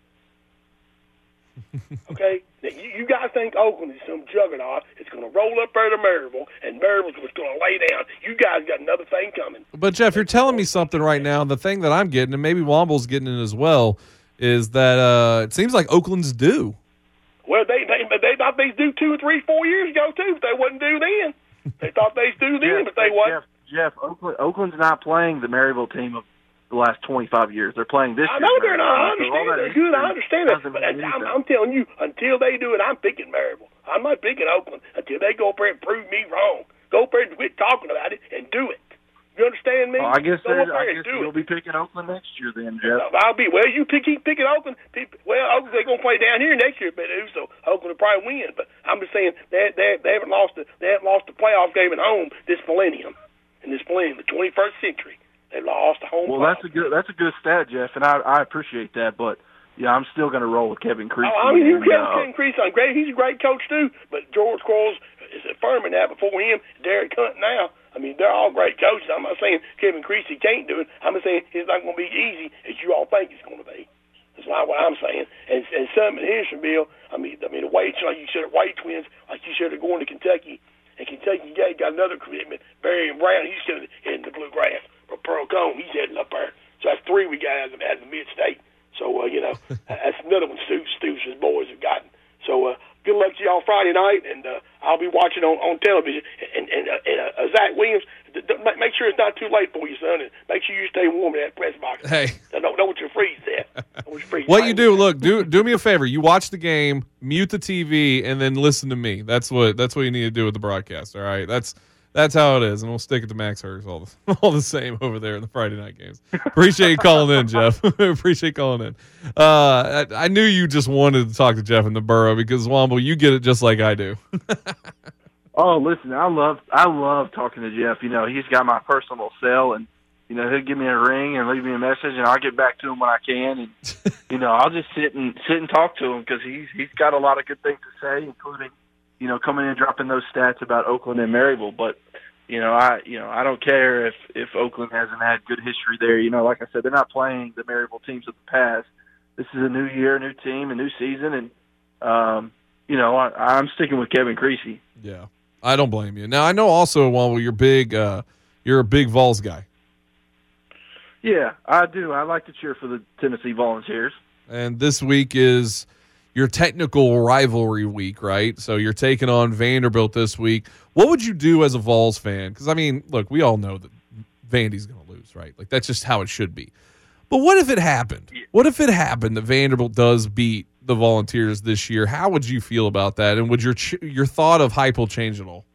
[SPEAKER 5] Okay? Now, you guys think Oakland is some juggernaut. It's going to roll up there to Maryville, and Maryville's going to lay down. You guys got another thing coming.
[SPEAKER 1] But, Jeff, you're telling me something right now. The thing that I'm getting, and maybe Womble's getting it as well, is that it seems like Oakland's due.
[SPEAKER 5] Well, they thought they was due 2 or 3, 4 years ago, too, but they wasn't due then. They thought they was due then, but they wasn't.
[SPEAKER 12] Jeff, Oakland's not playing the Maryville team of the last 25 years. They're playing this year.
[SPEAKER 5] I know they're not. I understand they're good. I understand that. But I'm telling you, until they do it, I'm picking Maryville. I'm not picking Oakland until they go up there and prove me wrong. Go up there and quit talking about it and do it. You understand me?
[SPEAKER 12] Well, I guess you'll be picking Oakland next year then, Jeff.
[SPEAKER 5] You keep picking Oakland. Oakland, they're going to play down here next year, but so Oakland will probably win. But I'm just saying they haven't lost the playoff game at home this millennium. In this millennium, the 21st century. They lost the home.
[SPEAKER 12] Well, that's a good stat, Jeff, and I appreciate that. But yeah, I'm still going to roll with Kevin Creasy.
[SPEAKER 5] Kevin Creasy, great. He's a great coach too. But George Quarles is affirming that before him. Derek Hunt now. I mean, they're all great coaches. I'm not saying Kevin Creasy can't do it. I'm just saying it's not going to be easy as you all think it's going to be. That's not what I'm saying. And Summit Hendersonville. I mean the Wade, like you said, Wade twins, like you said, are going to Kentucky. And Kentucky got another commitment. Barry Brown, he's going to head in the bluegrass. Pearl Cone, he's heading up there. So that's 3 we got out of the mid-state. So, that's another one Stoops' boys have gotten. So, good luck to y'all Friday night, and I'll be watching on television. And Zach Williams, make sure it's not too late for you, son, and make sure you stay warm in that press box.
[SPEAKER 1] Hey.
[SPEAKER 5] Don't want you to freeze there.
[SPEAKER 1] What you do, look, do me a favor. You watch the game, mute the TV, and then listen to me. That's what you need to do with the broadcast, all right? That's how it is, and we'll stick it to Max Hurst all the same over there in the Friday night games. Appreciate you calling in, Jeff. Appreciate you calling in. I knew you just wanted to talk to Jeff in the Borough because, Womble, you get it just like I do.
[SPEAKER 12] Oh, listen, I love talking to Jeff. He's got my personal cell, and he'll give me a ring and leave me a message, and I'll get back to him when I can. And I'll just sit and talk to him because he's got a lot of good things to say, including coming in and dropping those stats about Oakland and Maryville. But, I don't care if Oakland hasn't had good history there. Like I said, they're not playing the Maryville teams of the past. This is a new year, a new team, a new season. And, I'm sticking with Kevin Creasy.
[SPEAKER 1] Yeah, I don't blame you. Now, I know also, Womble, you're a big Vols guy.
[SPEAKER 12] Yeah, I do. I like to cheer for the Tennessee Volunteers.
[SPEAKER 1] And this week is your technical rivalry week, right? So you're taking on Vanderbilt this week. What would you do as a Vols fan? Because, I mean, look, we all know that Vandy's going to lose, right? Like, that's just how it should be. But what if it happened? What if it happened that Vanderbilt does beat the Volunteers this year? How would you feel about that? And would your thought of Heupel change at all?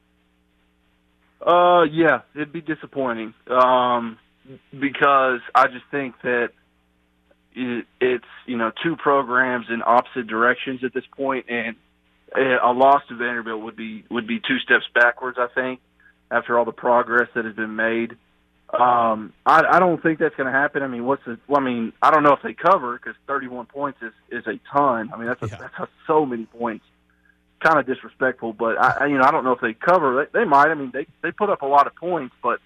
[SPEAKER 12] Yeah, it'd be disappointing because I just think that it's two programs in opposite directions at this point, and a loss to Vanderbilt would be 2 steps backwards, I think, after all the progress that has been made. I don't think that's going to happen. I mean, I don't know if they cover because 31 points is a ton. I mean, that's so many points. Kind of disrespectful, but I don't know if they cover. They might. I mean, they put up a lot of points, but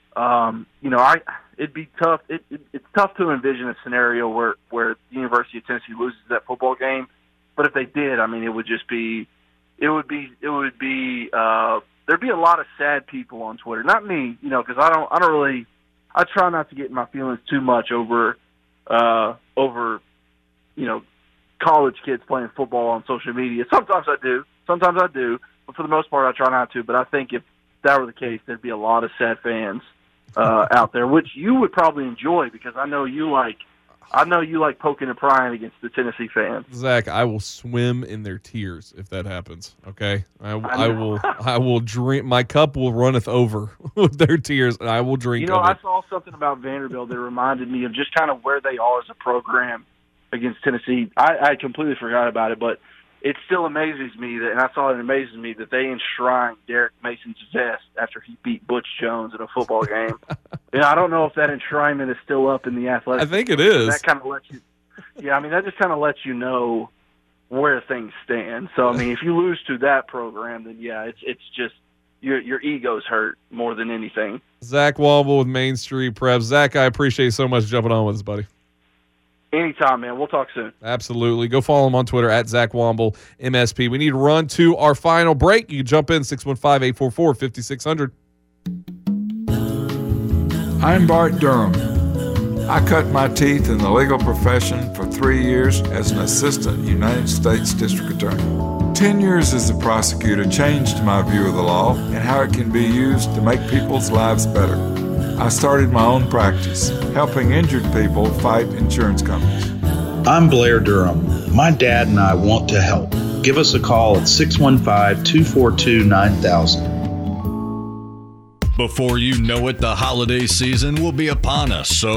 [SPEAKER 12] it'd be tough. It's tough to envision a scenario where the University of Tennessee loses that football game. But if they did, I mean, it would be there'd be a lot of sad people on Twitter. Not me, because I try not to get in my feelings too much over college kids playing football on social media. Sometimes I do, but for the most part, I try not to. But I think if that were the case, there'd be a lot of sad fans out there, which you would probably enjoy because I know you like poking and prying against the Tennessee fans.
[SPEAKER 1] Zach, I will swim in their tears if that happens. Okay, I will drink. My cup will runneth over with their tears, and I will drink.
[SPEAKER 12] I saw something about Vanderbilt that reminded me of just kind of where they are as a program against Tennessee. I completely forgot about it, but it still amazes me that they enshrined Derek Mason's vest after he beat Butch Jones in a football game. I don't know if that enshrinement is still up in the athletics.
[SPEAKER 1] I think it is.
[SPEAKER 12] That kind of lets you. Yeah, I mean that just kind of lets you know where things stand. So I mean, if you lose to that program, then yeah, it's just your ego's hurt more than anything.
[SPEAKER 1] Zach Womble with Main Street Prep. Zach, I appreciate you so much jumping on with us, buddy.
[SPEAKER 12] Anytime, man. We'll talk soon.
[SPEAKER 1] Absolutely. Go follow him on Twitter at Zach Womble, MSP. We need to run to our final break. You can jump in 615-844-5600.
[SPEAKER 26] I'm Bart Durham. I cut my teeth in the legal profession for 3 years as an assistant United States District Attorney. 10 years as a prosecutor changed my view of the law and how it can be used to make people's lives better. I started my own practice, helping injured people fight insurance companies.
[SPEAKER 27] I'm Blair Durham. My dad and I want to help. Give us a call at 615-242-9000.
[SPEAKER 4] Before you know it, the holiday season will be upon us, so